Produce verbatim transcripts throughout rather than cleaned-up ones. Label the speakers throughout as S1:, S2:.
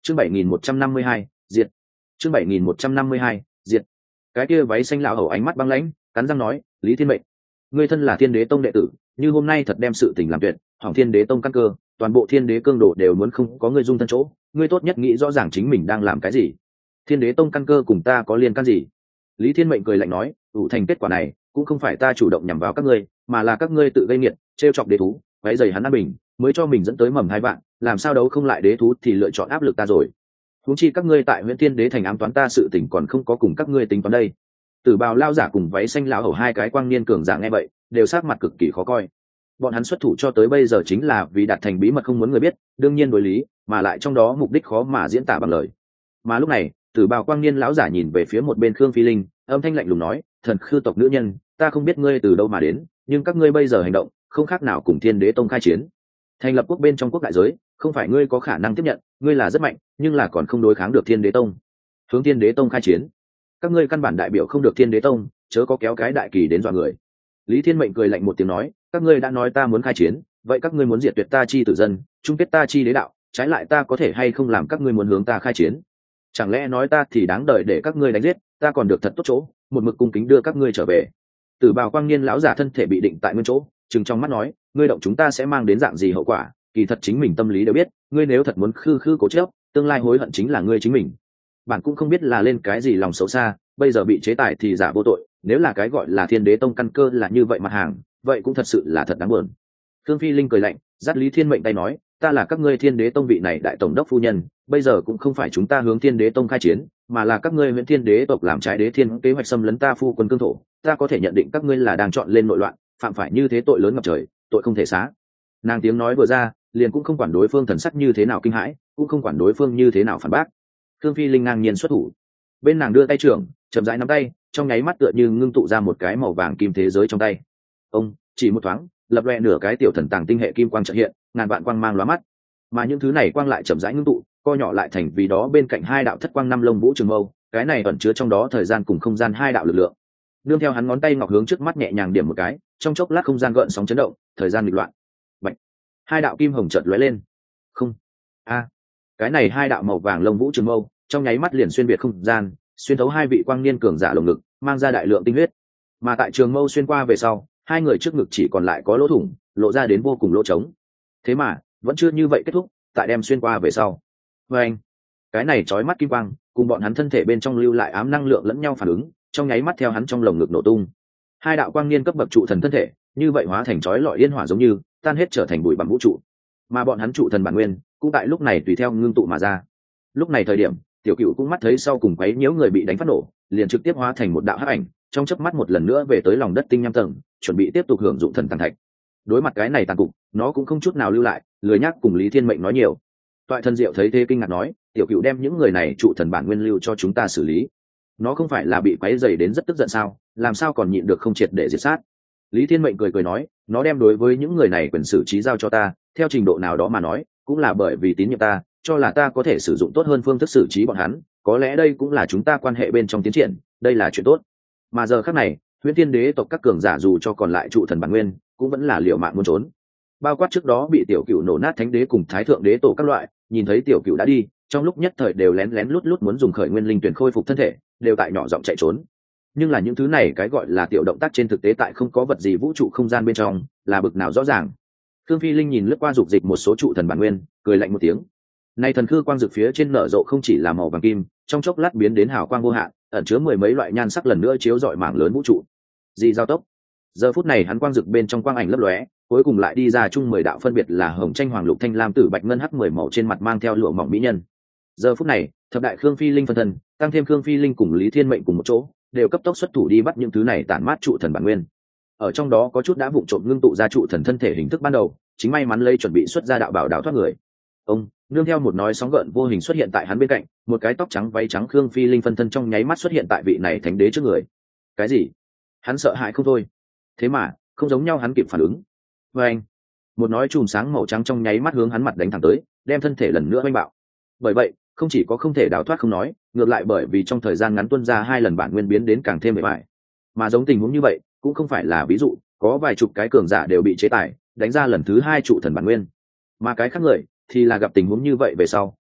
S1: chương bảy nghìn một trăm năm mươi hai diệt chương bảy nghìn một trăm năm mươi hai diệt cái kia váy xanh lão hầu ánh mắt băng lãnh, cắn răng nói, Lý Thiên Mệnh, ngươi thân là Thiên Đế Tông đệ tử, như hôm nay thật đem sự tình làm tuyệt, hỏng Thiên Đế Tông căn cơ, toàn bộ Thiên Đế cương đồ đều muốn không có ngươi dung thân chỗ, ngươi tốt nhất nghĩ rõ ràng chính mình đang làm cái gì. Thiên Đế Tông căn cơ cùng ta có liên can gì? Lý Thiên Mệnh cười lạnh nói, ủ thành kết quả này cũng không phải ta chủ động nhằm vào các ngươi, mà là các ngươi tự gây nghiệt, trêu chọc đế thú, váy dày hắn an bình, mới cho mình dẫn tới mầm hai vạn, làm sao đấu không lại đế thú thì lựa chọn áp lực ta rồi. Huống chi các ngươi tại Huyền Thiên Đế thành ám toán ta sự tình còn không có cùng các ngươi tính toán đây. Tử bào lao giả cùng váy xanh lão hầu hai cái quang niên cường giả nghe vậy, đều sát mặt cực kỳ khó coi. Bọn hắn xuất thủ cho tới bây giờ chính là vì đạt thành bí mật không muốn người biết, đương nhiên đối lý, mà lại trong đó mục đích khó mà diễn tả bằng lời. Mà lúc này, Tử bào quang niên lão giả nhìn về phía một bên Khương Phi Linh, âm thanh lạnh lùng nói, thần khư tộc nữ nhân, ta không biết ngươi từ đâu mà đến, nhưng các ngươi bây giờ hành động không khác nào cùng Thiên Đế Tông khai chiến. Thành lập quốc bên trong quốc đại giới, không phải ngươi có khả năng tiếp nhận, ngươi là rất mạnh, nhưng là còn không đối kháng được Thiên Đế Tông. Hướng Thiên Đế Tông khai chiến, các ngươi căn bản đại biểu không được Thiên Đế Tông, chớ có kéo cái đại kỳ đến dọa người. Lý Thiên Mệnh cười lạnh một tiếng nói, các ngươi đã nói ta muốn khai chiến, vậy các ngươi muốn diệt tuyệt ta chi tử dân, chung kết ta chi đế đạo, trái lại ta có thể hay không làm các ngươi muốn hướng ta khai chiến? Chẳng lẽ nói ta thì đáng đợi để các ngươi đánh giết, ta còn được thật tốt chỗ, một mực cung kính đưa các ngươi trở về. Tử bào quang niên lão giả thân thể bị định tại nguyên chỗ, trừng trong mắt nói, ngươi động chúng ta sẽ mang đến dạng gì hậu quả, kỳ thật chính mình tâm lý đều biết, ngươi nếu thật muốn khư khư cố chấp, tương lai hối hận chính là ngươi chính mình. Bạn cũng không biết là lên cái gì lòng xấu xa, bây giờ bị chế tài thì giả vô tội, nếu là cái gọi là Thiên Đế Tông căn cơ là như vậy mặt hàng, vậy cũng thật sự là thật đáng buồn. Khương Phi Linh cười lạnh, dắt Lý Thiên Mệnh tay nói, ta là các ngươi Thiên Đế Tông vị này đại tổng đốc phu nhân, bây giờ cũng không phải chúng ta hướng Thiên Đế Tông khai chiến, mà là các ngươi Huyền Thiên Đế tộc làm trái đế thiên kế hoạch xâm lấn ta phu quân cương thổ, ta có thể nhận định các ngươi là đang chọn lên nội loạn, phạm phải như thế tội lớn ngập trời, tội không thể xá. Nàng tiếng nói vừa ra, liền cũng không quản đối phương thần sắc như thế nào kinh hãi, cũng không quản đối phương như thế nào phản bác. Khương Phi Linh ngang nhiên xuất thủ, bên nàng đưa tay trưởng, chậm rãi nắm tay, trong nháy mắt tựa như ngưng tụ ra một cái màu vàng kim thế giới trong tay. Ông chỉ một thoáng, lập loè nửa cái tiểu thần tàng tinh hệ kim quang chợt hiện, ngàn vạn quang mang lóa mắt, mà những thứ này quang lại chậm rãi ngưng tụ, co nhỏ lại thành vì đó bên cạnh hai đạo thất quang năm lông vũ trường mâu, cái này ẩn chứa trong đó thời gian cùng không gian hai đạo lực lượng. Nương theo hắn ngón tay ngọc hướng trước mắt nhẹ nhàng điểm một cái, trong chốc lát không gian gợn sóng chấn động, thời gian nghịch loạn. Bạch, hai đạo kim hồng chợt lóe lên. Không, a, cái này hai đạo màu vàng lông vũ trường mâu, trong nháy mắt liền xuyên việt không gian, xuyên thấu hai vị quang niên cường giả lồng ngực, mang ra đại lượng tinh huyết. Mà tại trường mâu xuyên qua về sau, hai người trước ngực chỉ còn lại có lỗ thủng, lộ ra đến vô cùng lỗ trống. Thế mà vẫn chưa như vậy kết thúc, tại đem xuyên qua về sau, với anh, cái này chói mắt kim quang cùng bọn hắn thân thể bên trong lưu lại ám năng lượng lẫn nhau phản ứng, trong nháy mắt theo hắn trong lồng ngực nổ tung. Hai đạo quang niên cấp bậc trụ thần thân thể như vậy hóa thành chói lọi yên hỏa giống như tan hết trở thành bụi bặm vũ trụ, mà bọn hắn trụ thần bản nguyên cũng tại lúc này tùy theo ngưng tụ mà ra. Lúc này thời điểm, tiểu cựu cũng mắt thấy sau cùng quấy nhiễu người bị đánh phát nổ, liền trực tiếp hóa thành một đạo hắc ảnh, trong chớp mắt một lần nữa về tới lòng đất tinh nham tầng, chuẩn bị tiếp tục hưởng dụng thần tàng thạch. Đối mặt cái này tàn cục, nó cũng không chút nào lưu lại, lười nhác cùng Lý Thiên Mệnh nói nhiều. Toại thần diệu thấy thế kinh ngạc nói, tiểu cựu đem những người này trụ thần bản nguyên lưu cho chúng ta xử lý, nó không phải là bị quấy dày đến rất tức giận sao, làm sao còn nhịn được không triệt để diệt sát. Lý Thiên Mệnh cười cười nói, nó đem đối với những người này quyền xử trí giao cho ta, theo trình độ nào đó mà nói cũng là bởi vì tín nhiệm ta, cho là ta có thể sử dụng tốt hơn phương thức xử trí bọn hắn, có lẽ đây cũng là chúng ta quan hệ bên trong tiến triển, đây là chuyện tốt. Mà giờ khắc này, Huyền Thiên Đế tộc các cường giả dù cho còn lại trụ thần bản nguyên cũng vẫn là liều mạng muốn trốn, bao quát trước đó bị tiểu cựu nổ nát thánh đế cùng thái thượng đế tổ các loại, nhìn thấy tiểu cựu đã đi, trong lúc nhất thời đều lén lén lút lút muốn dùng khởi nguyên linh tuyển khôi phục thân thể, đều tại nhỏ giọng chạy trốn. Nhưng là những thứ này cái gọi là tiểu động tác trên thực tế tại không có vật gì vũ trụ không gian bên trong là bực nào rõ ràng. Khương Phi Linh nhìn lướt qua dục dịch một số trụ thần bản nguyên, cười lạnh một tiếng. Này thần khư quang dực phía trên nở rộ không chỉ là màu vàng kim, trong chốc lát biến đến hào quang vô hạn, ẩn chứa mười mấy loại nhan sắc lần nữa chiếu rọi mảng lớn vũ trụ. Dị giao tốc. Giờ phút này hắn quang dực bên trong quang ảnh lấp lóe, cuối cùng lại đi ra chung mười đạo phân biệt là hồng tranh hoàng lục thanh lam tử bạch ngân hắc mười màu trên mặt mang theo lụa mỏng mỹ nhân. Giờ phút này, thập đại Khương Phi Linh phân thân, tăng thêm Khương Phi Linh cùng Lý Thiên Mệnh cùng một chỗ, đều cấp tốc xuất thủ đi bắt những thứ này tản mát trụ thần bản nguyên. Ở trong đó có chút đã vụng trộm ngưng tụ ra trụ thần thân thể hình thức ban đầu, chính may mắn lấy chuẩn bị xuất ra đạo bảo đạo thoát người. Ông nương theo một nói sóng gợn vô hình xuất hiện tại hắn bên cạnh, một cái tóc trắng váy trắng Khương Phi Linh phân thân trong nháy mắt xuất hiện tại vị này thánh đế trước người. Cái gì? Hắn sợ hãi không thôi. Thế mà không giống nhau, hắn kịp phản ứng. Và anh, một nói chùm sáng màu trắng trong nháy mắt hướng hắn mặt đánh thẳng tới, đem thân thể lần nữa oanh bạo. Bởi vậy không chỉ có không thể đào thoát không nói, ngược lại bởi vì trong thời gian ngắn tuân ra hai lần bản nguyên biến đến càng thêm bề bại. Mà giống tình huống như vậy cũng không phải là ví dụ, có vài chục cái cường giả đều bị chế tài, đánh ra lần thứ hai trụ thần bản nguyên. Mà cái khác người thì là gặp tình huống như vậy về sau,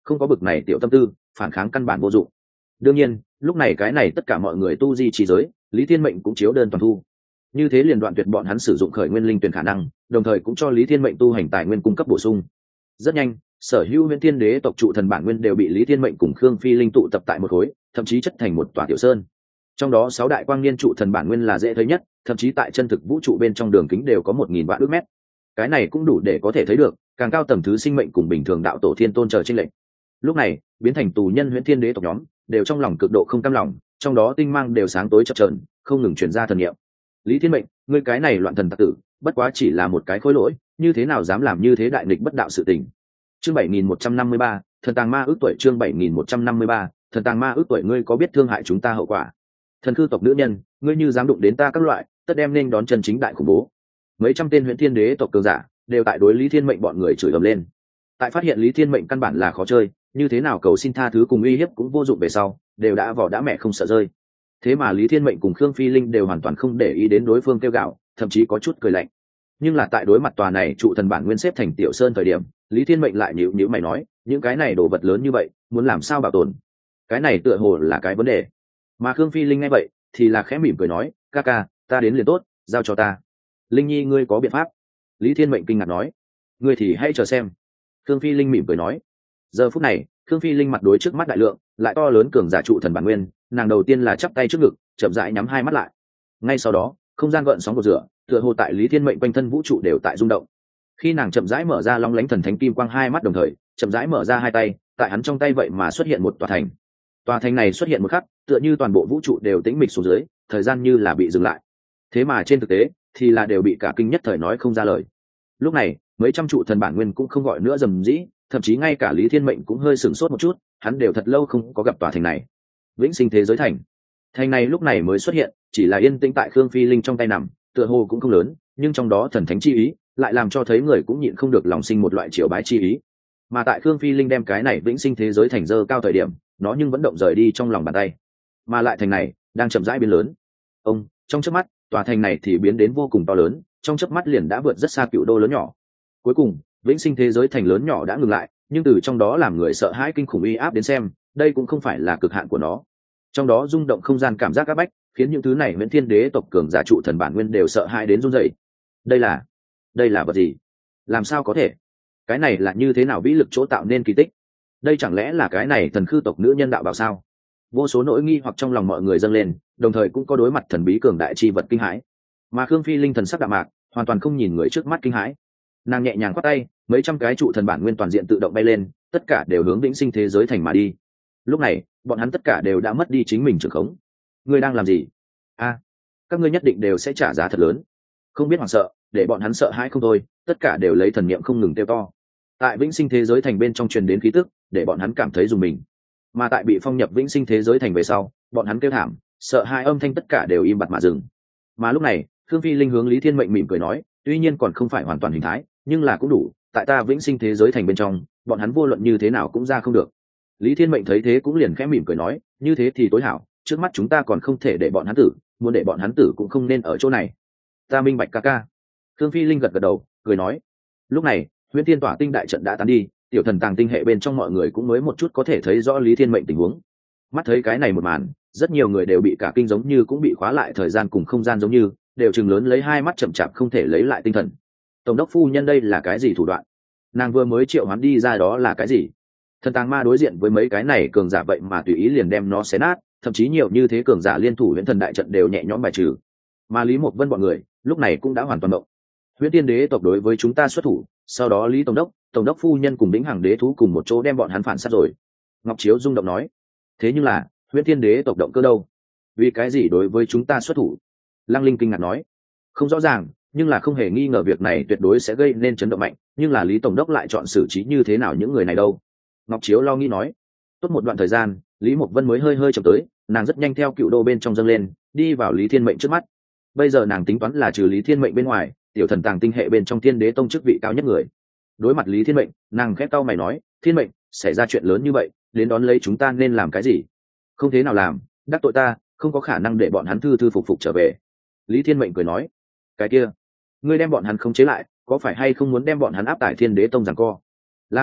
S1: không có bực này tiểu tâm tư, phản kháng căn bản vô dụng. Đương nhiên lúc này cái này tất cả mọi người tu di trí giới, Lý Thiên Mệnh cũng chiếu đơn toàn thu, như thế liền đoạn tuyệt bọn hắn sử dụng khởi nguyên linh tuyển khả năng, đồng thời cũng cho Lý Thiên Mệnh tu hành tài nguyên cung cấp bổ sung. Rất nhanh, sở hữu Huyền Thiên Đế tộc trụ thần bản nguyên đều bị Lý Thiên Mệnh cùng Khương Phi Linh tụ tập tại một khối, thậm chí chất thành một tòa tiểu sơn. Trong đó sáu đại quang niên trụ thần bản nguyên là dễ thấy nhất, thậm chí tại chân thực vũ trụ bên trong đường kính đều có một nghìn vạn ước mét. Cái này cũng đủ để có thể thấy được, càng cao tầng thứ sinh mệnh cùng bình thường đạo tổ thiên tôn chờ chênh lệch. Lúc này, biến thành tù nhân Huyền Thiên Đế tộc nhóm, đều trong lòng cực độ không cam lòng, trong đó tinh mang đều sáng tối chập chờn, không ngừng truyền ra thần niệm. Lý Thiên Mệnh, ngươi cái này loạn thần tặc tử, bất quá chỉ là một cái khối lỗi, như thế nào dám làm như thế đại nghịch bất đạo sự tình. Chương bảy nghìn một trăm năm mươi ba, thần tàng ma ước tuổi chương bảy nghìn một trăm năm mươi ba, thần tàng ma ước tuổi ngươi có biết thương hại chúng ta hậu quả. Thần cư tộc nữ nhân, ngươi như dám đụng đến ta các loại, tất đem nên đón chân chính đại khủng bố. Mấy trăm tên Huyền Thiên Đế tộc cường giả đều tại đối Lý Thiên Mệnh bọn người chửi ầm lên. Tại phát hiện Lý Thiên Mệnh căn bản là khó chơi, như thế nào cầu xin tha thứ cùng uy hiếp cũng vô dụng về sau, đều đã vỏ đã mẹ không sợ rơi. Thế mà Lý Thiên Mệnh cùng Khương Phi Linh đều hoàn toàn không để ý đến đối phương kêu gào, thậm chí có chút cười lạnh. Nhưng là tại đối mặt tòa này trụ thần bản nguyên xếp thành tiểu sơn thời điểm, Lý Thiên Mệnh lại nhíu nhíu mày nói, những cái này đồ vật lớn như vậy, muốn làm sao bảo tồn? Cái này tựa hồ là cái vấn đề. Mà Khương Phi Linh nghe vậy, thì là khẽ mỉm cười nói, ca ca, ta đến liền tốt, giao cho ta. Linh Nhi ngươi có biện pháp? Lý Thiên Mệnh kinh ngạc nói, ngươi thì hãy chờ xem. Khương Phi Linh mỉm cười nói. Giờ phút này, Khương Phi Linh mặt đối trước mắt đại lượng, lại to lớn cường giả trụ thần bản nguyên, nàng đầu tiên là chắp tay trước ngực, chậm rãi nhắm hai mắt lại. Ngay sau đó, không gian gợn sóng của rửa, tựa hồ tại Lý Thiên Mệnh quanh thân vũ trụ đều tại rung động. Khi nàng chậm rãi mở ra long lánh thần thánh kim quang hai mắt đồng thời, chậm rãi mở ra hai tay, tại hắn trong tay vậy mà xuất hiện một tòa thành. Tòa thành này xuất hiện một khắc, tựa như toàn bộ vũ trụ đều tĩnh mịch xuống dưới, thời gian như là bị dừng lại. Thế mà trên thực tế, thì là đều bị cả kinh nhất thời nói không ra lời. Lúc này, mấy trăm trụ thần bản nguyên cũng không gọi nữa rầm rĩ, thậm chí ngay cả Lý Thiên Mệnh cũng hơi sửng sốt một chút, hắn đều thật lâu không có gặp tòa thành này. Vĩnh Sinh Thế Giới Thành. Thành này lúc này mới xuất hiện, chỉ là yên tĩnh tại Khương Phi Linh trong tay nằm, tựa hồ cũng không lớn, nhưng trong đó thần thánh chi ý, lại làm cho thấy người cũng nhịn không được lòng sinh một loại triều bái chi ý. Mà tại Khương Phi Linh đem cái này Vĩnh Sinh Thế Giới Thành dơ cao thời điểm, nó nhưng vẫn động rời đi trong lòng bàn tay. Mà lại thành này đang chậm rãi biến lớn. Ông, trong chớp mắt, tòa thành này thì biến đến vô cùng to lớn, trong chớp mắt liền đã vượt rất xa Cựu Đô lớn nhỏ. Cuối cùng, Vĩnh Sinh Thế Giới Thành lớn nhỏ đã ngừng lại, nhưng từ trong đó làm người sợ hãi kinh khủng uy áp đến xem, đây cũng không phải là cực hạn của nó. Trong đó rung động không gian cảm giác áp bách, khiến những thứ này Huyền Thiên Đế tộc cường giả trụ thần bản nguyên đều sợ hãi đến run rẩy. Đây là, đây là vật gì? Làm sao có thể? Cái này là như thế nào vĩ lực chỗ tạo nên kỳ tích? Đây chẳng lẽ là cái này thần khư tộc nữ nhân đạo bảo sao? Vô số nỗi nghi hoặc trong lòng mọi người dâng lên, đồng thời cũng có đối mặt thần bí cường đại chi vật kinh hãi. Mà Khương Phi Linh thần sắc đạm mạc, hoàn toàn không nhìn người trước mắt kinh hãi. Nàng nhẹ nhàng quát tay, mấy trăm cái trụ thần bản nguyên toàn diện tự động bay lên, tất cả đều hướng Vĩnh Sinh Thế Giới Thành mà đi. Lúc này, bọn hắn tất cả đều đã mất đi chính mình trưởng khống. Ngươi đang làm gì? A, các ngươi nhất định đều sẽ trả giá thật lớn. Không biết hoảng sợ, để bọn hắn sợ hãi không thôi, tất cả đều lấy thần niệm không ngừng kêu to. Tại Vĩnh Sinh Thế Giới Thành bên trong truyền đến khí tức, để bọn hắn cảm thấy rùng mình. Mà tại bị phong nhập Vĩnh Sinh Thế Giới Thành về sau, bọn hắn kêu thảm, sợ hai âm thanh tất cả đều im bặt mà dừng. Mà lúc này, Khương Phi Linh hướng Lý Thiên Mệnh mỉm cười nói, tuy nhiên còn không phải hoàn toàn hình thái, nhưng là cũng đủ, tại ta Vĩnh Sinh Thế Giới Thành bên trong, bọn hắn vô luận như thế nào cũng ra không được. Lý Thiên Mệnh thấy thế cũng liền khẽ mỉm cười nói, như thế thì tối hảo, trước mắt chúng ta còn không thể để bọn hắn tử, muốn để bọn hắn tử cũng không nên ở chỗ này. Ta minh bạch ca ca. Khương Phi Linh gật gật đầu, cười nói. Lúc này, Huyền Thiên Tỏa Tinh đại trận đã tán đi, tiểu thần tàng tinh hệ bên trong mọi người cũng mới một chút có thể thấy rõ Lý Thiên Mệnh tình huống. Mắt thấy cái này một màn, rất nhiều người đều bị cả kinh giống như cũng bị khóa lại thời gian cùng không gian giống như, đều chừng lớn lấy hai mắt chậm chạp không thể lấy lại tinh thần. Tổng đốc phu nhân đây là cái gì thủ đoạn? Nàng vừa mới triệu hoán đi ra đó là cái gì? Thần tàng ma đối diện với mấy cái này cường giả vậy mà tùy ý liền đem nó xé nát, thậm chí nhiều như thế cường giả liên thủ Huyền Thần đại trận đều nhẹ nhõm bài trừ. Mà Lý Mộc Vân bọn người lúc này cũng đã hoàn toàn động. Huyền Tiên đế tộc đối với chúng ta xuất thủ, sau đó Lý tổng đốc, tổng đốc phu nhân cùng Vĩnh Hằng đế thú cùng một chỗ đem bọn hắn phản sát rồi. Ngọc Chiếu rung động nói. Thế nhưng là Huyền Tiên đế tộc động cơ đâu? Vì cái gì đối với chúng ta xuất thủ? Lăng Linh kinh ngạc nói. Không rõ ràng, nhưng là không hề nghi ngờ việc này tuyệt đối sẽ gây nên chấn động mạnh, nhưng là Lý tổng đốc lại chọn xử trí như thế nào những người này đâu? Ngọc Chiếu lo nghĩ nói. Tốt một đoạn thời gian, Lý Mộc Vân mới hơi hơi chậm tới, nàng rất nhanh theo Cựu Đô bên trong dâng lên, đi vào Lý Thiên Mệnh trước mắt. Bây giờ nàng tính toán là trừ Lý Thiên Mệnh bên ngoài, tiểu thần tàng tinh hệ bên trong Thiên Đế tông chức vị cao nhất người. Đối mặt Lý Thiên Mệnh, nàng khẽ cau mày nói, Thiên Mệnh, xảy ra chuyện lớn như vậy, đến đón lấy chúng ta nên làm cái gì? Không thế nào làm, đắc tội ta, không có khả năng để bọn hắn thư thư phục phục trở về. Lý Thiên Mệnh cười nói, cái kia, ngươi đem bọn hắn khống chế lại, có phải hay không muốn đem bọn hắn áp tại Thiên Đế tông giằng co? Làm như vậy,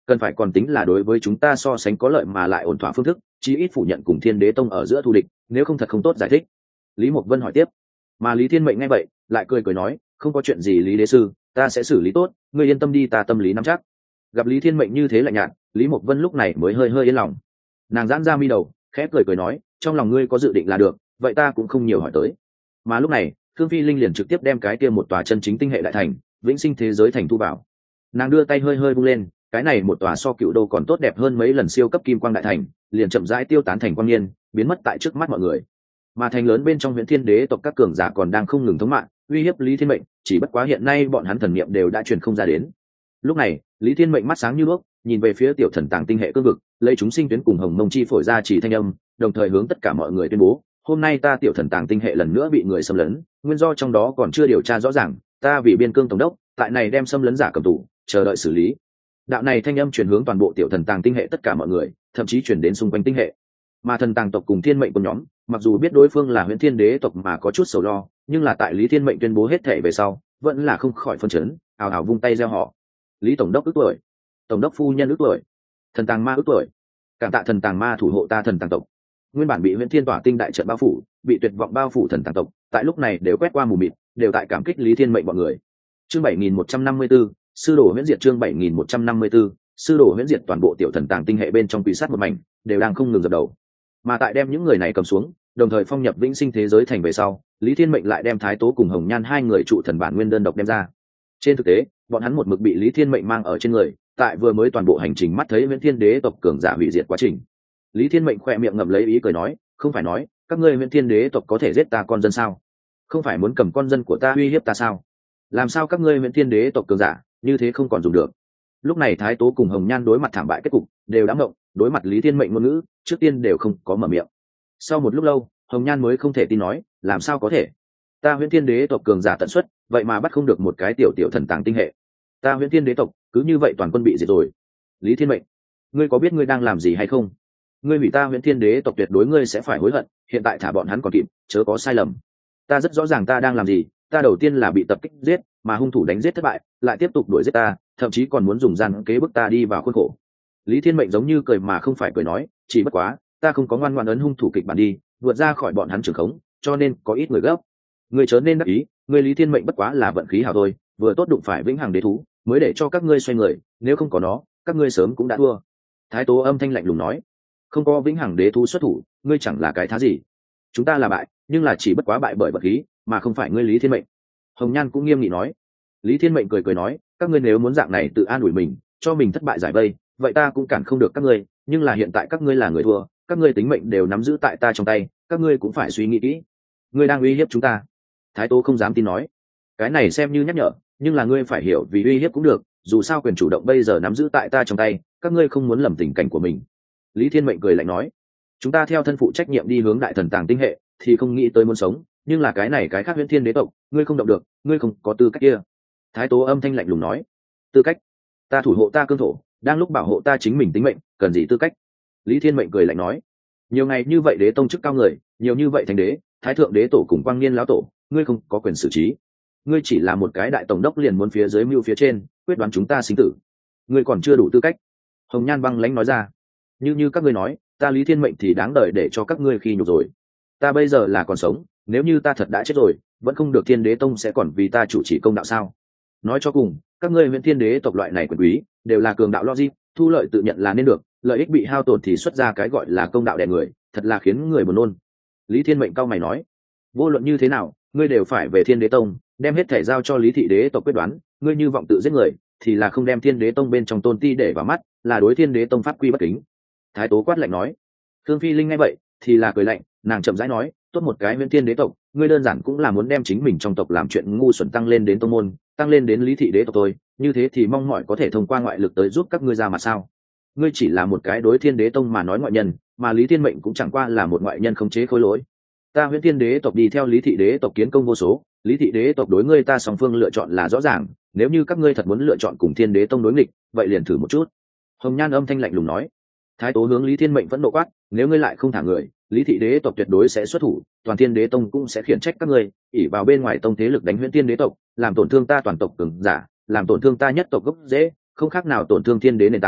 S1: cần phải còn tính là đối với chúng ta so sánh có lợi mà lại ổn thỏa phương thức, chí ít phủ nhận cùng thiên đế tông ở giữa thù địch, nếu không thật không tốt giải thích. Lý Mộc Vân hỏi tiếp, mà Lý Thiên Mệnh nghe vậy lại cười cười nói, không có chuyện gì Lý đế sư, ta sẽ xử lý tốt, ngươi yên tâm đi, ta tâm lý nắm chắc. Gặp Lý Thiên Mệnh như thế lạnh nhạt, Lý Mộc Vân lúc này mới hơi hơi yên lòng. Nàng giãn ra mi đầu, khẽ cười cười nói, trong lòng ngươi có dự định là được, vậy ta cũng không nhiều hỏi tới. Mà lúc này Thương Phi Linh liền trực tiếp đem cái kia một tòa chân chính tinh hệ đại thành, vĩnh sinh thế giới thành thu vào. Nàng đưa tay hơi hơi vung lên, cái này một tòa so cựu đô còn tốt đẹp hơn mấy lần siêu cấp kim quang đại thành, liền chậm rãi tiêu tán thành quang nhiên, biến mất tại trước mắt mọi người. Mà thành lớn bên trong Huyền Thiên Đế tộc các cường giả còn đang không ngừng thống mạng, uy hiếp Lý Thiên Mệnh, chỉ bất quá hiện nay bọn hắn thần niệm đều đã truyền không ra đến. Lúc này Lý Thiên Mệnh mắt sáng như đuốc, nhìn về phía tiểu thần tàng tinh hệ cương vực, lấy chúng sinh tuyến cùng hồng mông chi phổi ra chỉ thanh âm, đồng thời hướng tất cả mọi người tuyên bố, hôm nay ta tiểu thần tàng tinh hệ lần nữa bị người xâm lấn, nguyên do trong đó còn chưa điều tra rõ ràng, ta vì biên cương tổng đốc, tại này đem xâm lấn giả cầm tù, chờ đợi xử lý. Đạo này thanh âm truyền hướng toàn bộ tiểu thần tàng tinh hệ tất cả mọi người, thậm chí truyền đến xung quanh tinh hệ. Mà thần tàng tộc cùng thiên mệnh của nhóm, mặc dù biết đối phương là Huyền Thiên Đế tộc mà có chút sầu lo, nhưng là tại Lý Thiên Mệnh tuyên bố hết thể về sau, vẫn là không khỏi phân chấn, ào ào vung tay reo họ. Lý tổng đốc ước tuổi, tổng đốc phu nhân ước tuổi, thần tàng ma ước tuổi, cảm tạ thần tàng ma thủ hộ ta thần tàng tộc. Nguyên bản bị Huyền Thiên tỏa tinh đại trận bao phủ, bị tuyệt vọng bao phủ thần tàng tộc, tại lúc này đều quét qua mù mịt, đều tại cảm kích Lý Thiên Mệnh bọn người. Chương bảy nghìn một trăm năm mươi tư, sư đồ huyễn diệt. Chương bảy nghìn một trăm năm mươi tư, sư đồ huyễn diệt. Toàn bộ tiểu thần tàng tinh hệ bên trong quỷ sát một mảnh, đều đang không ngừng dập đầu. Mà tại đem những người này cầm xuống, đồng thời phong nhập vĩnh sinh thế giới thành về sau, Lý Thiên Mệnh lại đem Thái Tố cùng Hồng Nhan hai người trụ thần bản nguyên đơn độc đem ra. Trên thực tế, bọn hắn một mực bị Lý Thiên Mệnh mang ở trên người, tại vừa mới toàn bộ hành trình mắt thấy Huyền Thiên Đế tộc cường giả hủy diệt quá trình. Lý Thiên Mệnh khỏe miệng ngậm lấy ý cười nói, không phải nói các ngươi Huyền Thiên Đế tộc có thể giết ta con dân sao? Không phải muốn cầm con dân của ta uy hiếp ta sao? Làm sao các ngươi Huyền Thiên Đế tộc cường giả như thế không còn dùng được? Lúc này Thái Tố cùng Hồng Nhan đối mặt thảm bại kết cục, đều đã ngộng, đối mặt Lý Thiên Mệnh ngôn ngữ, trước tiên đều không có mở miệng. Sau một lúc lâu, Hồng Nhan mới không thể tin nói, làm sao có thể? Ta Huyền Thiên Đế tộc cường giả tận xuất, vậy mà bắt không được một cái tiểu tiểu thần tàng tinh hệ. Ta Huyền Thiên Đế tộc cứ như vậy toàn quân bị diệt rồi. Lý Thiên Mệnh, ngươi có biết ngươi đang làm gì hay không? Ngươi hủy ta Huyền Thiên Đế tộc, tuyệt đối ngươi sẽ phải hối hận, hiện tại thả bọn hắn còn kịp, chớ có sai lầm. Ta rất rõ ràng ta đang làm gì, ta đầu tiên là bị tập kích giết, mà hung thủ đánh giết thất bại, lại tiếp tục đuổi giết ta, thậm chí còn muốn dùng gian kế bức ta đi vào khuôn khổ. Lý Thiên Mệnh giống như cười mà không phải cười nói, chỉ bất quá, ta không có ngoan ngoãn ấn hung thủ kịch bản đi, vượt ra khỏi bọn hắn trường khống, cho nên có ít người gấp. Ngươi chớ nên đắc ý, ngươi Lý Thiên Mệnh bất quá là vận khí hảo thôi, vừa tốt đụng phải vĩnh hằng đế thú, mới để cho các ngươi xoay người, nếu không có nó, các ngươi sớm cũng đã thua. Thái Tố âm thanh lạnh lùng nói, không có vĩnh hằng đế thú xuất thủ, ngươi chẳng là cái thá gì. Chúng ta là bại, nhưng là chỉ bất quá bại bởi vận khí, mà không phải ngươi Lý Thiên Mệnh. Hồng Nhan cũng nghiêm nghị nói. Lý Thiên Mệnh cười cười nói, các ngươi nếu muốn dạng này tự an ủi mình, cho mình thất bại giải vây, vậy ta cũng cản không được các ngươi, nhưng là hiện tại các ngươi là người thua, các ngươi tính mệnh đều nắm giữ tại ta trong tay, các ngươi cũng phải suy nghĩ kỹ. Ngươi đang uy hiếp chúng ta. Thái Tố không dám tin nói, cái này xem như nhắc nhở, nhưng là ngươi phải hiểu, vì uy hiếp cũng được, dù sao quyền chủ động bây giờ nắm giữ tại ta trong tay, các ngươi không muốn lầm tình cảnh của mình. Lý Thiên Mệnh cười lạnh nói, chúng ta theo thân phụ trách nhiệm đi hướng đại thần tàng tinh hệ, thì không nghĩ tới muốn sống, nhưng là cái này cái khác Huyền Thiên Đế tộc, ngươi không động được, ngươi không có tư cách kia. Thái Tố âm thanh lạnh lùng nói, tư cách? Ta thủ hộ ta cương thổ, đang lúc bảo hộ ta chính mình tính mệnh, cần gì tư cách? Lý Thiên Mệnh cười lạnh nói, nhiều ngày như vậy đế tông chức cao người, nhiều như vậy thành đế, thái thượng đế tổ cùng quang niên lão tổ, ngươi không có quyền xử trí. Ngươi chỉ là một cái đại tổng đốc, liền muốn phía dưới mưu phía trên, quyết đoán chúng ta sinh tử. Ngươi còn chưa đủ tư cách. Hồng Nhan băng lãnh nói ra, như như các ngươi nói, ta Lý Thiên Mệnh thì đáng đợi để cho các ngươi khi nhục rồi. Ta bây giờ là còn sống, nếu như ta thật đã chết rồi, vẫn không được Thiên Đế tông sẽ còn vì ta chủ trì công đạo sao? Nói cho cùng, các ngươi Huyền Thiên Đế tộc loại này quyền quý, đều là cường đạo logic, thu lợi tự nhận là nên được, lợi ích bị hao tổn thì xuất ra cái gọi là công đạo đè người, thật là khiến người buồn nôn. Lý Thiên Mệnh cao mày nói, vô luận như thế nào, ngươi đều phải về Thiên Đế tông, đem hết thể giao cho Lý thị đế tộc quyết đoán, ngươi như vọng tự giết người, thì là không đem Thiên Đế tông bên trong tôn ti để vào mắt, là đối Thiên Đế tông pháp quy bất kính. Thái Tố quát lạnh nói. Thương Phi Linh nghe vậy thì là cười lạnh, nàng chậm rãi nói, tốt một cái Huyền Thiên Đế tộc, ngươi đơn giản cũng là muốn đem chính mình trong tộc làm chuyện ngu xuẩn tăng lên đến tông môn, tăng lên đến Lý thị đế tộc thôi, như thế thì mong mỏi có thể thông qua ngoại lực tới giúp các ngươi ra mà sao? Ngươi chỉ là một cái đối Thiên Đế tông mà nói ngoại nhân, mà Lý Thiên Mệnh cũng chẳng qua là một ngoại nhân không chế khối lỗi. Ta Huyền Thiên Đế tộc đi theo Lý thị đế tộc kiến công vô số, Lý thị đế tộc đối ngươi ta song phương lựa chọn là rõ ràng, nếu như các ngươi thật muốn lựa chọn cùng Thiên Đế tông đối nghịch, vậy liền thử một chút. Hồng Nhan âm thanh lạnh lùng nói. Thái Tố hướng Lý Thiên Mệnh vẫn nộ quát, nếu ngươi lại không thả người, Lý thị đế tộc tuyệt đối sẽ xuất thủ, toàn Thiên Đế tông cũng sẽ khiển trách các ngươi, ỷ vào bên ngoài tông thế lực đánh Huyền Thiên Đế tộc, làm tổn thương ta toàn tộc cường giả, làm tổn thương ta nhất tộc gốc rễ, không khác nào tổn thương Thiên Đế nền tảng,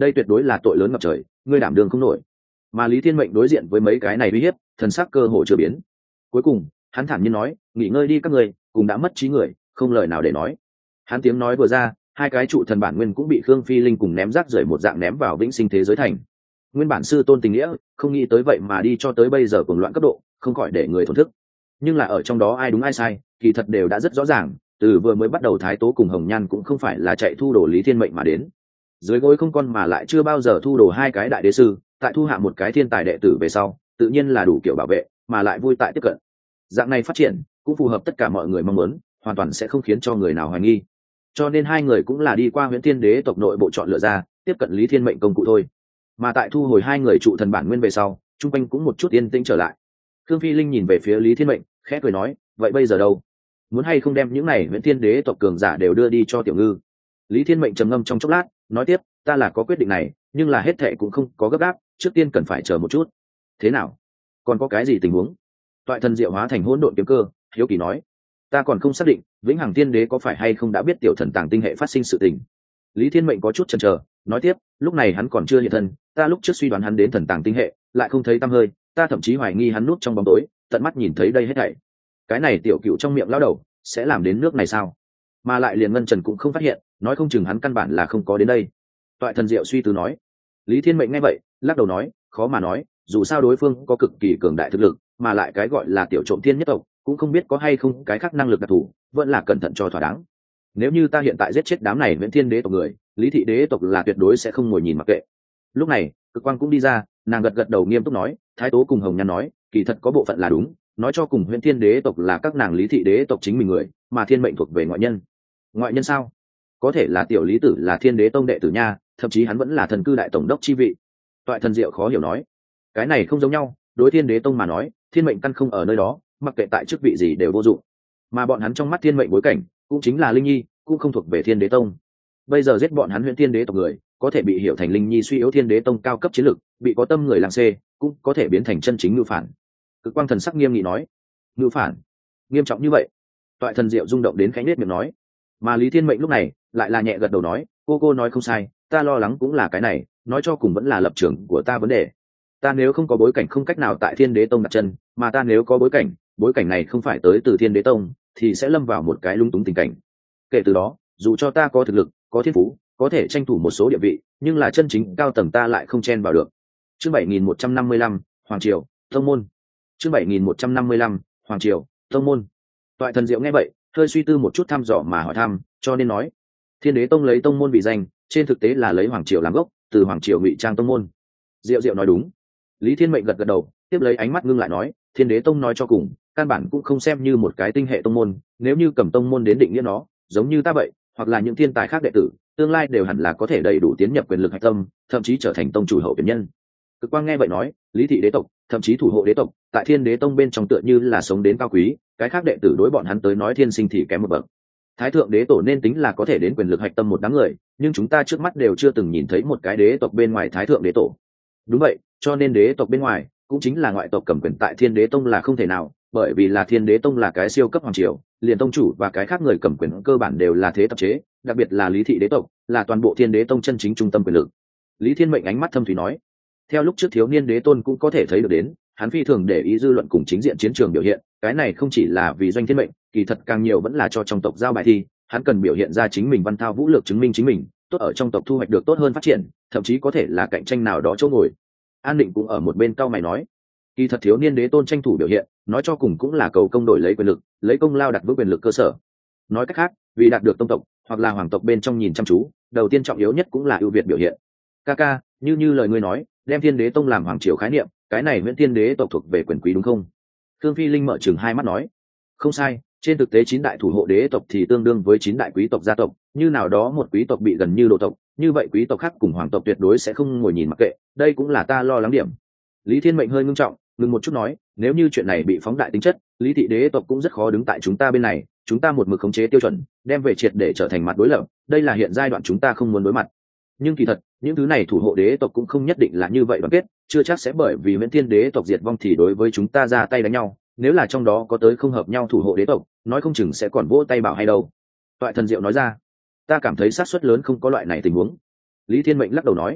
S1: đây tuyệt đối là tội lớn ngập trời, ngươi đảm đương không nổi. Mà Lý Thiên Mệnh đối diện với mấy cái này uy hiếp, thần sắc cơ hồ chưa biến. Cuối cùng hắn thản nhiên nói, nghỉ ngơi đi các người, cùng đã mất trí người, không lời nào để nói. Hắn tiếng nói vừa ra, hai cái trụ thần bản nguyên cũng bị Khương Phi Linh cùng ném rác rưởi một dạng ném vào vĩnh sinh thế giới thành. Nguyên bản sư tôn tình nghĩa, không nghĩ tới vậy mà đi cho tới bây giờ cuồng loạn cấp độ, không khỏi để người thổn thức. Nhưng là ở trong đó ai đúng ai sai, kỳ thật đều đã rất rõ ràng, từ vừa mới bắt đầu Thái Tố cùng Hồng Nhan cũng không phải là chạy thu đồ Lý Thiên Mệnh mà đến. Dưới gối không con mà lại chưa bao giờ thu đồ hai cái đại đế sư, tại thu hạ một cái thiên tài đệ tử về sau, tự nhiên là đủ kiểu bảo vệ, mà lại vui tại tiếp cận. Dạng này phát triển cũng phù hợp tất cả mọi người mong muốn, hoàn toàn sẽ không khiến cho người nào hoài nghi. Cho nên hai người cũng là đi qua Huyền Thiên Đế tộc nội bộ chọn lựa ra, tiếp cận Lý Thiên Mệnh công cụ thôi. Mà tại thu hồi hai người trụ thần bản nguyên về sau, trung quanh cũng một chút yên tĩnh trở lại. Khương Phi Linh nhìn về phía Lý Thiên Mệnh, khẽ cười nói, vậy bây giờ đâu? Muốn hay không đem những này Huyền Thiên Đế tộc cường giả đều đưa đi cho Tiểu Ngư? Lý Thiên Mệnh trầm ngâm trong chốc lát, nói tiếp, ta là có quyết định này, nhưng là hết thệ cũng không có gấp gáp, trước tiên cần phải chờ một chút. Thế nào? Còn có cái gì tình huống? Toại thần diệu hóa thành hỗn độn kiếm cơ, hiếu kỳ nói, ta còn không xác định vĩnh hằng tiên đế có phải hay không đã biết tiểu thần tàng tinh hệ phát sinh sự tình. Lý Thiên Mệnh có chút chần chờ, nói tiếp, lúc này hắn còn chưa hiện thân, ta lúc trước suy đoán hắn đến thần tàng tinh hệ, lại không thấy tăm hơi, ta thậm chí hoài nghi hắn núp trong bóng tối, tận mắt nhìn thấy đây hết thảy. Cái này tiểu cựu trong miệng lao đầu sẽ làm đến nước này sao? Mà lại liền Ngân Trần cũng không phát hiện, nói không chừng hắn căn bản là không có đến đây. Toại thần diệu suy tư nói. Lý Thiên Mệnh nghe vậy, lắc đầu nói, khó mà nói, dù sao đối phương có cực kỳ cường đại thực lực, mà lại cái gọi là tiểu trộm thiên nhất tộc, cũng không biết có hay không cái khác năng lực đặc thù, vẫn là cẩn thận cho thỏa đáng. Nếu như ta hiện tại giết chết đám này Viễn Thiên Đế tộc người, Lý Thị Đế tộc là tuyệt đối sẽ không ngồi nhìn mặc kệ. Lúc này, Cực Quang cũng đi ra, nàng gật gật đầu nghiêm túc nói, Thái Tố cùng Hồng Nhan nói, kỳ thật có bộ phận là đúng, nói cho cùng Viễn Thiên Đế tộc là các nàng Lý Thị Đế tộc chính mình người, mà Thiên Mệnh thuộc về ngoại nhân. Ngoại nhân sao? Có thể là tiểu Lý Tử là Thiên Đế tông đệ tử nha, thậm chí hắn vẫn là thần cư đại tổng đốc chi vị. Toại thần diệu khó hiểu nói, cái này không giống nhau, đối Thiên Đế tông mà nói, Thiên Mệnh căn không ở nơi đó, mặc kệ tại chức vị gì đều vô dụng, mà bọn hắn trong mắt Thiên Mệnh bối cảnh cũng chính là Linh Nhi, cũng không thuộc về Thiên Đế tông. Bây giờ giết bọn hắn Huyền Thiên Đế tộc người, có thể bị hiểu thành Linh Nhi suy yếu Thiên Đế tông cao cấp chiến lực, bị có tâm người làng xê, cũng có thể biến thành chân chính ngưu phản. Cực Quang thần sắc nghiêm nghị nói, ngưu phản, nghiêm trọng như vậy? Toại thần diệu rung động đến khẽ nết miệng nói. Mà Lý Thiên Mệnh lúc này lại là nhẹ gật đầu nói, cô cô nói không sai, ta lo lắng cũng là cái này, nói cho cùng vẫn là lập trường của ta vấn đề. Ta nếu không có bối cảnh không cách nào tại Thiên Đế tông đặt chân, mà ta nếu có bối cảnh, bối cảnh này không phải tới từ Thiên Đế tông, thì sẽ lâm vào một cái lung túng tình cảnh. Kể từ đó, dù cho ta có thực lực, có thiên phú, có thể tranh thủ một số địa vị, nhưng là chân chính cao tầng ta lại không chen vào được. Chương bảy nghìn một trăm năm mươi lăm, Hoàng triều, Tông môn. Chương bảy nghìn một trăm năm mươi lăm, Hoàng triều, Tông môn. Toại thần diệu nghe vậy, hơi suy tư một chút thăm dò mà hỏi thăm, cho nên nói, Thiên Đế tông lấy tông môn vị danh, trên thực tế là lấy Hoàng triều làm gốc, từ Hoàng triều ngụy trang tông môn. Diệu diệu nói đúng. Lý Thiên Mệnh gật gật đầu, tiếp lấy ánh mắt ngưng lại nói, Thiên Đế tông nói cho cùng, căn bản cũng không xem như một cái tinh hệ tông môn, nếu như cầm tông môn đến định nghĩa nó, giống như ta vậy, hoặc là những thiên tài khác đệ tử, tương lai đều hẳn là có thể đầy đủ tiến nhập quyền lực hạch tâm, thậm chí trở thành tông chủ hậu tuyển nhân. Cực Quang nghe vậy nói, Lý Thị Đế tộc, thậm chí thủ hộ đế tộc, tại Thiên Đế tông bên trong tựa như là sống đến cao quý, cái khác đệ tử đối bọn hắn tới nói thiên sinh thì kém một bậc. Thái thượng đế tổ nên tính là có thể đến quyền lực hạch tâm một đám người, nhưng chúng ta trước mắt đều chưa từng nhìn thấy một cái đế tộc bên ngoài thái thượng đế tổ. Đúng vậy, cho nên đế tộc bên ngoài cũng chính là ngoại tộc cầm quyền tại Thiên Đế tông là không thể nào, bởi vì là Thiên Đế tông là cái siêu cấp hoàng triều, liền tông chủ và cái khác người cầm quyền cơ bản đều là thế tập chế, đặc biệt là Lý Thị Đế tộc, là toàn bộ Thiên Đế tông chân chính trung tâm quyền lực. Lý Thiên Mệnh ánh mắt thâm thúy nói, theo lúc trước thiếu niên đế tôn cũng có thể thấy được đến, hắn phi thường để ý dư luận cùng chính diện chiến trường biểu hiện, cái này không chỉ là vì doanh thiên mệnh, kỳ thật càng nhiều vẫn là cho trong tộc giao bài thi, hắn cần biểu hiện ra chính mình văn thao vũ lược chứng minh chính mình, tốt ở trong tộc thu hoạch được tốt hơn phát triển, thậm chí có thể là cạnh tranh nào đó chỗ ngồi. An Định cũng ở một bên cau mày nói, kỳ thật thiếu niên đế tôn tranh thủ biểu hiện, nói cho cùng cũng là cầu công đổi lấy quyền lực, lấy công lao đặt vững quyền lực cơ sở. Nói cách khác, vì đạt được tông tộc hoặc là hoàng tộc bên trong nhìn chăm chú, đầu tiên trọng yếu nhất cũng là ưu việt biểu hiện. Kaka, như như lời ngươi nói, đem Thiên Đế tông làm hoàng triều khái niệm, cái này Nguyễn Thiên Đế tộc thuộc về quyền quý đúng không? Thương Phi Linh mở chừng hai mắt nói, không sai, trên thực tế chín đại thủ hộ đế tộc thì tương đương với chín đại quý tộc gia tộc, như nào đó một quý tộc bị gần như độ tộc, như vậy quý tộc khác cùng hoàng tộc tuyệt đối sẽ không ngồi nhìn mặc kệ, đây cũng là ta lo lắng điểm. Lý Thiên Mệnh hơi ngưng trọng, ngừng một chút nói, nếu như chuyện này bị phóng đại tính chất, Lý Thị Đế tộc cũng rất khó đứng tại chúng ta bên này, chúng ta một mực khống chế tiêu chuẩn, đem về triệt để trở thành mặt đối lập, đây là hiện giai đoạn chúng ta không muốn đối mặt. Nhưng kỳ thật, những thứ này thủ hộ đế tộc cũng không nhất định là như vậy đoàn kết, chưa chắc sẽ bởi vì Viễn Thiên Đế tộc diệt vong thì đối với chúng ta ra tay đánh nhau, nếu là trong đó có tới không hợp nhau thủ hộ đế tộc, nói không chừng sẽ còn vỗ tay bảo hay đâu. Toại thần diệu nói ra, ta cảm thấy xác suất lớn không có loại này tình huống. Lý Thiên Mệnh lắc đầu nói,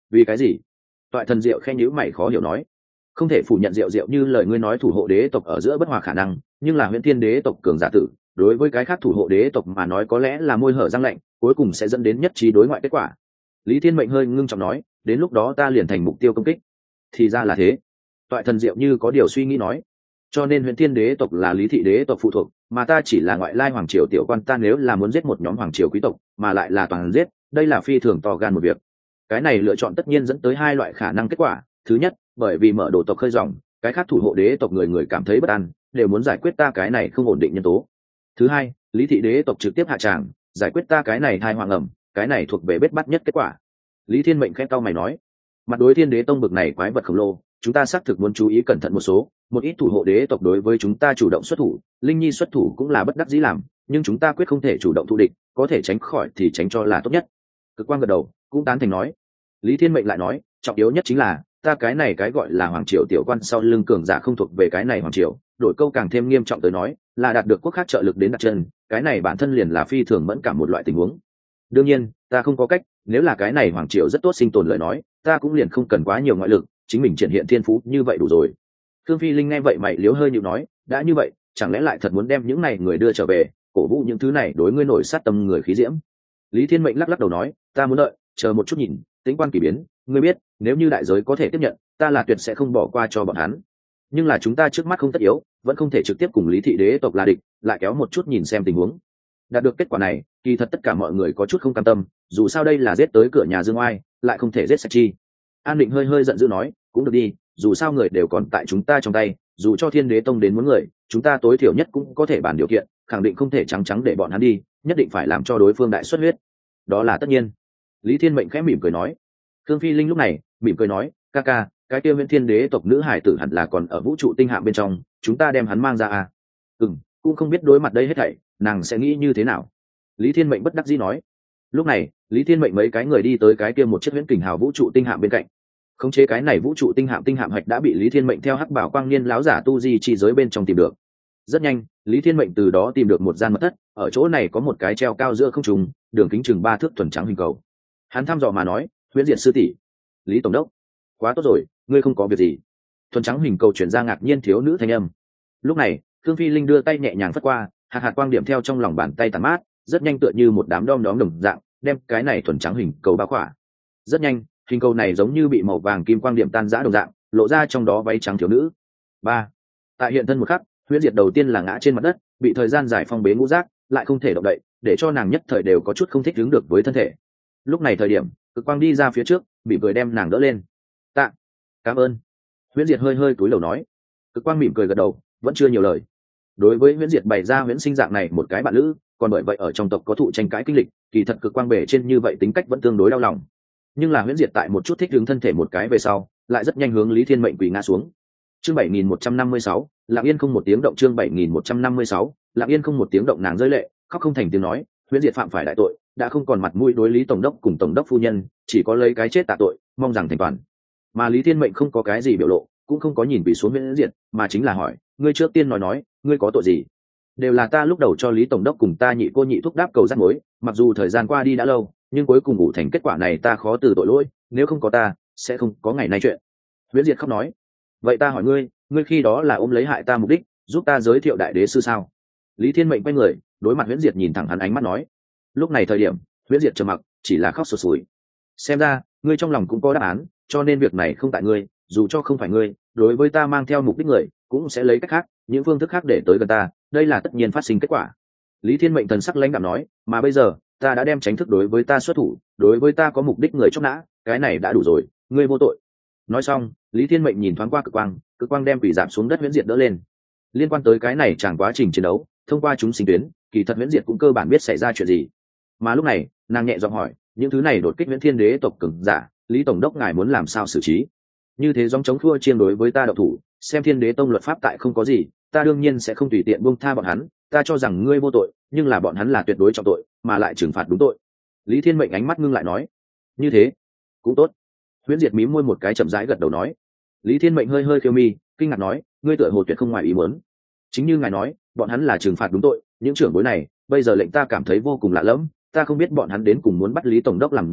S1: vì cái gì? Toại thần Diệu khen nhíu mày khó hiểu nói. Không thể phủ nhận Diệu Diệu như lời ngươi nói thủ hộ đế tộc ở giữa bất hòa khả năng, nhưng là Huyễn Thiên đế tộc cường giả tử, đối với cái khác thủ hộ đế tộc mà nói có lẽ là môi hở răng lạnh, cuối cùng sẽ dẫn đến nhất trí đối ngoại kết quả. Lý Thiên Mệnh hơi ngưng trọng nói, đến lúc đó ta liền thành mục tiêu công kích. Thì ra là thế. Toại thần Diệu như có điều suy nghĩ nói, cho nên Huyễn Thiên đế tộc là Lý thị đế tộc phụ thuộc, mà ta chỉ là ngoại lai hoàng triều tiểu quan, ta nếu là muốn giết một nhóm hoàng triều quý tộc, mà lại là toàn giết, đây là phi thường to gan một việc. Cái này lựa chọn tất nhiên dẫn tới hai loại khả năng kết quả, thứ nhất, bởi vì mở đồ tộc khơi dòng, cái khác thủ hộ đế tộc người người cảm thấy bất an, đều muốn giải quyết ta cái này không ổn định nhân tố. Thứ hai, Lý thị đế tộc trực tiếp hạ tràng, giải quyết ta cái này thai hoàng ẩm, cái này thuộc về bết bắt nhất kết quả. Lý Thiên Mệnh khẽ cau mày nói, mặt đối Thiên đế tông bực này quái vật khổng lồ, chúng ta xác thực muốn chú ý cẩn thận một số, một ít thủ hộ đế tộc đối với chúng ta chủ động xuất thủ, Linh Nhi xuất thủ cũng là bất đắc dĩ làm, nhưng chúng ta quyết không thể chủ động thù địch, có thể tránh khỏi thì tránh cho là tốt nhất. Cực Quang gật đầu, cũng tán thành nói. Lý Thiên Mệnh lại nói, trọng yếu nhất chính là ta cái này cái gọi là hoàng triều tiểu quan sau lưng cường giả không thuộc về cái này hoàng triều, đổi câu càng thêm nghiêm trọng tới nói là đạt được quốc khác trợ lực đến đặt chân, cái này bản thân liền là phi thường mẫn cảm một loại tình huống. Đương nhiên ta không có cách, nếu là cái này hoàng triều rất tốt sinh tồn lời nói, ta cũng liền không cần quá nhiều ngoại lực, chính mình triển hiện thiên phú như vậy đủ rồi. Thương Phi Linh nghe vậy mày liếu hơi nhịu nói, đã như vậy chẳng lẽ lại thật muốn đem những này người đưa trở về, cổ vũ những thứ này đối ngươi nổi sát tâm người khí diễm? Lý Thiên Mệnh lắc lắc đầu nói, ta muốn đợi chờ một chút nhìn tính quan kỳ biến, ngươi biết nếu như đại giới có thể tiếp nhận, ta là tuyệt sẽ không bỏ qua cho bọn hắn, nhưng là chúng ta trước mắt không tất yếu, vẫn không thể trực tiếp cùng Lý thị đế tộc là địch, lại kéo một chút nhìn xem tình huống. Đạt được kết quả này, kỳ thật tất cả mọi người có chút không cam tâm, dù sao đây là giết tới cửa nhà Dương Oai, lại không thể giết sạch chi. An Định hơi hơi giận dữ nói, cũng được đi, dù sao người đều còn tại chúng ta trong tay, dù cho Thiên đế tông đến muốn người, chúng ta tối thiểu nhất cũng có thể bàn điều kiện, khẳng định không thể trắng trắng để bọn hắn đi, nhất định phải làm cho đối phương đại xuất huyết. Đó là tất nhiên. Lý Thiên Mệnh khẽ mỉm cười nói. Thương Phi Linh lúc này mỉm cười nói, ca ca, cái kia Huyễn Thiên đế tộc nữ hải tử hẳn là còn ở vũ trụ tinh hạm bên trong, chúng ta đem hắn mang ra à? Ừm, cũng không biết đối mặt đây hết thảy nàng sẽ nghĩ như thế nào. Lý Thiên Mệnh bất đắc dĩ nói. Lúc này Lý Thiên Mệnh mấy cái người đi tới cái kia một chiếc huyễn kình hào vũ trụ tinh hạm bên cạnh. Khống chế cái này vũ trụ tinh hạm tinh hạm hạch đã bị Lý Thiên Mệnh theo hắc bảo quang niên láo giả tu di chi giới bên trong tìm được. Rất nhanh Lý Thiên Mệnh từ đó tìm được một gian mật thất, ở chỗ này có một cái treo cao giữa không trung, đường kính chừng ba thước thuần trắng hình cầu. Hắn thăm dò mà nói, Huyễn Diệt sư tỷ, Lý tổng đốc, quá tốt rồi, ngươi không có việc gì? Thuần trắng hình cầu chuyển ra ngạc nhiên thiếu nữ thanh âm. Lúc này Thương Phi Linh đưa tay nhẹ nhàng phất qua, hạt hạt quang điểm theo trong lòng bàn tay tàn mát, rất nhanh tựa như một đám đom đóm đồng dạng, đem cái này thuần trắng hình cầu bao khỏa. Rất nhanh hình cầu này giống như bị màu vàng kim quang điểm tan rã đồng dạng, lộ ra trong đó váy trắng thiếu nữ. Ba. Tại hiện thân một khắc, Huyễn Diệt đầu tiên là ngã trên mặt đất, bị thời gian giải phong bế ngũ giác, lại không thể động đậy, để cho nàng nhất thời đều có chút không thích ứng được với thân thể. Lúc này thời điểm Cực Quang đi ra phía trước, bị cười đem nàng đỡ lên. Tạ, cảm ơn. Huyễn Diệt hơi hơi cúi đầu nói. Cực Quang mỉm cười gật đầu, vẫn chưa nhiều lời. Đối với Huyễn Diệt bày ra huyễn sinh dạng này một cái bạn lữ, còn bởi vậy ở trong tộc có thụ tranh cãi kinh lịch, kỳ thật Cực Quang bề trên như vậy tính cách vẫn tương đối đau lòng. Nhưng là Huyễn Diệt tại một chút thích ứng thân thể một cái về sau, lại rất nhanh hướng Lý Thiên Mệnh quỳ ngã xuống. Chương bảy nghìn một trăm năm mươi sáu, Lặng Yên không một tiếng động. Chương bảy nghìn một trăm năm mươi sáu, Lặng Yên không một tiếng động. Nàng rơi lệ, khóc không thành tiếng nói, Huyễn Diệt phạm phải đại tội, đã không còn mặt mũi đối Lý tổng đốc cùng tổng đốc phu nhân, chỉ có lấy cái chết tạ tội, mong rằng thành toàn. Mà Lý Thiên Mệnh không có cái gì biểu lộ, cũng không có nhìn bị xuống Huyễn Diệt, mà chính là hỏi, ngươi trước tiên nói nói, ngươi có tội gì? Đều là ta lúc đầu cho Lý tổng đốc cùng ta nhị cô nhị thúc đáp cầu rắc mối, mặc dù thời gian qua đi đã lâu, nhưng cuối cùng ngủ thành kết quả này ta khó từ tội lỗi, nếu không có ta, sẽ không có ngày nay chuyện. Huyễn Diệt khóc nói, vậy ta hỏi ngươi, ngươi khi đó là ôm lấy hại ta mục đích, giúp ta giới thiệu đại đế sư sao? Lý Thiên Mệnh quay người, đối mặt Huyễn Diệt nhìn thẳng hắn ánh mắt nói. Lúc này thời điểm Huyễn Diệt trầm mặc, chỉ là khóc sụt sùi. Xem ra ngươi trong lòng cũng có đáp án, cho nên việc này không tại ngươi, dù cho không phải ngươi, đối với ta mang theo mục đích người, cũng sẽ lấy cách khác, những phương thức khác để tới gần ta, đây là tất nhiên phát sinh kết quả. Lý Thiên Mệnh thần sắc lãnh đạm nói, mà bây giờ ta đã đem tránh thức đối với ta xuất thủ, đối với ta có mục đích người chóc nã, cái này đã đủ rồi, ngươi vô tội. Nói xong Lý Thiên Mệnh nhìn thoáng qua Cực Quang, Cực Quang đem quỷ giảm xuống đất Huyễn Diệt đỡ lên. Liên quan tới cái này chẳng quá trình chiến đấu, thông qua chúng sinh tuyến, kỳ thật Huyễn Diệt cũng cơ bản biết xảy ra chuyện gì. Mà lúc này nàng nhẹ giọng hỏi, những thứ này đột kích Huyễn Thiên đế tộc cường giả, Lý tổng đốc ngài muốn làm sao xử trí? Như thế giống chống thua chiêng đối với ta độc thủ, xem Thiên đế tông luật pháp tại không có gì, ta đương nhiên sẽ không tùy tiện buông tha bọn hắn, ta cho rằng ngươi vô tội, nhưng là bọn hắn là tuyệt đối trọng tội, mà lại trừng phạt đúng tội. Lý Thiên Mệnh ánh mắt ngưng lại nói, như thế cũng tốt. Huyễn Diệt mím môi một cái chậm rãi gật đầu nói. Lý Thiên Mệnh hơi hơi khiêu mi, kinh ngạc nói, ngươi tựa hồ tuyệt không ngoài ý muốn. Chính như ngài nói, bọn hắn là trừng phạt đúng tội, những trưởng bối này bây giờ lệnh ta cảm thấy vô cùng lạ lẫm, ta không biết bọn hắn đến cùng muốn bắt Lý tổng đốc làm gì,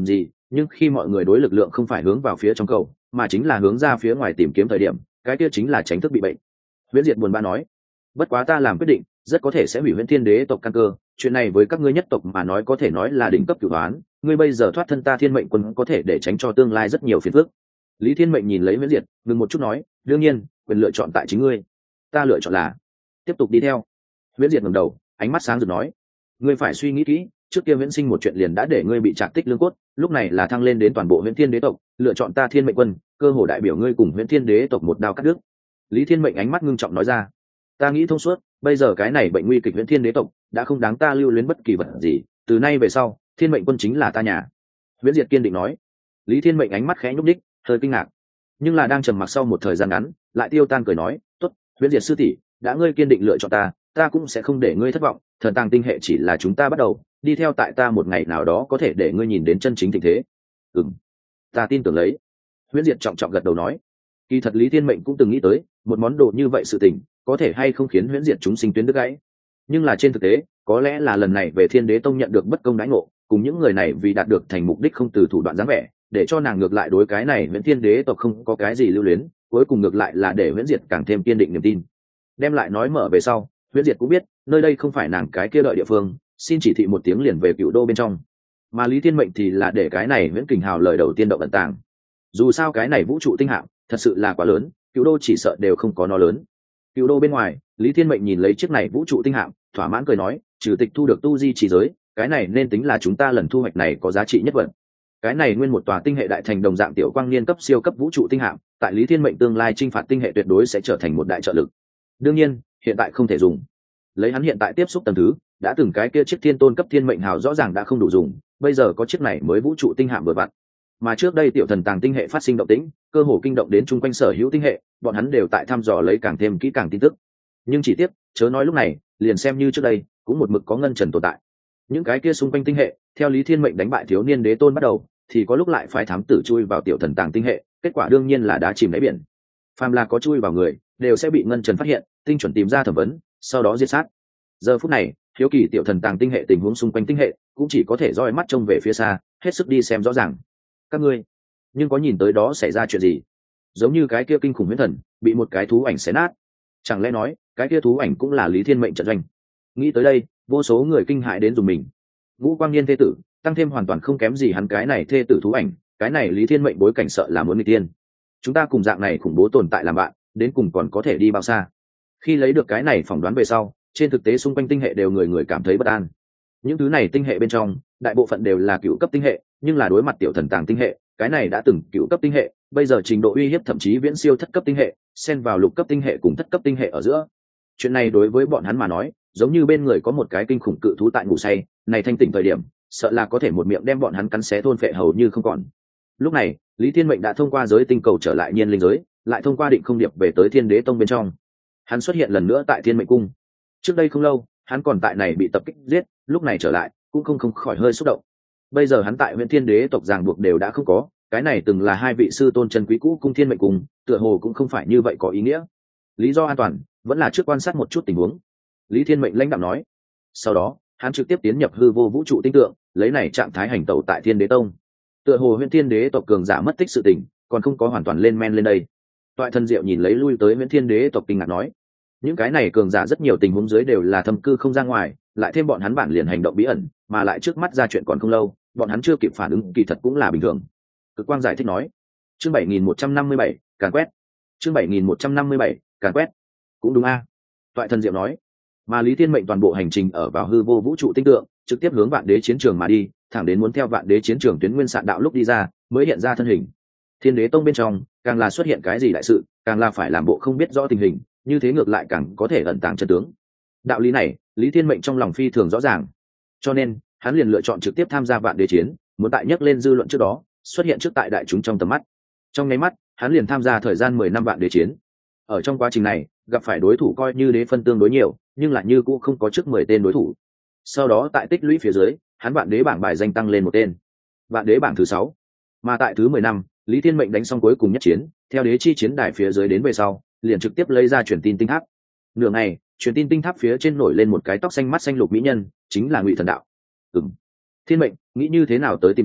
S1: nhưng khi mọi người đối lực lượng không phải hướng vào phía trong cầu mà chính là hướng ra phía ngoài tìm kiếm thời điểm, cái kia chính là tránh thức bị bệnh. Huyễn Diệt buồn bã nói, bất quá ta làm quyết định rất có thể sẽ hủy Huyễn Thiên Đế tộc căn cơ, chuyện này với các ngươi nhất tộc mà nói có thể nói là đỉnh cấp cửu đoán, ngươi bây giờ thoát thân ta Thiên Mệnh Quân có thể để tránh cho tương lai rất nhiều phiền phức. Lý Thiên Mệnh nhìn lấy Huyễn Diệt, ngừng một chút nói, đương nhiên quyền lựa chọn tại chính ngươi, ta lựa chọn là tiếp tục đi theo. Huyễn Diệt ngẩng đầu, ánh mắt sáng rực nói, ngươi phải suy nghĩ kỹ, trước kia Huyễn Sinh một chuyện liền đã để ngươi bị trạc tích lương cốt, lúc này là thăng lên đến toàn bộ Huyễn Thiên Đế tộc, lựa chọn ta Thiên Mệnh Quân, cơ hồ đại biểu ngươi cùng Huyễn Thiên Đế tộc một đao cắt đứt. Lý Thiên Mệnh ánh mắt ngưng trọng nói ra, ta nghĩ thông suốt, bây giờ cái này bệnh nguy kịch Huyễn Thiên Đế tộc đã không đáng ta lưu luyến bất kỳ vật gì, từ nay về sau Thiên Mệnh Quân chính là ta nhà. Huyễn Diệt kiên định nói. Lý Thiên Mệnh ánh mắt khẽ nhúc đích, hơi kinh ngạc, nhưng là đang trầm mặc sau một thời gian ngắn lại tiêu tan cười nói, tốt, Huyễn Diệt sư tỷ, đã ngươi kiên định lựa chọn ta, ta cũng sẽ không để ngươi thất vọng, thần tàng tinh hệ chỉ là chúng ta bắt đầu, đi theo tại ta một ngày nào đó có thể để ngươi nhìn đến chân chính tình thế. Ừm, ta tin tưởng lấy. Huyễn Diệt trọng trọng gật đầu nói, kỳ thật Lý Thiên Mệnh cũng từng nghĩ tới một món đồ như vậy sự tình có thể hay không khiến Huyễn Diệt chúng sinh tuyến đứt gãy, nhưng là trên thực tế có lẽ là lần này về Thiên Đế tông nhận được bất công đãi ngộ, cùng những người này vì đạt được thành mục đích không từ thủ đoạn dáng vẻ, để cho nàng ngược lại đối cái này Huyễn Thiên Đế tộc không có cái gì lưu luyến, cuối cùng ngược lại là để Huyễn Diệt càng thêm kiên định niềm tin. Đem lại nói mở về sau, Huyễn Diệt cũng biết nơi đây không phải nàng cái kia đợi địa phương, xin chỉ thị một tiếng liền về Cựu Đô bên trong, mà Lý Thiên Mệnh thì là để cái này Huyễn Kình Hào lời đầu tiên động ẩn tàng. Dù sao cái này vũ trụ tinh hạm thật sự là quá lớn, Cựu Đô chỉ sợ đều không có nó lớn. Cựu Đô bên ngoài, Lý Thiên Mệnh nhìn lấy chiếc này vũ trụ tinh hạm, thỏa mãn cười nói, trừ tịch thu được tu di chỉ giới, cái này nên tính là chúng ta lần thu hoạch này có giá trị nhất vật. Cái này nguyên một tòa tinh hệ đại thành đồng dạng tiểu quang niên cấp siêu cấp vũ trụ tinh hạm, tại Lý Thiên Mệnh tương lai chinh phạt tinh hệ tuyệt đối sẽ trở thành một đại trợ lực. Đương nhiên, hiện tại không thể dùng. Lấy hắn hiện tại tiếp xúc tầng thứ, đã từng cái kia chiếc thiên tôn cấp thiên mệnh hào rõ ràng đã không đủ dùng, bây giờ có chiếc này mới vũ trụ tinh hạm vừa vặn. Mà trước đây tiểu thần tàng tinh hệ phát sinh động tĩnh, cơ hồ kinh động đến chung quanh sở hữu tinh hệ, bọn hắn đều tại thăm dò lấy càng thêm kỹ càng tin tức. Nhưng chỉ tiếc, chớ nói lúc này, liền xem như trước đây, cũng một mực có ngân trần tồn tại. Những cái kia xung quanh tinh hệ, theo Lý Thiên Mệnh đánh bại thiếu niên đế tôn bắt đầu, thì có lúc lại phải thám tử chui vào tiểu thần tàng tinh hệ, kết quả đương nhiên là đá chìm đáy biển. Phàm là có chui vào người, đều sẽ bị ngân trần phát hiện, tinh chuẩn tìm ra thẩm vấn, sau đó giết sát. Giờ phút này, hiếu kỳ tiểu thần tàng tinh hệ tình huống xung quanh tinh hệ, cũng chỉ có thể dõi mắt trông về phía xa, hết sức đi xem rõ ràng. Các ngươi, nhưng có nhìn tới đó xảy ra chuyện gì? Giống như cái kia kinh khủng huyễn thần, bị một cái thú ảnh xé nát. Chẳng lẽ nói, cái kia thú ảnh cũng là Lý Thiên Mệnh trận doanh? Nghĩ tới đây, vô số người kinh hãi đến dùng mình. Ngũ Quang Niên thê tử, tăng thêm hoàn toàn không kém gì hắn cái này thê tử thú ảnh, cái này Lý Thiên Mệnh bối cảnh sợ là muốn nghịch tiên. Chúng ta cùng dạng này khủng bố tồn tại làm bạn, đến cùng còn có thể đi bao xa? Khi lấy được cái này phỏng đoán về sau, trên thực tế xung quanh tinh hệ đều người người cảm thấy bất an. Những thứ này tinh hệ bên trong, đại bộ phận đều là cựu cấp tinh hệ, nhưng là đối mặt tiểu thần tàng tinh hệ, cái này đã từng cựu cấp tinh hệ, bây giờ trình độ uy hiếp thậm chí viễn siêu thất cấp tinh hệ, xen vào lục cấp tinh hệ cùng thất cấp tinh hệ ở giữa. Chuyện này đối với bọn hắn mà nói, giống như bên người có một cái kinh khủng cự thú tại ngủ say, này thanh tỉnh thời điểm, sợ là có thể một miệng đem bọn hắn cắn xé thôn phệ hầu như không còn. Lúc này, Lý Thiên Mệnh đã thông qua giới tinh cầu trở lại nhiên linh giới, lại thông qua định không điệp về tới Thiên Đế tông bên trong. Hắn xuất hiện lần nữa tại Thiên Mệnh cung. Trước đây không lâu, hắn còn tại này bị tập kích giết, lúc này trở lại, cũng không không khỏi hơi xúc động. Bây giờ hắn tại huyện Thiên Đế tộc ràng buộc đều đã không có, cái này từng là hai vị sư tôn chân quý cũ cung Thiên Mệnh cung, tựa hồ cũng không phải như vậy có ý nghĩa. Lý do an toàn, vẫn là trước quan sát một chút tình huống. Lý Thiên Mệnh lãnh đạm nói. Sau đó, hắn trực tiếp tiến nhập hư vô vũ trụ tinh tượng, lấy này trạng thái hành tẩu tại Thiên Đế tông. Tựa hồ huyện Thiên Đế tộc cường giả mất tích sự tình, còn không có hoàn toàn lên men lên đây. Toại Thân Diệu nhìn lấy lui tới huyện Thiên Đế tộc kinh ngạc nói, những cái này cường giả rất nhiều tình huống dưới đều là thâm cư không ra ngoài, lại thêm bọn hắn bản liền hành động bí ẩn, mà lại trước mắt ra chuyện còn không lâu, bọn hắn chưa kịp phản ứng, kỳ thật cũng là bình thường. Cực Quang giải thích nói. Chương bảy nghìn một trăm năm mươi bảy, càn quét. Chương bảy nghìn một trăm năm mươi bảy, càn quét. Cũng đúng a. À. Toại Thân Diệu nói. Mà Lý Thiên Mệnh toàn bộ hành trình ở vào hư vô vũ trụ tinh tượng, trực tiếp hướng Vạn Đế chiến trường mà đi, thẳng đến muốn theo Vạn Đế chiến trường tuyến nguyên sạn đạo lúc đi ra, mới hiện ra thân hình. Thiên Đế tông bên trong, càng là xuất hiện cái gì đại sự, càng là phải làm bộ không biết rõ tình hình, như thế ngược lại càng có thể ẩn tàng chân tướng. Đạo lý này, Lý Thiên Mệnh trong lòng phi thường rõ ràng, cho nên hắn liền lựa chọn trực tiếp tham gia Vạn Đế chiến, muốn tại nhắc lên dư luận trước đó, xuất hiện trước tại đại chúng trong tầm mắt. Trong nháy mắt, hắn liền tham gia thời gian mười năm Vạn Đế chiến. Ở trong quá trình này, gặp phải đối thủ coi như đế phân tương đối nhiều, nhưng lại như cũng không có trước mười tên đối thủ. Sau đó tại tích lũy phía dưới, hắn Vạn Đế bảng bài danh tăng lên một tên, Vạn Đế bảng thứ sáu. Mà tại thứ mười năm, Lý Thiên Mệnh đánh xong cuối cùng nhất chiến, theo đế chi chiến đài phía dưới đến về sau, liền trực tiếp lấy ra truyền tin tinh tháp. Nửa ngày, truyền tin tinh tháp phía trên nổi lên một cái tóc xanh mắt xanh lục mỹ nhân, chính là Ngụy Thần Đạo. Ừm. Thiên Mệnh, nghĩ như thế nào tới tìm ta,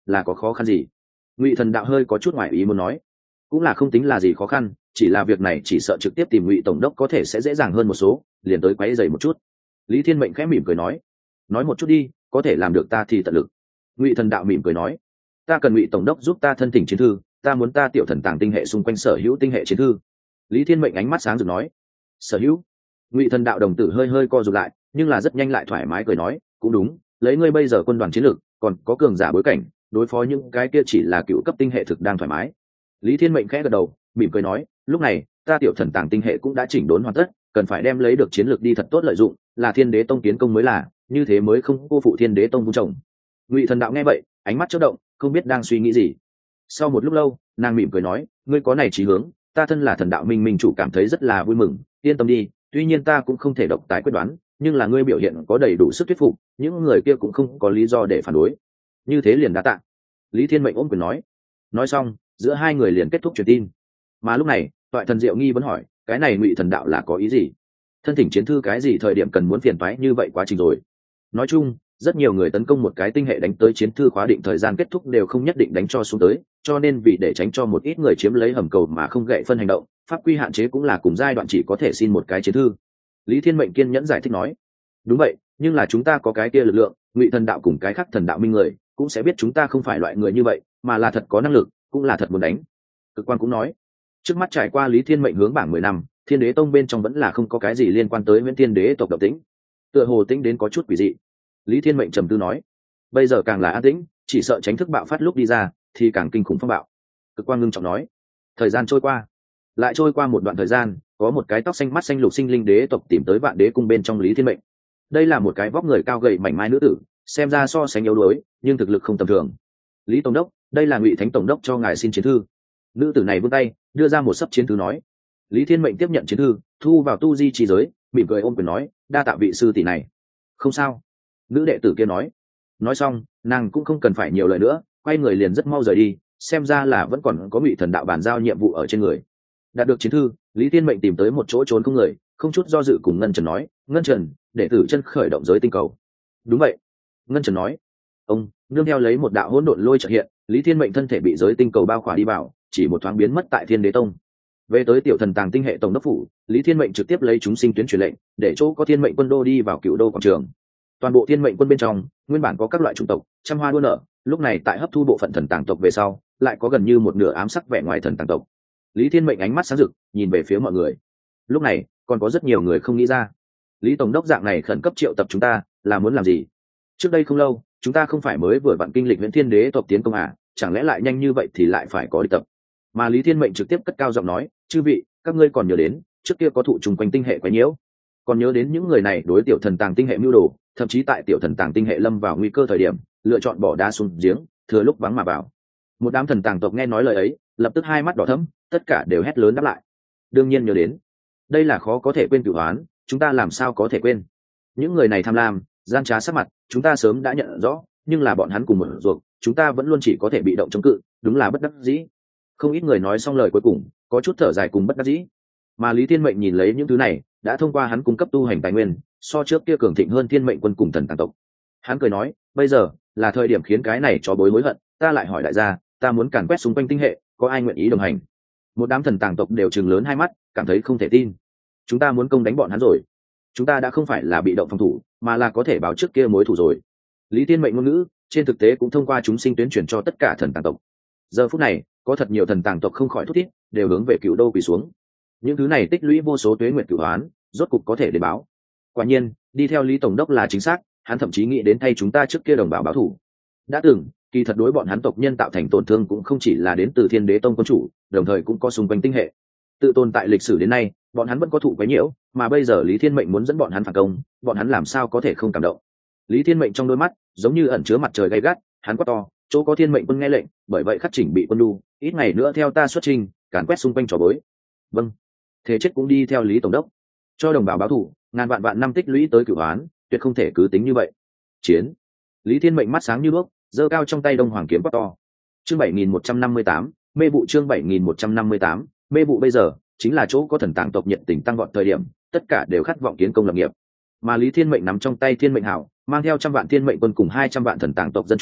S1: là có khó khăn gì? Ngụy Thần Đạo hơi có chút ngoại ý muốn nói. Cũng là không tính là gì khó khăn, chỉ là việc này chỉ sợ trực tiếp tìm Ngụy tổng đốc có thể sẽ dễ dàng hơn một số, liền tới quấy rầy một chút. Lý Thiên Mệnh khẽ mỉm cười nói, nói một chút đi, có thể làm được ta thì tận lực. Ngụy Thần Đạo mỉm cười nói, ta cần Ngụy tổng đốc giúp ta thân thỉnh chiến thư, ta muốn ta tiểu thần tàng tinh hệ xung quanh sở hữu tinh hệ chiến thư. Lý Thiên Mệnh ánh mắt sáng rực nói, sở hữu. Ngụy Thần Đạo đồng tử hơi hơi co rụt lại, nhưng là rất nhanh lại thoải mái cười nói, cũng đúng, lấy ngươi bây giờ quân đoàn chiến lược, còn có cường giả bối cảnh, đối phó những cái kia chỉ là cựu cấp tinh hệ thực đang thoải mái. Lý Thiên Mệnh khẽ gật đầu, mỉm cười nói, lúc này ta tiểu thần tàng tinh hệ cũng đã chỉnh đốn hoàn tất, cần phải đem lấy được chiến lược đi thật tốt lợi dụng, là Thiên Đế Tông tiến công mới là, như thế mới không cô phụ Thiên Đế Tông vun trồng. Ngụy Thần Đạo nghe vậy, ánh mắt chớp động, không biết đang suy nghĩ gì. Sau một lúc lâu, nàng mỉm cười nói, ngươi có này chí hướng, ta thân là thần đạo minh minh chủ cảm thấy rất là vui mừng, yên tâm đi, tuy nhiên ta cũng không thể độc tài quyết đoán, nhưng là ngươi biểu hiện có đầy đủ sức thuyết phục, những người kia cũng không có lý do để phản đối. Như thế liền đa tạ. Lý Thiên Mệnh ôm quyền nói. Nói xong, giữa hai người liền kết thúc truyền tin. Mà lúc này, Toại Thần Diệu nghi vẫn hỏi, cái này Ngụy Thần Đạo là có ý gì? Thân thỉnh chiến thư cái gì thời điểm cần muốn phiền toái như vậy quá trình rồi? Nói chung, rất nhiều người tấn công một cái tinh hệ đánh tới chiến thư khóa định thời gian kết thúc đều không nhất định đánh cho xuống tới, cho nên vì để tránh cho một ít người chiếm lấy hầm cầu mà không gậy phân hành động, pháp quy hạn chế cũng là cùng giai đoạn chỉ có thể xin một cái chiến thư. Lý Thiên Mệnh kiên nhẫn giải thích nói, đúng vậy, nhưng là chúng ta có cái kia lực lượng, Ngụy Thần Đạo cùng cái khác thần đạo minh người cũng sẽ biết chúng ta không phải loại người như vậy, mà là thật có năng lực, cũng là thật muốn đánh. Cực Quan cũng nói, trước mắt trải qua Lý Thiên Mệnh hướng bảng mười năm, Thiên Đế Tông bên trong vẫn là không có cái gì liên quan tới Viễn Thiên Đế tộc động tĩnh, tựa hồ tĩnh đến có chút quỷ dị. Lý Thiên Mệnh trầm tư nói, bây giờ càng là an tĩnh, chỉ sợ tránh thức bạo phát lúc đi ra thì càng kinh khủng phong bạo. Cực Quan ngưng trọng nói, thời gian trôi qua, lại trôi qua một đoạn thời gian, có một cái tóc xanh mắt xanh lục sinh linh đế tộc tìm tới Vạn Đế cung bên trong Lý Thiên Mệnh. Đây là một cái vóc người cao gầy mảnh mai nữ tử, xem ra so sánh yếu đuối, nhưng thực lực không tầm thường. Lý tổng đốc, đây là Ngụy Thánh tổng đốc cho ngài xin chiến thư. Nữ tử này vươn tay, đưa ra một sấp chiến thư nói. Lý Thiên Mệnh tiếp nhận chiến thư, thu vào tu di chi giới, mỉm cười ôm quyền nói, đa tạ vị sư tỷ này. Không sao. Nữ đệ tử kia nói. Nói xong, nàng cũng không cần phải nhiều lời nữa, quay người liền rất mau rời đi, xem ra là vẫn còn có Ngụy Thần Đạo bàn giao nhiệm vụ ở trên người. Đạt được chiến thư, Lý Thiên Mệnh tìm tới một chỗ trốn không người, không chút do dự cùng Ngân Trần nói, Ngân Trần, đệ tử chân khởi động giới tinh cầu. Đúng vậy. Ngân Trần nói. Ông nương theo lấy một đạo hỗn độn lôi chợt hiện, Lý Thiên Mệnh thân thể bị giới tinh cầu bao khỏa đi vào, chỉ một thoáng biến mất tại Thiên Đế Tông. Về tới tiểu thần tàng tinh hệ tổng đốc phủ, Lý Thiên Mệnh trực tiếp lấy chúng sinh tuyến truyền lệnh, để chỗ có Thiên Mệnh quân đô đi vào Cựu Đô quảng trường. Toàn bộ Thiên Mệnh quân bên trong, nguyên bản có các loại chủng tộc, trăm hoa đua nở, lúc này tại hấp thu bộ phận thần tàng tộc về sau, lại có gần như một nửa ám sắc vẻ ngoài thần tàng tộc. Lý Thiên Mệnh ánh mắt sáng rực, nhìn về phía mọi người. Lúc này, còn có rất nhiều người không nghĩ ra, Lý tổng đốc dạng này khẩn cấp triệu tập chúng ta, là muốn làm gì? Trước đây không lâu, chúng ta không phải mới vừa vặn kinh lịch Viễn Thiên Đế tộc tiến công à, chẳng lẽ lại nhanh như vậy thì lại phải có đi tập? Mà Lý Thiên Mệnh trực tiếp cất cao giọng nói, chư vị, các ngươi còn nhớ đến, trước kia có thụ trùng quanh tinh hệ quấy nhiễu, còn nhớ đến những người này đối tiểu thần tàng tinh hệ mưu đồ, thậm chí tại tiểu thần tàng tinh hệ lâm vào nguy cơ thời điểm, lựa chọn bỏ đá xuống giếng, thừa lúc vắng mà vào. Một đám thần tàng tộc nghe nói lời ấy, lập tức hai mắt đỏ thẫm, tất cả đều hét lớn đáp lại. Đương nhiên nhớ đến, đây là khó có thể quên cửu oán, chúng ta làm sao có thể quên? Những người này tham lam, gian trá sắc mặt, chúng ta sớm đã nhận rõ, nhưng là bọn hắn cùng một ruột, chúng ta vẫn luôn chỉ có thể bị động chống cự, đúng là bất đắc dĩ. Không ít người nói xong lời cuối cùng, có chút thở dài cùng bất đắc dĩ. Mà Lý Thiên Mệnh nhìn lấy những thứ này, đã thông qua hắn cung cấp tu hành tài nguyên, so trước kia cường thịnh hơn Thiên Mệnh quân cùng thần tàng tộc. Hắn cười nói, bây giờ là thời điểm khiến cái này cho bối hối hận, ta lại hỏi đại gia, ta muốn càn quét xung quanh tinh hệ, có ai nguyện ý đồng hành? Một đám thần tàng tộc đều trừng lớn hai mắt, cảm thấy không thể tin. Chúng ta muốn công đánh bọn hắn rồi. Chúng ta đã không phải là bị động phòng thủ, mà là có thể báo trước kia mối thù rồi. Lý Thiên Mệnh ngôn ngữ, trên thực tế cũng thông qua chúng sinh tuyến truyền cho tất cả thần tàng tộc. Giờ phút này, có thật nhiều thần tàng tộc không khỏi thút thít, đều hướng về Cựu Đô quỳ xuống. Những thứ này tích lũy vô số tuế nguyệt cửu oán, rốt cục có thể để báo. Quả nhiên, đi theo Lý tổng đốc là chính xác, hắn thậm chí nghĩ đến thay chúng ta trước kia đồng bào báo thù. Đã từng, kỳ thật đối bọn hắn tộc nhân tạo thành tổn thương cũng không chỉ là đến từ Thiên Đế Tông quân chủ, đồng thời cũng có xung quanh tinh hệ. Tự tồn tại lịch sử đến nay, bọn hắn vẫn có thụ quấy nhiễu, mà bây giờ Lý Thiên Mệnh muốn dẫn bọn hắn phản công, bọn hắn làm sao có thể không cảm động? Lý Thiên Mệnh trong đôi mắt giống như ẩn chứa mặt trời gay gắt, hắn quát to, chỗ có Thiên Mệnh quân nghe lệnh, bởi vậy khắc chỉnh bị quân đu, ít ngày nữa theo ta xuất trình, càn quét xung quanh trò bối. Vâng. Thế chết cũng đi theo Lý tổng đốc, cho đồng bào báo thù, ngàn vạn vạn năm tích lũy tới cửu oán, tuyệt không thể cứ tính như vậy. Chiến. Lý Thiên Mệnh mắt sáng như đuốc, giơ cao trong tay Đông Hoàng kiếm quát to. Chương bảy nghìn một trăm năm mươi tám, mê vụ chương bảy nghìn một trăm năm mươi tám, mê vụ bây giờ chính là chỗ có thần tàng tộc nhiệt tình tăng vọt thời điểm, tất cả đều khát vọng kiến công lập nghiệp. Mà Lý Thiên Mệnh nắm trong tay Thiên Mệnh hảo, mang theo trăm vạn Thiên Mệnh quân cùng hai trăm vạn thần tàng tộc dân chúng,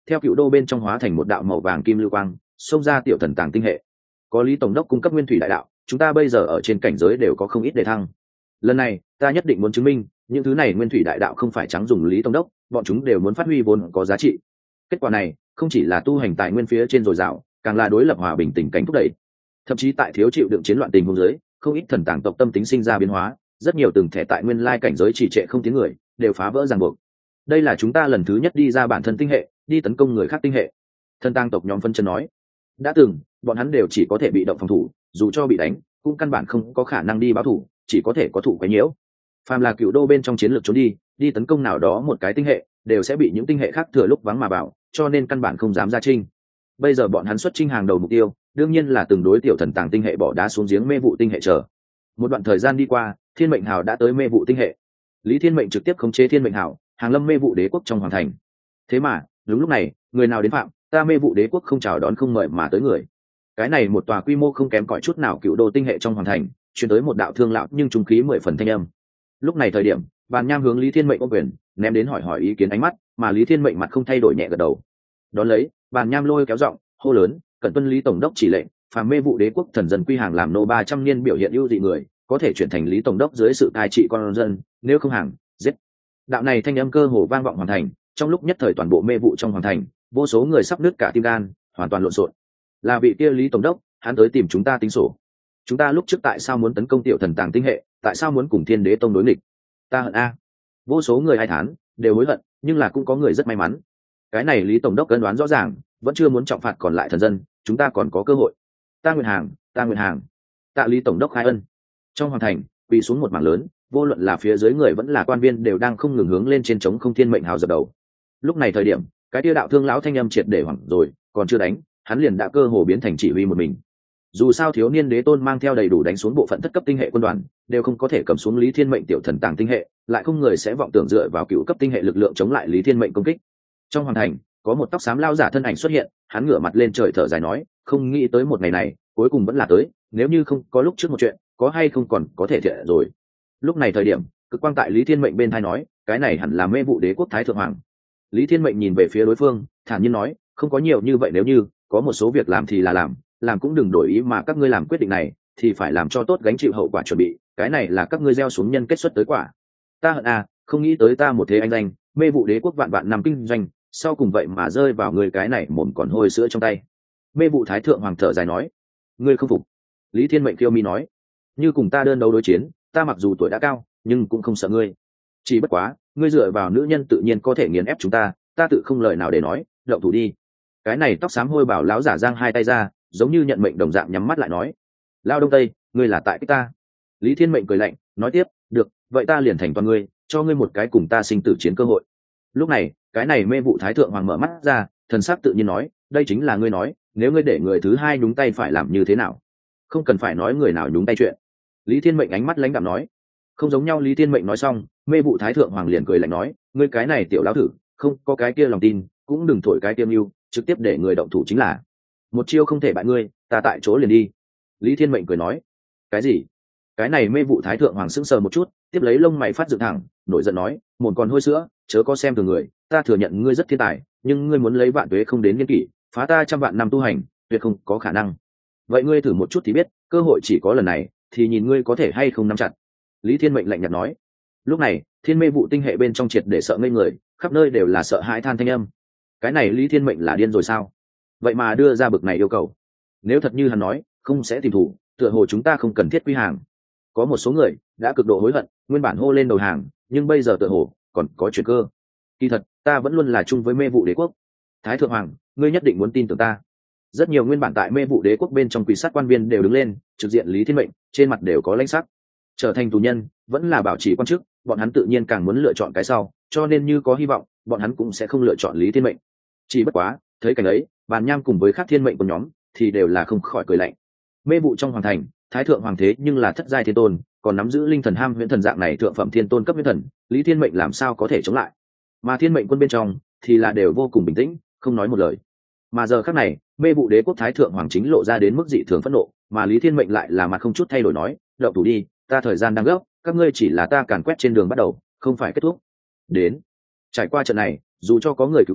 S1: theo cựu đô bên trong hóa thành một đạo màu vàng kim lưu quang xông ra tiểu thần tàng tinh hệ. Có Lý tổng đốc cung cấp nguyên thủy đại đạo, chúng ta bây giờ ở trên cảnh giới đều có không ít đề thăng. Lần này ta nhất định muốn chứng minh những thứ này nguyên thủy đại đạo không phải trắng dùng Lý tổng đốc, bọn chúng đều muốn phát huy vốn có giá trị. Kết quả này không chỉ là tu hành tài nguyên phía trên dồi dào, càng là đối lập hòa bình tình cảnh thúc đẩy. Thậm chí tại thiếu chịu đựng chiến loạn tình huống dưới, không ít thần tàng tộc tâm tính sinh ra biến hóa, rất nhiều từng thể tại nguyên lai cảnh giới chỉ trệ không tiến người đều phá vỡ ràng buộc. Đây là chúng ta lần thứ nhất đi ra bản thân tinh hệ, đi tấn công người khác tinh hệ. Thần tàng tộc nhóm phân chân nói, đã từng bọn hắn đều chỉ có thể bị động phòng thủ, dù cho bị đánh cũng căn bản không có khả năng đi báo thủ, chỉ có thể có thủ quấy nhiễu. Phàm là cựu đô bên trong chiến lược trốn đi đi tấn công nào đó một cái tinh hệ, đều sẽ bị những tinh hệ khác thừa lúc vắng mà vào, cho nên căn bản không dám ra chinh. Bây giờ bọn hắn xuất chinh hàng đầu mục tiêu đương nhiên là từng đối tiểu thần tàng tinh hệ bỏ đá xuống giếng mê vụ tinh hệ chờ. Một đoạn thời gian đi qua, thiên mệnh hào đã tới mê vụ tinh hệ. Lý Thiên Mệnh trực tiếp khống chế thiên mệnh hào hàng lâm mê vụ đế quốc trong hoàng thành. Thế mà đúng lúc này, người nào đến phạm, ta mê vụ đế quốc không chào đón không mời mà tới người. Cái này một tòa quy mô không kém cỏi chút nào cựu đô tinh hệ trong hoàng thành chuyển tới một đạo thương lão nhưng trung khí mười phần thanh âm. Lúc này thời điểm, Bàn Nham hướng Lý Thiên Mệnh ô quyền ném đến hỏi hỏi ý kiến ánh mắt, mà Lý Thiên Mệnh mặt không thay đổi nhẹ gật đầu. Đón lấy, Bàn Nham lôi kéo giọng hô lớn, cẩn tuân Lý tổng đốc chỉ lệnh, phàm mê vụ đế quốc thần dân quy hàng làm nô ba trăm niên biểu hiện ưu dị người, có thể chuyển thành Lý tổng đốc dưới sự cai trị con dân, nếu không hàng giết. Đạo này thanh âm cơ hồ vang vọng hoàn thành, trong lúc nhất thời toàn bộ mê vụ trong hoàng thành, vô số người sắp nứt cả tim gan, hoàn toàn lộn xộn. Là vị kia Lý tổng đốc, hắn tới tìm chúng ta tính sổ. Chúng ta lúc trước tại sao muốn tấn công tiểu thần tàng tinh hệ, tại sao muốn cùng Thiên Đế tông đối nghịch? Ta hận a. Vô số người ai thán, đều hối hận, nhưng là cũng có người rất may mắn. Cái này Lý tổng đốc cân đoán rõ ràng, vẫn chưa muốn trọng phạt còn lại thần dân, chúng ta còn có cơ hội. Ta nguyện hàng, ta nguyện hàng. Tạ Lý tổng đốc khai ân. Trong hoàng thành, quỳ xuống một mảng lớn, vô luận là phía dưới người vẫn là quan viên đều đang không ngừng hướng lên trên trống không thiên mệnh hào dập đầu. Lúc này thời điểm, cái tia đạo thương lão thanh âm triệt để hoảng rồi, còn chưa đánh, hắn liền đã cơ hồ biến thành chỉ huy một mình. Dù sao thiếu niên đế tôn mang theo đầy đủ đánh xuống bộ phận thất cấp tinh hệ quân đoàn, đều không có thể cầm xuống Lý Thiên Mệnh tiểu thần tàng tinh hệ, lại không người sẽ vọng tưởng dựa vào cựu cấp tinh hệ lực lượng chống lại Lý Thiên Mệnh công kích. Trong hoàng thành, có một tóc xám lao giả thân ảnh xuất hiện, hắn ngửa mặt lên trời thở dài nói, không nghĩ tới một ngày này, cuối cùng vẫn là tới, nếu như không có lúc trước một chuyện, có hay không còn có thể thiện rồi. Lúc này thời điểm, cực quang tại Lý Thiên Mệnh bên thai nói, cái này hẳn là mê vụ đế quốc thái thượng hoàng. Lý Thiên Mệnh nhìn về phía đối phương, thản nhiên nói, không có nhiều như vậy, nếu như có một số việc làm thì là làm, làm cũng đừng đổi ý, mà các ngươi làm quyết định này thì phải làm cho tốt, gánh chịu hậu quả chuẩn bị, cái này là các ngươi gieo xuống nhân kết xuất tới quả. Ta hận à, không nghĩ tới ta một thế anh danh, mê vụ đế quốc vạn vạn năm kinh doanh, sau cùng vậy mà rơi vào người cái này mồm còn hôi sữa trong tay. Mê vụ thái thượng hoàng thở dài nói, ngươi không phục? Lý Thiên Mệnh kiêu mi nói, như cùng ta đơn đấu đối chiến, ta mặc dù tuổi đã cao nhưng cũng không sợ ngươi, chỉ bất quá ngươi dựa vào nữ nhân tự nhiên có thể nghiền ép chúng ta, ta tự không lời nào để nói, động thủ đi. Cái này tóc xám hôi bảo lão giả giang hai tay ra, giống như nhận mệnh đồng dạng nhắm mắt lại nói, lao đông tây, ngươi là tại cái ta. Lý Thiên Mệnh cười lạnh nói tiếp, được, vậy ta liền thành toàn ngươi, cho ngươi một cái cùng ta sinh tử chiến cơ hội. Lúc này cái này mê vụ thái thượng hoàng mở mắt ra, thần sắc tự nhiên nói, đây chính là ngươi nói, nếu ngươi để người thứ hai nhúng tay phải làm như thế nào? Không cần phải nói người nào nhúng tay chuyện. Lý Thiên Mệnh ánh mắt lãnh đạm nói. Không giống nhau. Lý Thiên Mệnh nói xong, mê vụ thái thượng hoàng liền cười lạnh nói, ngươi cái này tiểu lão thử, không có cái kia lòng tin, cũng đừng thổi cái tiêm yêu, trực tiếp để người động thủ chính là. Một chiêu không thể bại ngươi, ta tại chỗ liền đi. Lý Thiên Mệnh cười nói. Cái gì? Cái này mê vụ thái thượng hoàng sững sờ một chút, tiếp lấy lông mày phát dựng thẳng, nổi giận nói, mồn còn hôi sữa, chớ có xem thường người, ta thừa nhận ngươi rất thiên tài, nhưng ngươi muốn lấy vạn tuế không đến niên kỷ, phá ta trăm vạn năm tu hành, tuyệt không có khả năng. Vậy ngươi thử một chút thì biết, cơ hội chỉ có lần này, thì nhìn ngươi có thể hay không nắm chặt. Lý Thiên Mệnh lạnh nhạt nói. Lúc này thiên mê vụ tinh hệ bên trong triệt để sợ ngây người, khắp nơi đều là sợ hãi than thanh âm. Cái này Lý Thiên Mệnh là điên rồi sao? Vậy mà đưa ra bực này yêu cầu. Nếu thật như hắn nói không sẽ tìm thủ, tựa hồ chúng ta không cần thiết quy hàng. Có một số người đã cực độ hối hận, nguyên bản hô lên đầu hàng, nhưng bây giờ tựa hồ còn có chuyện cơ. Kỳ thật ta vẫn luôn là chung với mê vụ đế quốc. Thái thượng hoàng, ngươi nhất định muốn tin tưởng ta. Rất nhiều nguyên bản tại mê vụ đế quốc bên trong quỷ sát quan viên đều đứng lên trực diện Lý Thiên Mệnh, trên mặt đều có lãnh sắc. Trở thành tù nhân vẫn là bảo trì quan chức, bọn hắn tự nhiên càng muốn lựa chọn cái sau, cho nên như có hy vọng bọn hắn cũng sẽ không lựa chọn Lý Thiên Mệnh. Chỉ bất quá thấy cảnh ấy, Bàn Nham cùng với các thiên mệnh của nhóm thì đều là không khỏi cười lạnh. Mê vụ trong hoàng thành, thái thượng hoàng thế nhưng là thất giai thiên tôn, còn nắm giữ linh thần ham huyễn thần dạng này thượng phẩm thiên tôn cấp huyễn thần, Lý Thiên Mệnh làm sao có thể chống lại? Mà thiên mệnh quân bên trong thì là đều vô cùng bình tĩnh, không nói một lời. Mà giờ khắc này, mê vụ đế quốc thái thượng hoàng chính lộ ra đến mức dị thường phẫn nộ, mà Lý Thiên Mệnh lại là mặt không chút thay đổi nói, động thủ đi, ta thời gian đang gấp, các ngươi chỉ là ta càn quét trên đường bắt đầu, không phải kết thúc. Đến trải qua trận này, dù cho có người cứu ngươi,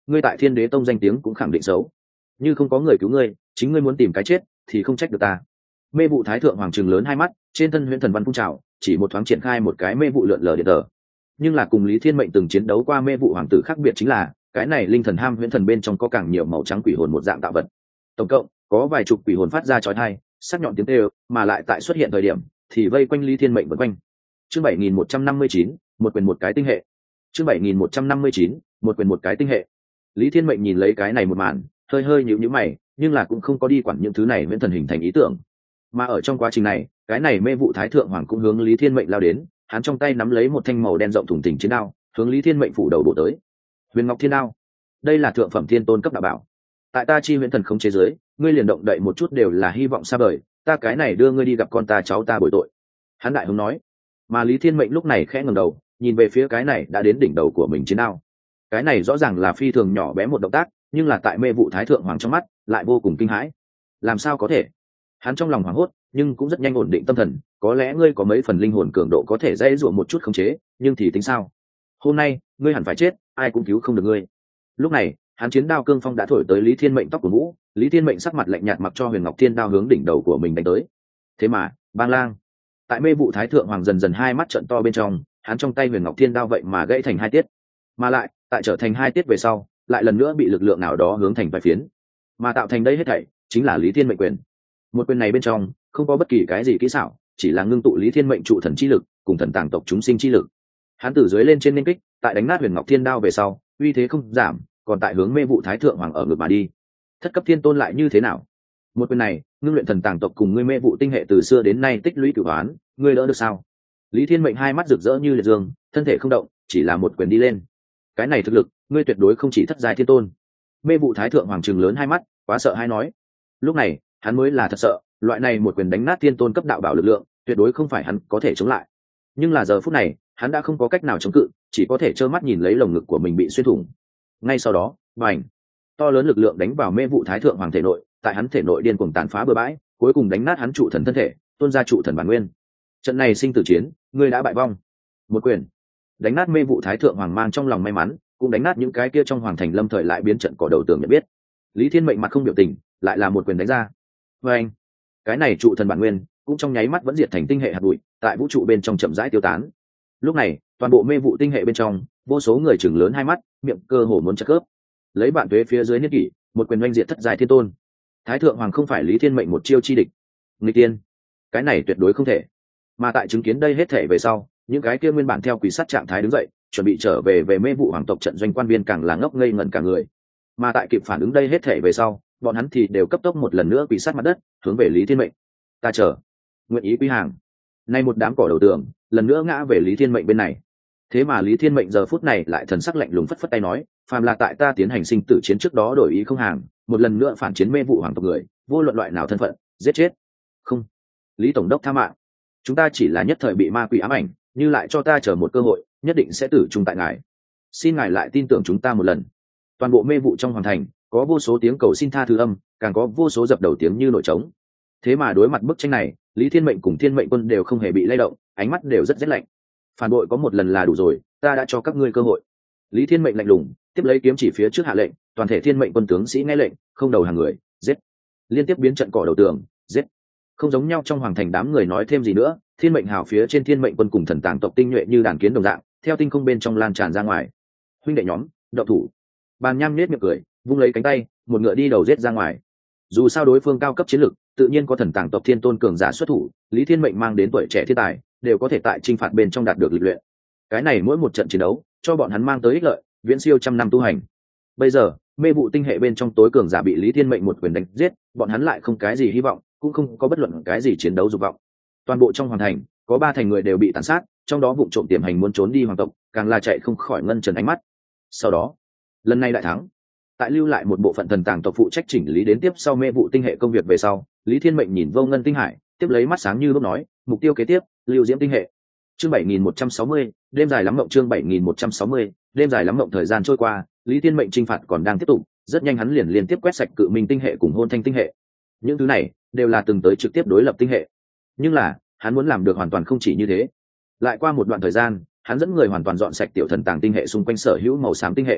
S1: ngươi tại Thiên Đế Tông danh tiếng cũng khẳng định xấu, như không có người cứu ngươi, chính ngươi muốn tìm cái chết thì không trách được ta. Mê vụ thái thượng hoàng trừng lớn hai mắt, trên thân huyễn thần văn phun trào, chỉ một thoáng triển khai một cái mê vụ lượn lờ điện tờ. Nhưng là cùng Lý Thiên Mệnh từng chiến đấu qua mê vụ hoàng tử khác biệt chính là, cái này linh thần ham huyễn thần bên trong có càng nhiều màu trắng quỷ hồn một dạng tạo vật. Tổng cộng có vài chục quỷ hồn phát ra chói tai, sắc nhọn tiếng kêu, mà lại tại xuất hiện thời điểm thì vây quanh Lý Thiên Mệnh vần quanh. Chương bảy nghìn một trăm năm mươi chín, một quyền một cái tinh hệ. Chương bảy nghìn một trăm năm mươi chín, một quyền một cái tinh hệ. Lý Thiên Mệnh nhìn lấy cái này một màn, hơi hơi nhíu nhíu mày, nhưng là cũng không có đi quản những thứ này huyễn thần hình thành ý tưởng. Mà ở trong quá trình này, cái này mê vụ thái thượng hoàng cũng hướng Lý Thiên Mệnh lao đến, hắn trong tay nắm lấy một thanh màu đen rộng thủng thình chiến đao, hướng Lý Thiên Mệnh phủ đầu bổ tới. Huyền Ngọc Thiên Đao, đây là thượng phẩm thiên tôn cấp đạo bảo. Tại ta chi huyễn thần không chế giới, ngươi liền động đậy một chút đều là hy vọng xa vời, ta cái này đưa ngươi đi gặp con ta cháu ta bồi tội. Hắn đại hùng nói. Mà Lý Thiên Mệnh lúc này khẽ ngẩng đầu, nhìn về phía cái này đã đến đỉnh đầu của mình chiến đao. Cái này rõ ràng là phi thường nhỏ bé một động tác, nhưng là tại mê vụ thái thượng hoàng trong mắt lại vô cùng kinh hãi. Làm sao có thể? Hắn trong lòng hoảng hốt, nhưng cũng rất nhanh ổn định tâm thần, có lẽ ngươi có mấy phần linh hồn cường độ có thể dễ dụa một chút khống chế, nhưng thì tính sao? Hôm nay ngươi hẳn phải chết, ai cũng cứu không được ngươi. Lúc này hắn chiến đao cương phong đã thổi tới Lý Thiên Mệnh tóc của mũ, Lý Thiên Mệnh sắc mặt lạnh nhạt mặc cho Huyền Ngọc Thiên Đao hướng đỉnh đầu của mình đánh tới. Thế mà bang lang, tại mê vụ thái thượng hoàng dần dần hai mắt trợn to bên trong, hắn trong tay Huyền Ngọc Thiên Đao vậy mà gãy thành hai tiết, mà lại tại trở thành hai tiết về sau lại lần nữa bị lực lượng nào đó hướng thành vài phiến, mà tạo thành đây hết thảy chính là Lý Thiên Mệnh quyền. Một quyền này bên trong không có bất kỳ cái gì kỹ xảo, chỉ là ngưng tụ Lý Thiên Mệnh trụ thần chi lực cùng thần tàng tộc chúng sinh chi lực. Hắn từ dưới lên trên nên kích, tại đánh nát Huyền Ngọc Thiên Đao về sau, uy thế không giảm, còn tại hướng mê vụ thái thượng hoàng ở ngược mà đi. Thất cấp thiên tôn lại như thế nào? Một quyền này ngưng luyện thần tàng tộc cùng ngươi mê vụ tinh hệ từ xưa đến nay tích lũy cửu oán, ngươi đỡ được sao? Lý Thiên Mệnh hai mắt rực rỡ như liệt dương, thân thể không động, chỉ là một quyền đi lên. Cái này thực lực, ngươi tuyệt đối không chỉ thất giai thiên tôn. Mê vụ thái thượng hoàng trừng lớn hai mắt, quá sợ hãi nói. Lúc này hắn mới là thật sợ, loại này một quyền đánh nát thiên tôn cấp đạo bảo lực lượng tuyệt đối không phải hắn có thể chống lại. Nhưng là giờ phút này hắn đã không có cách nào chống cự, chỉ có thể trơ mắt nhìn lấy lồng ngực của mình bị xuyên thủng. Ngay sau đó bành, to lớn lực lượng đánh vào mê vụ thái thượng hoàng thể nội, tại hắn thể nội điên cuồng tàn phá bừa bãi, cuối cùng đánh nát hắn trụ thần thân thể, tuôn ra trụ thần bản nguyên. Trận này sinh tử chiến, ngươi đã bại vong. Một quyền đánh nát mê vụ thái thượng hoàng mang trong lòng may mắn, cũng đánh nát những cái kia trong hoàng thành lâm thời lại biến trận cỏ đầu tường nhận biết. Lý Thiên Mệnh mặt không biểu tình, lại là một quyền đánh ra. Và anh, cái này trụ thần bản nguyên cũng trong nháy mắt vẫn diệt thành tinh hệ hạt bụi, tại vũ trụ bên trong chậm rãi tiêu tán. Lúc này toàn bộ mê vụ tinh hệ bên trong, vô số người chừng lớn hai mắt, miệng cơ hồ muốn chặt cướp. Lấy bạn tuế phía dưới niết kỷ, một quyền oanh diệt thất giai thiên tôn. Thái thượng hoàng không phải Lý Thiên Mệnh một chiêu chi địch. Nghịch tiên, cái này tuyệt đối không thể. Mà tại chứng kiến đây hết thể về sau, những cái kia nguyên bản theo quỷ sát trạng thái đứng dậy, chuẩn bị trở về về mê vụ hoàng tộc trận doanh quan viên càng là ngốc ngây ngẩn cả người. Mà tại kịp phản ứng đây hết thể về sau, bọn hắn thì đều cấp tốc một lần nữa quỷ sát mặt đất, hướng về Lý Thiên Mệnh. Ta chờ, nguyện ý quý hàng. Nay một đám cỏ đầu tường, lần nữa ngã về Lý Thiên Mệnh bên này. Thế mà Lý Thiên Mệnh giờ phút này lại thần sắc lạnh lùng phất phất tay nói, phàm là tại ta tiến hành sinh tử chiến trước đó đổi ý không hàng, một lần nữa phản chiến mê vụ hoàng tộc người, vô luận loại nào thân phận, giết chết. Không, Lý tổng đốc tha mạng, chúng ta chỉ là nhất thời bị ma quỷ ám ảnh, như lại cho ta chờ một cơ hội, nhất định sẽ tử chung tại ngài. Xin ngài lại tin tưởng chúng ta một lần. Toàn bộ mê vụ trong hoàng thành có vô số tiếng cầu xin tha thứ âm, càng có vô số dập đầu tiếng như nổi trống. Thế mà đối mặt bức tranh này, Lý Thiên Mệnh cùng Thiên Mệnh quân đều không hề bị lay động, ánh mắt đều rất rét lạnh. Phản bội có một lần là đủ rồi, ta đã cho các ngươi cơ hội. Lý Thiên Mệnh lạnh lùng tiếp lấy kiếm chỉ phía trước hạ lệnh, toàn thể Thiên Mệnh quân tướng sĩ nghe lệnh, không đầu hàng người, giết. Liên tiếp biến trận cỏ đầu tường, giết. Không giống nhau trong hoàng thành đám người nói thêm gì nữa, Thiên Mệnh hào phía trên Thiên Mệnh quân cùng thần tàng tộc tinh nhuệ như đàn kiến đồng dạng, theo tinh không bên trong lan tràn ra ngoài. Huynh đệ nhóm, động thủ. Bàn Nham nết miệng cười, vung lấy cánh tay, một ngựa đi đầu giết ra ngoài. Dù sao đối phương cao cấp chiến lực, tự nhiên có thần tàng tộc thiên tôn cường giả xuất thủ, Lý Thiên Mệnh mang đến tuổi trẻ thiên tài, đều có thể tại chinh phạt bên trong đạt được lịch luyện. Cái này mỗi một trận chiến đấu, cho bọn hắn mang tới ích lợi, viễn siêu trăm năm tu hành. Bây giờ, mê vụ tinh hệ bên trong tối cường giả bị Lý Thiên Mệnh một quyền đánh giết, bọn hắn lại không cái gì hy vọng, cũng không có bất luận cái gì chiến đấu dục vọng. Toàn bộ trong hoàng thành, có ba thành người đều bị tàn sát, trong đó vụ trộm tiềm hành muốn trốn đi hoàng tộc, càng là chạy không khỏi ngân trần ánh mắt. Sau đó, lần này đại thắng, tại lưu lại một bộ phận thần tàng tộc phụ trách chỉnh lý đến tiếp sau mê vụ tinh hệ công việc về sau, Lý Thiên Mệnh nhìn vô ngân tinh hải, tiếp lấy mắt sáng như lúc nói, mục tiêu kế tiếp, lưu diễm tinh hệ. Chương bảy nghìn một trăm sáu mươi, đêm dài lắm mộng. Chương bảy nghìn một trăm sáu mươi, đêm dài lắm mộng. Thời gian trôi qua, Lý Thiên Mệnh chinh phạt còn đang tiếp tục, rất nhanh hắn liền liên tiếp quét sạch cự minh tinh hệ cùng hôn thanh tinh hệ. Những thứ này đều là từng tới trực tiếp đối lập tinh hệ, nhưng là hắn muốn làm được hoàn toàn không chỉ như thế. Lại qua một đoạn thời gian, hắn dẫn người hoàn toàn dọn sạch tiểu thần tàng tinh hệ xung quanh sở hữu màu xám tinh hệ.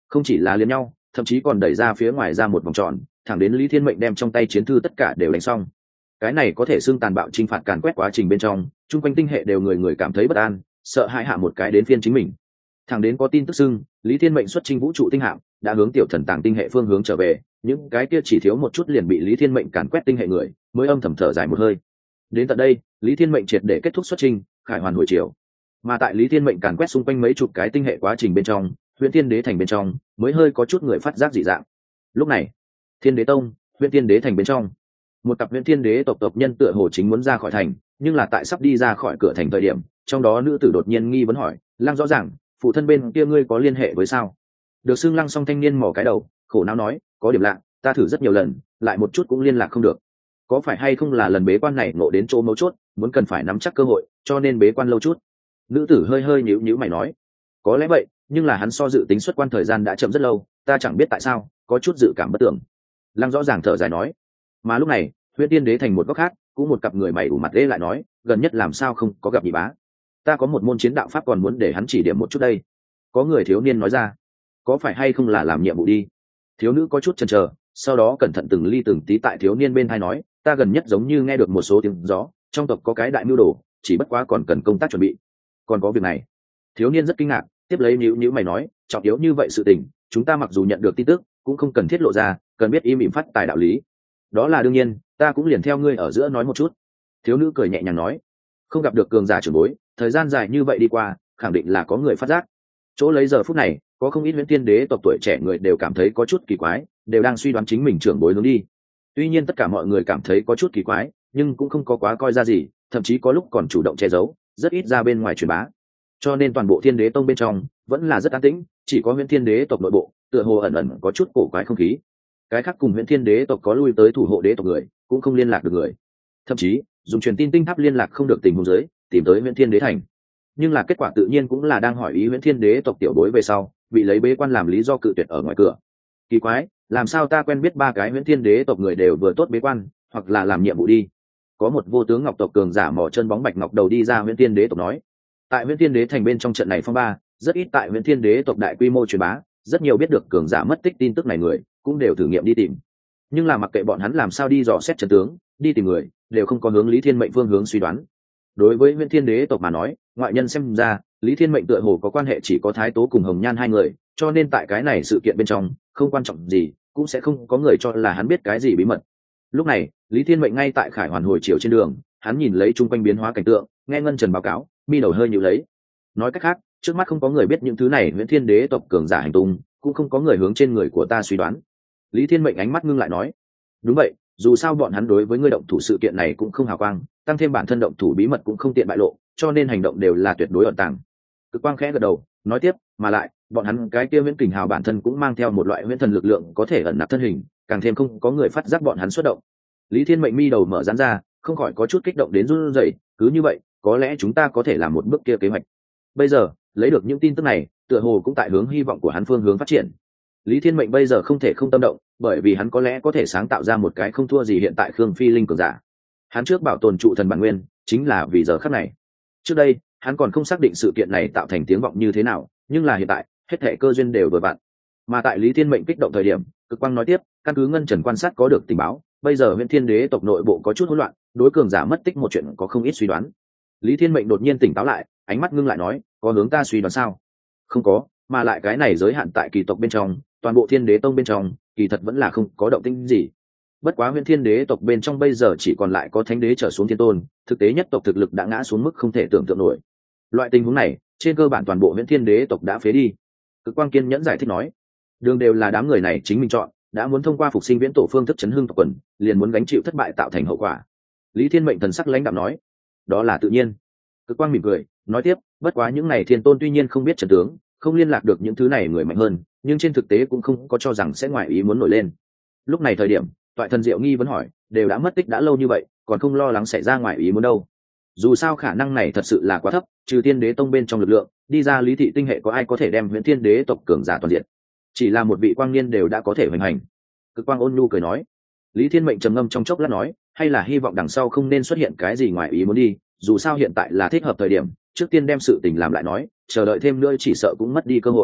S1: không chỉ là liền nhau, thậm chí còn đẩy ra phía ngoài ra một vòng tròn, thẳng đến Lý Thiên Mệnh đem trong tay chiến thư tất cả đều đánh xong. Cái này có thể xưng tàn bạo chinh phạt càn quét quá trình bên trong, chung quanh tinh hệ đều người người cảm thấy bất an, sợ hãi hạ một cái đến phiên chính mình. Thẳng đến có tin tức xưng Lý Thiên Mệnh xuất chinh vũ trụ tinh hạm, đã hướng tiểu thần tàng tinh hệ phương hướng trở về, những cái kia chỉ thiếu một chút liền bị Lý Thiên Mệnh càn quét tinh hệ người mới âm thầm thở dài một hơi. Đến tận đây, Lý Thiên Mệnh triệt để kết thúc xuất chinh, khải hoàn hồi chiều. Mà tại Lý Thiên Mệnh càn quét xung quanh mấy chục cái tinh hệ quá trình bên trong, Huyền Thiên Đế thành bên trong mới hơi có chút người phát giác dị dạng. Lúc này, Thiên Đế tông, Huyền Thiên Đế thành bên trong, một cặp Huyền Thiên Đế tộc tộc nhân tựa hồ chính muốn ra khỏi thành, nhưng là tại sắp đi ra khỏi cửa thành thời điểm, trong đó nữ tử đột nhiên nghi vấn hỏi: "Lăng rõ ràng, phụ thân bên kia ngươi có liên hệ với sao?" Được xưng Lăng Song thanh niên mò cái đầu, khổ não nói: "Có điểm lạ, ta thử rất nhiều lần, lại một chút cũng liên lạc không được. Có phải hay không là lần bế quan này ngộ đến chỗ mấu chốt, muốn cần phải nắm chắc cơ hội, cho nên bế quan lâu chút?" Nữ tử hơi hơi nhíu nhíu mày nói: "Có lẽ vậy, nhưng là hắn so dự tính xuất quan thời gian đã chậm rất lâu, ta chẳng biết tại sao, có chút dự cảm bất tưởng." Lăng rõ ràng thở dài nói. Mà lúc này, Huyền Tiên Đế thành một góc khác, cũng một cặp người mày ủ mặt lê lại nói: "Gần nhất làm sao không có gặp nhị bá? Ta có một môn chiến đạo pháp còn muốn để hắn chỉ điểm một chút đây." Có người thiếu niên nói ra: "Có phải hay không là làm nhiệm vụ đi?" Thiếu nữ có chút chần chờ, sau đó cẩn thận từng ly từng tí tại thiếu niên bên tai nói: "Ta gần nhất giống như nghe được một số tiếng gió, trong tộc có cái đại mưu đồ, chỉ bất quá còn cần công tác chuẩn bị." "Còn có việc này?" Thiếu niên rất kinh ngạc, tiếp lấy nhíu nhíu mày nói: "Trọng yếu như vậy sự tình, chúng ta mặc dù nhận được tin tức, cũng không cần thiết lộ ra, cần biết im ỉm phát tài đạo lý." "Đó là đương nhiên, ta cũng liền theo ngươi ở giữa nói một chút." Thiếu nữ cười nhẹ nhàng nói: "Không gặp được cường giả trưởng bối, thời gian dài như vậy đi qua, khẳng định là có người phát giác." Chỗ lấy giờ phút này, có không ít Huyền Tiên Đế tộc tuổi trẻ người đều cảm thấy có chút kỳ quái, đều đang suy đoán chính mình trưởng bối hướng đi. Tuy nhiên tất cả mọi người cảm thấy có chút kỳ quái, nhưng cũng không có quá coi ra gì, thậm chí có lúc còn chủ động che giấu, rất ít ra bên ngoài truyền bá. Cho nên toàn bộ Thiên Đế tông bên trong vẫn là rất an tĩnh, chỉ có Huyền Thiên Đế tộc nội bộ tựa hồ ẩn ẩn có chút cổ quái không khí. Cái khác cùng Huyền Thiên Đế tộc có lui tới thủ hộ đế tộc người, cũng không liên lạc được người. Thậm chí dùng truyền tin tinh tháp liên lạc không được tình huống dưới, tìm tới Huyền Thiên Đế thành. Nhưng là kết quả tự nhiên cũng là đang hỏi ý Huyền Thiên Đế tộc tiểu bối về sau, bị lấy bế quan làm lý do cự tuyệt ở ngoài cửa. Kỳ quái, làm sao ta quen biết ba cái Huyền Thiên Đế tộc người đều vừa tốt bế quan, hoặc là làm nhiệm vụ đi. Có một vô tướng ngọc tộc cường giả mò chân bóng bạch ngọc đầu đi ra Huyền Thiên Đế tộc nói. Tại Huyền Thiên Đế thành bên trong trận này phong ba, rất ít tại Huyền Thiên Đế tộc đại quy mô truyền bá, rất nhiều biết được cường giả mất tích tin tức này người, cũng đều thử nghiệm đi tìm. Nhưng là mặc kệ bọn hắn làm sao đi dò xét trận tướng, đi tìm người, đều không có hướng Lý Thiên Mệnh phương hướng suy đoán. Đối với Huyền Thiên Đế tộc mà nói, ngoại nhân xem ra, Lý Thiên Mệnh tựa hồ có quan hệ chỉ có Thái Tố cùng Hồng Nhan hai người, cho nên tại cái này sự kiện bên trong, không quan trọng gì, cũng sẽ không có người cho là hắn biết cái gì bí mật. Lúc này, Lý Thiên Mệnh ngay tại khải hoàn hồi chiều trên đường, hắn nhìn lấy chung quanh biến hóa cảnh tượng, nghe Ngân Trần báo cáo, mi đầu hơi nhíu lấy. Nói cách khác, trước mắt không có người biết những thứ này Huyền Thiên Đế tộc cường giả hành tung, cũng không có người hướng trên người của ta suy đoán. Lý Thiên Mệnh ánh mắt ngưng lại nói: "Đúng vậy, dù sao bọn hắn đối với ngươi động thủ sự kiện này cũng không hào quang, tăng thêm bản thân động thủ bí mật cũng không tiện bại lộ, cho nên hành động đều là tuyệt đối ẩn tàng." Cực Quang khẽ gật đầu, nói tiếp: "Mà lại, bọn hắn cái kia Viễn Kình Hào bản thân cũng mang theo một loại huyễn thần lực lượng có thể ẩn nặc thân hình, càng thêm không có người phát giác bọn hắn xuất động." Lý Thiên Mệnh mi đầu mở giãn ra, không khỏi có chút kích động đến run rẩy, cứ như vậy, có lẽ chúng ta có thể làm một bước kia kế hoạch. Bây giờ, lấy được những tin tức này, tựa hồ cũng tại hướng hy vọng của hắn phương hướng phát triển. Lý Thiên Mệnh bây giờ không thể không tâm động, bởi vì hắn có lẽ có thể sáng tạo ra một cái không thua gì hiện tại Khương Phi Linh cường giả. Hắn trước bảo tồn trụ thần bản nguyên, chính là vì giờ khắc này. Trước đây, hắn còn không xác định sự kiện này tạo thành tiếng vọng như thế nào, nhưng là hiện tại, hết thảy cơ duyên đều vừa vặn. Mà tại Lý Thiên Mệnh kích động thời điểm, Cực Quang nói tiếp, căn cứ Ngân Trần quan sát có được tình báo, bây giờ Huyền Thiên Đế tộc nội bộ có chút hỗn loạn, đối cường giả mất tích một chuyện có không ít suy đoán. Lý Thiên Mệnh đột nhiên tỉnh táo lại, ánh mắt ngưng lại nói: "Có hướng ta suy đoán sao?" "Không có, mà lại cái này giới hạn tại kỳ tộc bên trong, toàn bộ Thiên Đế tông bên trong, kỳ thật vẫn là không có động tĩnh gì. Bất quá Huyền Thiên Đế tộc bên trong bây giờ chỉ còn lại có Thánh Đế trở xuống thiên tôn, thực tế nhất tộc thực lực đã ngã xuống mức không thể tưởng tượng nổi. Loại tình huống này, trên cơ bản toàn bộ Huyền Thiên Đế tộc đã phế đi." Cực Quang kiên nhẫn giải thích nói: "Đường đều là đám người này chính mình chọn, đã muốn thông qua phục sinh viễn tổ phương thức chấn hưng tộc quần, liền muốn gánh chịu thất bại tạo thành hậu quả." Lý Thiên Mệnh thần sắc lãnh đạm nói: "Đó là tự nhiên." Cực Quang mỉm cười, nói tiếp: "Bất quá những này thiên tôn tuy nhiên không biết trận tướng, không liên lạc được những thứ này người mạnh hơn, nhưng trên thực tế cũng không có cho rằng sẽ ngoại ý muốn nổi lên." Lúc này thời điểm, Toại Thần Diệu nghi vấn hỏi: "Đều đã mất tích đã lâu như vậy, còn không lo lắng xảy ra ngoại ý muốn đâu? Dù sao khả năng này thật sự là quá thấp, trừ Thiên Đế tông bên trong lực lượng, đi ra Lý thị tinh hệ có ai có thể đem Huyền Thiên Đế tộc cường giả toàn diện? Chỉ là một vị quang niên đều đã có thể hoành hành." Cực Quang ôn nhu cười nói. Lý Thiên Mệnh trầm ngâm trong chốc lát nói: "Hay là hy vọng đằng sau không nên xuất hiện cái gì ngoài ý muốn đi, dù sao hiện tại là thích hợp thời điểm, trước tiên đem sự tình làm lại nói, chờ đợi thêm nữa chỉ sợ cũng mất đi cơ hội."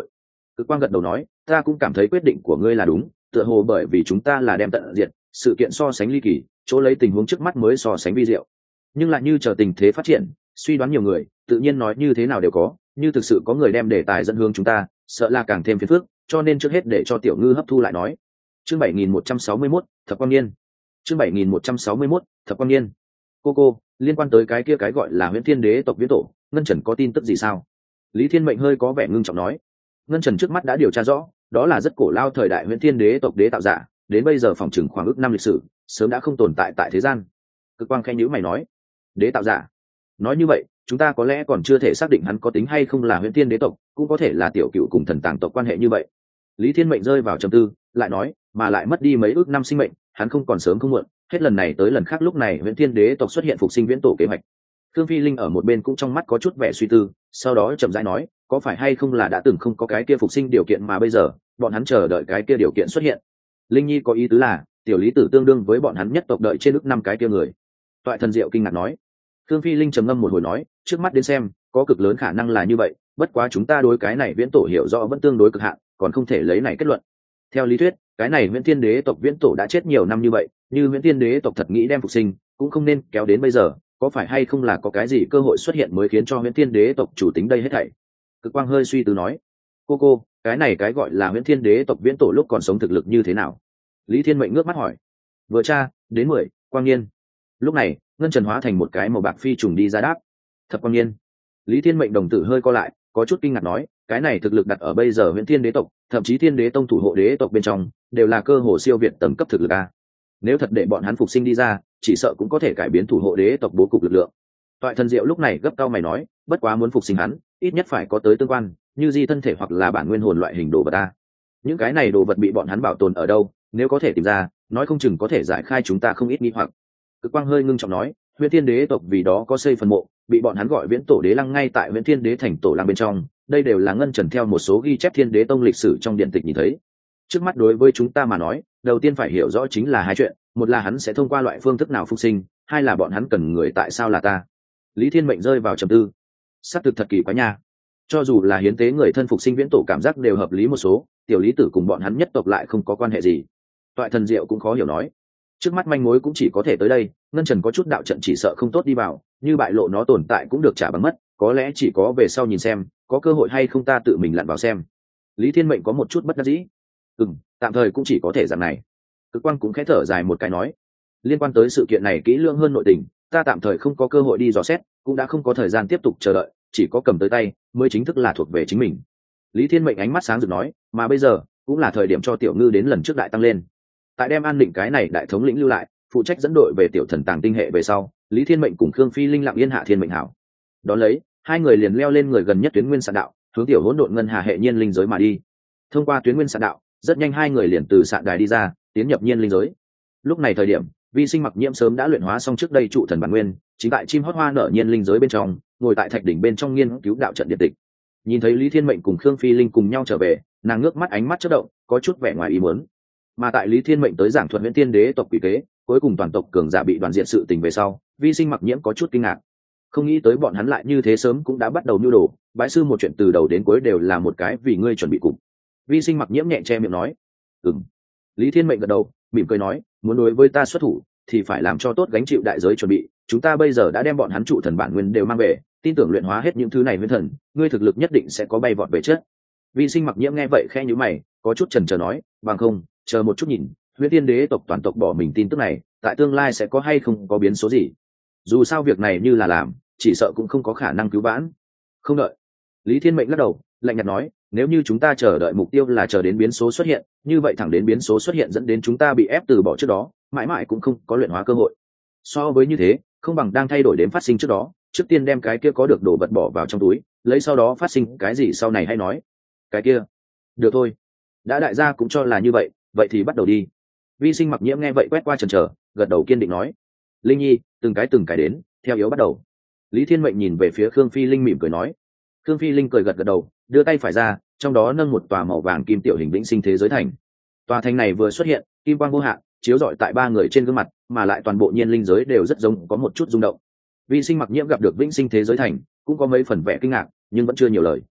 S1: Cực quang gật đầu nói, ta cũng cảm thấy quyết định của ngươi là đúng, tựa hồ bởi vì chúng ta là đem tận diệt, sự kiện so sánh ly kỳ, chỗ lấy tình huống trước mắt mới so sánh vi diệu. Nhưng lại như chờ tình thế phát triển, suy đoán nhiều người, tự nhiên nói như thế nào đều có, như thực sự có người đem đề tài dẫn hướng chúng ta, sợ là càng thêm phiền phức, cho nên trước hết để cho tiểu ngư hấp thu lại nói. Chương bảy nghìn một trăm sáu mươi mốt, thập quang niên. Chương bảy nghìn một trăm sáu mươi mốt, thập quang niên. Cô cô, liên quan tới cái kia cái gọi là Huyễn Thiên Đế tộc viễn tổ, Ngân Trần có tin tức gì sao? Lý Thiên Mệnh hơi có vẻ ngưng trọng nói. Ngân Trần trước mắt đã điều tra rõ, đó là rất cổ lao thời đại Huyễn Thiên Đế tộc đế tạo giả, đến bây giờ phòng chừng khoảng ước năm lịch sử, sớm đã không tồn tại tại thế gian. Cực quang khẽ nhíu mày nói, đế tạo giả. Nói như vậy, chúng ta có lẽ còn chưa thể xác định hắn có tính hay không là Huyễn Thiên Đế tộc, cũng có thể là tiểu cựu cùng thần tàng tộc quan hệ như vậy. Lý Thiên Mệnh rơi vào trầm tư, lại nói, mà lại mất đi mấy ước năm sinh mệnh, hắn không còn sớm không muộn, hết lần này tới lần khác lúc này Huyễn Thiên Đế tộc xuất hiện phục sinh viễn tổ kế hoạch. Thương Phi Linh ở một bên cũng trong mắt có chút vẻ suy tư, sau đó chậm rãi nói, có phải hay không là đã từng không có cái kia phục sinh điều kiện mà bây giờ bọn hắn chờ đợi cái kia điều kiện xuất hiện. Linh Nhi có ý tứ là tiểu lý tử tương đương với bọn hắn nhất tộc đợi trên ước năm cái kia người. Toại Thần Diệu kinh ngạc nói. Thương Phi Linh trầm ngâm một hồi nói, trước mắt đến xem có cực lớn khả năng là như vậy, bất quá chúng ta đối cái này viễn tổ hiểu rõ vẫn tương đối cực hạn, còn không thể lấy này kết luận. Theo lý thuyết, cái này Huyễn Thiên Đế tộc viễn tổ đã chết nhiều năm như vậy, như Huyễn Thiên Đế tộc thật nghĩ đem phục sinh, cũng không nên kéo đến bây giờ, có phải hay không là có cái gì cơ hội xuất hiện mới khiến cho Huyễn Thiên Đế tộc chủ tính đây hết thảy. Cực quang hơi suy tư nói, cô cô, cái này cái gọi là Huyễn Thiên Đế tộc viễn tổ lúc còn sống thực lực như thế nào? Lý Thiên Mệnh ngước mắt hỏi. Vừa tra đến mười, quang niên. Lúc này Ngân Trần hóa thành một cái màu bạc phi trùng đi ra đáp, thập quang niên. Lý Thiên Mệnh đồng tử hơi co lại, có chút kinh ngạc nói, cái này thực lực đặt ở bây giờ Huyễn Thiên Đế tộc, thậm chí Thiên Đế tông thủ hộ đế tộc bên trong, đều là cơ hồ siêu việt tầng cấp thực lực a. Nếu thật để bọn hắn phục sinh đi ra, chỉ sợ cũng có thể cải biến thủ hộ đế tộc bố cục lực lượng. Toại Thần Diệu lúc này gấp cao mày nói, bất quá muốn phục sinh hắn, ít nhất phải có tới tương quan, như di thân thể hoặc là bản nguyên hồn loại hình đồ vật a. Những cái này đồ vật bị bọn hắn bảo tồn ở đâu, nếu có thể tìm ra, nói không chừng có thể giải khai chúng ta không ít nghi hoặc. Cực quang hơi ngưng trọng nói, Huyễn Thiên Đế tộc vì đó có xây phần mộ, bị bọn hắn gọi viễn tổ đế lăng ngay tại Huyễn Thiên Đế thành tổ lăng bên trong, đây đều là Ngân Trần theo một số ghi chép Thiên Đế tông lịch sử trong điện tịch nhìn thấy. Trước mắt đối với chúng ta mà nói, đầu tiên phải hiểu rõ chính là hai chuyện, một là hắn sẽ thông qua loại phương thức nào phục sinh, hai là bọn hắn cần người tại sao là ta. Lý Thiên Mệnh rơi vào trầm tư. Xác thực thật kỳ quá nha. Cho dù là hiến tế người thân phục sinh viễn tổ cảm giác đều hợp lý một số, tiểu lý tử cùng bọn hắn nhất tộc lại không có quan hệ gì. Toại Thần Diệu cũng khó hiểu nói, trước mắt manh mối cũng chỉ có thể tới đây, Ngân Trần có chút đạo trận chỉ sợ không tốt đi vào, như bại lộ nó tồn tại cũng được trả bằng mất, có lẽ chỉ có về sau nhìn xem có cơ hội hay không ta tự mình lặn vào xem. Lý Thiên Mệnh có một chút bất đắc dĩ. Ừm, tạm thời cũng chỉ có thể dạng này. Cực quang cũng khẽ thở dài một cái nói, liên quan tới sự kiện này kỹ lưỡng hơn nội tình, ta tạm thời không có cơ hội đi dò xét, cũng đã không có thời gian tiếp tục chờ đợi, chỉ có cầm tới tay mới chính thức là thuộc về chính mình. Lý Thiên Mệnh ánh mắt sáng rực nói, mà bây giờ cũng là thời điểm cho tiểu ngư đến lần trước đại tăng lên. Tại đem an định cái này đại thống lĩnh lưu lại, phụ trách dẫn đội về tiểu thần tàng tinh hệ về sau, Lý Thiên Mệnh cùng Khương Phi Linh lặng yên hạ thiên mệnh hảo. Đón lấy hai người liền leo lên người gần nhất tuyến nguyên sạn đạo, hướng tiểu hỗn độn ngân hà hệ nhiên linh giới mà đi. Thông qua tuyến nguyên sạn đạo, rất nhanh hai người liền từ sạn đài đi ra, tiến nhập nhiên linh giới. Lúc này thời điểm Vi Sinh Mặc Nhiễm sớm đã luyện hóa xong trước đây trụ thần bản nguyên, chính tại chim hót hoa nở nhiên linh giới bên trong, ngồi tại thạch đỉnh bên trong nghiên cứu đạo trận điện tịch. Nhìn thấy Lý Thiên Mệnh cùng Khương Phi Linh cùng nhau trở về, nàng ngước mắt ánh mắt chớp động, có chút vẻ ngoài ý muốn. Mà tại Lý Thiên Mệnh tới giảng thuật Huyễn Thiên Đế tộc quỷ kế, cuối cùng toàn tộc cường giả bị đoàn diện sự tình về sau, Vi Sinh Mặc Nhiễm có chút kinh ngạc, không nghĩ tới bọn hắn lại như thế sớm cũng đã bắt đầu nưu đồ, bái sư một chuyện từ đầu đến cuối đều là một cái vì ngươi chuẩn bị cục. Vi Sinh Mặc Nhiễm nhẹ che miệng nói, ừm. Lý Thiên Mệnh gật đầu, mỉm cười nói, muốn đối với ta xuất thủ thì phải làm cho tốt gánh chịu đại giới chuẩn bị, chúng ta bây giờ đã đem bọn hắn trụ thần bản nguyên đều mang về, tin tưởng luyện hóa hết những thứ này nguyên thần, ngươi thực lực nhất định sẽ có bay vọt về chất. Vi Sinh Mặc Nhiễm nghe vậy khẽ nhíu mày, có chút chần chờ nói, bằng không, chờ một chút nhìn, Huyễn Thiên Đế tộc toàn tộc bỏ mình tin tức này, tại tương lai sẽ có hay không có biến số gì? Dù sao việc này như là làm, chỉ sợ cũng không có khả năng cứu vãn. Không đợi. Lý Thiên Mệnh lắc đầu, lạnh nhạt nói, nếu như chúng ta chờ đợi mục tiêu là chờ đến biến số xuất hiện, như vậy thẳng đến biến số xuất hiện dẫn đến chúng ta bị ép từ bỏ trước đó, mãi mãi cũng không có luyện hóa cơ hội. So với như thế, không bằng đang thay đổi đến phát sinh trước đó, trước tiên đem cái kia có được đồ vật bỏ vào trong túi, lấy sau đó phát sinh cái gì sau này hay nói. Cái kia, được thôi. Đã đại gia cũng cho là như vậy, vậy thì bắt đầu đi. Vi Sinh Mặc Nhiễm nghe vậy quét qua chần chờ, gật đầu kiên định nói, Linh Nhi, từng cái từng cái đến, theo yếu bắt đầu. Lý Thiên Mệnh nhìn về phía Khương Phi Linh mỉm cười nói. Khương Phi Linh cười gật gật đầu, đưa tay phải ra, trong đó nâng một tòa màu vàng kim tiểu hình vĩnh sinh thế giới thành. Tòa thành này vừa xuất hiện, kim quang vô hạn chiếu rọi tại ba người trên gương mặt, mà lại toàn bộ nhiên linh giới đều rất giống có một chút rung động. Vi Sinh Mặc Nhiễm gặp được vĩnh sinh thế giới thành, cũng có mấy phần vẻ kinh ngạc, nhưng vẫn chưa nhiều lời.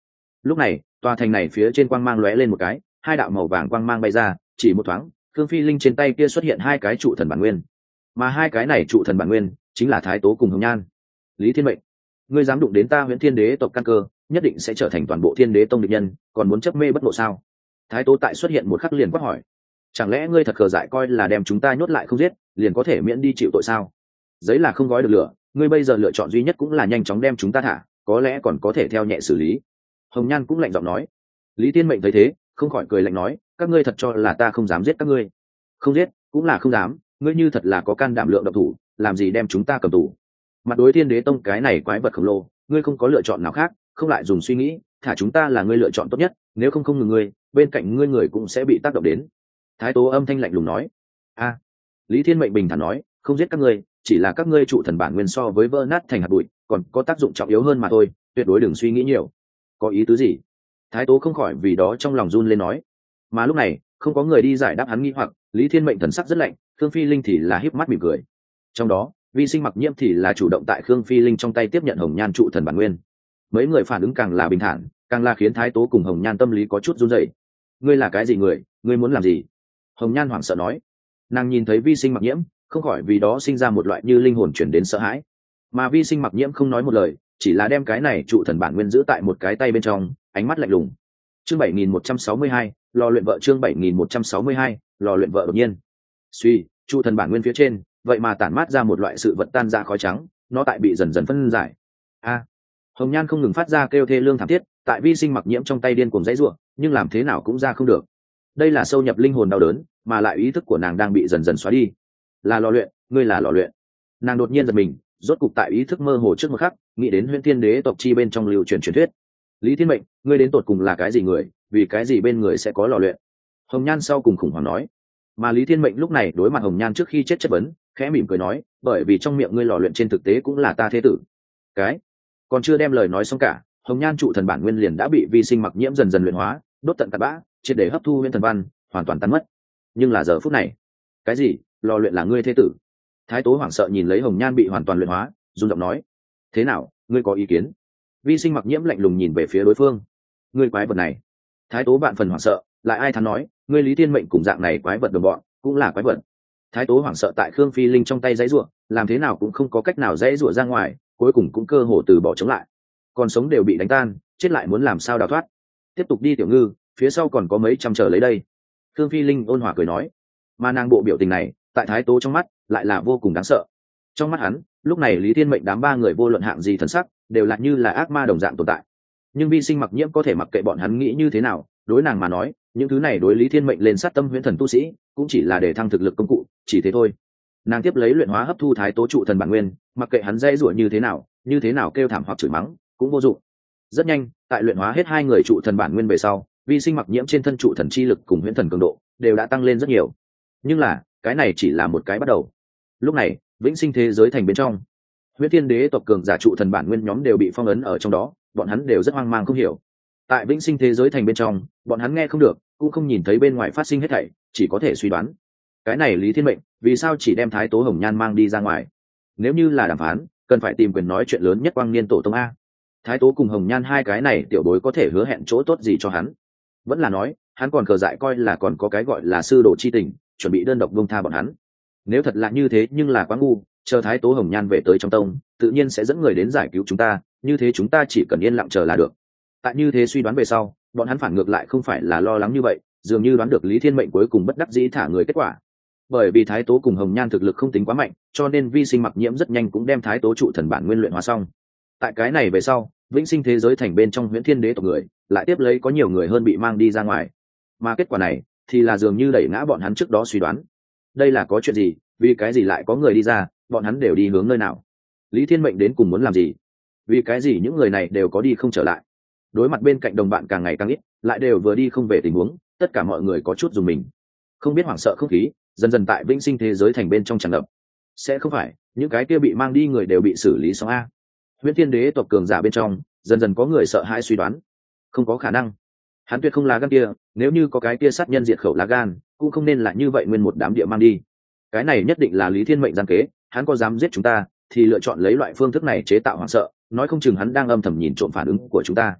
S1: Lúc này tòa thành này phía trên quang mang lóe lên một cái, hai đạo màu vàng quang mang bay ra, chỉ một thoáng Khương Phi Linh trên tay kia xuất hiện hai cái trụ thần bản nguyên, mà hai cái này trụ thần bản nguyên chính là Thái Tố cùng Hồng Nhan. Lý Thiên Mệnh, ngươi dám đụng đến ta Huyễn Thiên Đế tộc căn cơ, nhất định sẽ trở thành toàn bộ Thiên Đế tông địch nhân, còn muốn chấp mê bất ngộ sao? Thái Tố tại xuất hiện một khắc liền quát hỏi, chẳng lẽ ngươi thật khờ dại coi là đem chúng ta nhốt lại không giết liền có thể miễn đi chịu tội sao? Giấy là không gói được lửa, ngươi bây giờ lựa chọn duy nhất cũng là nhanh chóng đem chúng ta thả, có lẽ còn có thể theo nhẹ xử lý. Hồng Nhan cũng lạnh giọng nói. Lý Thiên Mệnh thấy thế không khỏi cười lạnh nói, các ngươi thật cho là ta không dám giết các ngươi? Không giết cũng là không dám, ngươi như thật là có can đảm lượng động thủ, làm gì đem chúng ta cầm tù? Mặt đối Thiên Đế tông cái này quái vật khổng lồ, ngươi không có lựa chọn nào khác, không lại dùng suy nghĩ, thả chúng ta là ngươi lựa chọn tốt nhất, nếu không không ngừng ngươi, bên cạnh ngươi người cũng sẽ bị tác động đến. Thái Tố âm thanh lạnh lùng nói. A. Lý Thiên Mệnh bình thản nói, không giết các ngươi, chỉ là các ngươi trụ thần bản nguyên so với vỡ nát thành hạt bụi còn có tác dụng trọng yếu hơn mà thôi, tuyệt đối đừng suy nghĩ nhiều. Có ý tứ gì? Thái Tố không khỏi vì đó trong lòng run lên nói. Mà lúc này không có người đi giải đáp hắn nghi hoặc, Lý Thiên Mệnh thần sắc rất lạnh, Khương Phi Linh thì là híp mắt mỉm cười. Trong đó Vi Sinh Mặc Nhiễm thì là chủ động tại Khương Phi Linh trong tay tiếp nhận Hồng Nhan trụ thần bản nguyên. Mấy người phản ứng càng là bình thản, càng là khiến Thái Tố cùng Hồng Nhan tâm lý có chút run rẩy. Ngươi là cái gì người, ngươi muốn làm gì? Hồng Nhan hoảng sợ nói. Nàng nhìn thấy Vi Sinh Mặc Nhiễm không khỏi vì đó sinh ra một loại như linh hồn chuyển đến sợ hãi, mà Vi Sinh Mặc Nhiễm không nói một lời, chỉ là đem cái này trụ thần bản nguyên giữ tại một cái tay bên trong, ánh mắt lạnh lùng. Chương bảy nghìn một trăm sáu mươi hai, lò luyện vợ. Chương bảy nghìn một trăm sáu mươi hai, lò luyện vợ. Đột nhiên suy, trụ thần bản nguyên phía trên vậy mà tản mát ra một loại sự vật tan ra khói trắng, nó tại bị dần dần phân giải. A. Hồng Nhan không ngừng phát ra kêu thê lương thảm thiết, tại Vi Sinh Mặc Nhiễm trong tay điên cuồng dãy rủa, nhưng làm thế nào cũng ra không được. Đây là sâu nhập linh hồn đau đớn, mà lại ý thức của nàng đang bị dần dần xóa đi. Là lò luyện, ngươi là lò luyện. Nàng đột nhiên giật mình, rốt cục tại ý thức mơ hồ trước một khắc nghĩ đến Huyễn Thiên Đế tộc chi bên trong lưu truyền truyền thuyết. Lý Thiên Mệnh, ngươi đến tột cùng là cái gì người, vì cái gì bên người sẽ có lò luyện? Hồng Nhan sau cùng khủng hoảng nói. Mà Lý Thiên Mệnh lúc này đối mặt Hồng Nhan trước khi chết chất vấn, khẽ mỉm cười nói, bởi vì trong miệng ngươi lò luyện trên thực tế cũng là ta thế tử. Cái còn chưa đem lời nói xong cả, Hồng Nhan trụ thần bản nguyên liền đã bị Vi Sinh Mặc Nhiễm dần dần luyện hóa, đốt tận cát bã, triệt để hấp thu Huyễn Thần Văn, hoàn toàn tan mất. Nhưng là giờ phút này, cái gì? Lò luyện là ngươi thế tử? Thái Tố hoảng sợ nhìn lấy Hồng Nhan bị hoàn toàn luyện hóa, run giọng nói, thế nào, ngươi có ý kiến? Vi Sinh Mặc Nhiễm lạnh lùng nhìn về phía đối phương. Ngươi quái vật này. Thái Tố vạn phần hoảng sợ, lại ai thắn nói, ngươi Lý Thiên Mệnh cùng dạng này quái vật đồng bọn cũng là quái vật. Thái Tố hoảng sợ tại Khương Phi Linh trong tay giãy giụa, làm thế nào cũng không có cách nào giãy giụa ra ngoài, cuối cùng cũng cơ hồ từ bỏ chống lại. Còn sống đều bị đánh tan, chết lại muốn làm sao đào thoát? Tiếp tục đi Tiểu Ngư, phía sau còn có mấy trăm chờ lấy đây. Khương Phi Linh ôn hòa cười nói. Mà nàng bộ biểu tình này tại Thái Tố trong mắt lại là vô cùng đáng sợ. Trong mắt hắn lúc này Lý Thiên Mệnh đám ba người vô luận hạng gì thần sắc đều là như là ác ma đồng dạng tồn tại, nhưng Vi Sinh Mặc Nhiễm có thể mặc kệ bọn hắn nghĩ như thế nào, đối nàng mà nói những thứ này đối Lý Thiên Mệnh lên sát tâm huyễn thần tu sĩ cũng chỉ là để thăng thực lực công cụ, chỉ thế thôi. Nàng tiếp lấy luyện hóa hấp thu Thái Tố trụ thần bản nguyên, mặc kệ hắn dây rủa như thế nào, như thế nào kêu thảm hoặc chửi mắng cũng vô dụng. Rất nhanh tại luyện hóa hết hai người trụ thần bản nguyên về sau, Vi Sinh Mặc Nhiễm trên thân trụ thần chi lực cùng huyễn thần cường độ đều đã tăng lên rất nhiều. Nhưng là cái này chỉ là một cái bắt đầu. Lúc này vĩnh sinh thế giới thành bên trong, Huyễn Thiên Đế tộc cường giả trụ thần bản nguyên nhóm đều bị phong ấn ở trong đó, bọn hắn đều rất hoang mang không hiểu. Tại vĩnh sinh thế giới thành bên trong, bọn hắn nghe không được, cũng không nhìn thấy bên ngoài phát sinh hết thảy, chỉ có thể suy đoán. Cái này Lý Thiên Mệnh, vì sao chỉ đem Thái Tố Hồng Nhan mang đi ra ngoài? Nếu như là đàm phán, cần phải tìm quyền nói chuyện lớn nhất Quang Niên tổ tông a. Thái Tố cùng Hồng Nhan hai cái này tiểu bối có thể hứa hẹn chỗ tốt gì cho hắn? Vẫn là nói, hắn còn cờ dại coi là còn có cái gọi là sư đồ chi tình, chuẩn bị đơn độc buông tha bọn hắn. Nếu thật là như thế nhưng là quá ngu, chờ Thái Tố Hồng Nhan về tới trong tông, tự nhiên sẽ dẫn người đến giải cứu chúng ta, như thế chúng ta chỉ cần yên lặng chờ là được. Tại như thế suy đoán về sau, bọn hắn phản ngược lại không phải là lo lắng như vậy, dường như đoán được Lý Thiên Mệnh cuối cùng bất đắc dĩ thả người kết quả. Bởi vì Thái Tố cùng Hồng Nhan thực lực không tính quá mạnh, cho nên Vi Sinh Mặc Nhiễm rất nhanh cũng đem Thái Tố trụ thần bản nguyên luyện hóa xong. Tại cái này về sau, vĩnh sinh thế giới thành bên trong Huyễn Thiên Đế tộc người, lại tiếp lấy có nhiều người hơn bị mang đi ra ngoài. Mà kết quả này thì là dường như đẩy ngã bọn hắn trước đó suy đoán. Đây là có chuyện gì, vì cái gì lại có người đi ra, bọn hắn đều đi hướng nơi nào? Lý Thiên Mệnh đến cùng muốn làm gì? Vì cái gì những người này đều có đi không trở lại? Đối mặt bên cạnh đồng bạn càng ngày càng ít, lại đều vừa đi không về tình huống, tất cả mọi người có chút dùng mình. Không biết hoảng sợ không khí dần dần tại vĩnh sinh thế giới thành bên trong tràn ngập. Sẽ không phải những cái kia bị mang đi người đều bị xử lý xong a? Huyễn Thiên Đế tộc cường giả bên trong dần dần có người sợ hãi suy đoán. Không có khả năng, hắn tuyệt không là gan kia, nếu như có cái kia sát nhân diệt khẩu lá gan, cũng không nên là như vậy nguyên một đám địa mang đi. Cái này nhất định là Lý Thiên Mệnh gian kế, hắn có dám giết chúng ta thì lựa chọn lấy loại phương thức này chế tạo hoảng sợ, nói không chừng hắn đang âm thầm nhìn trộm phản ứng của chúng ta.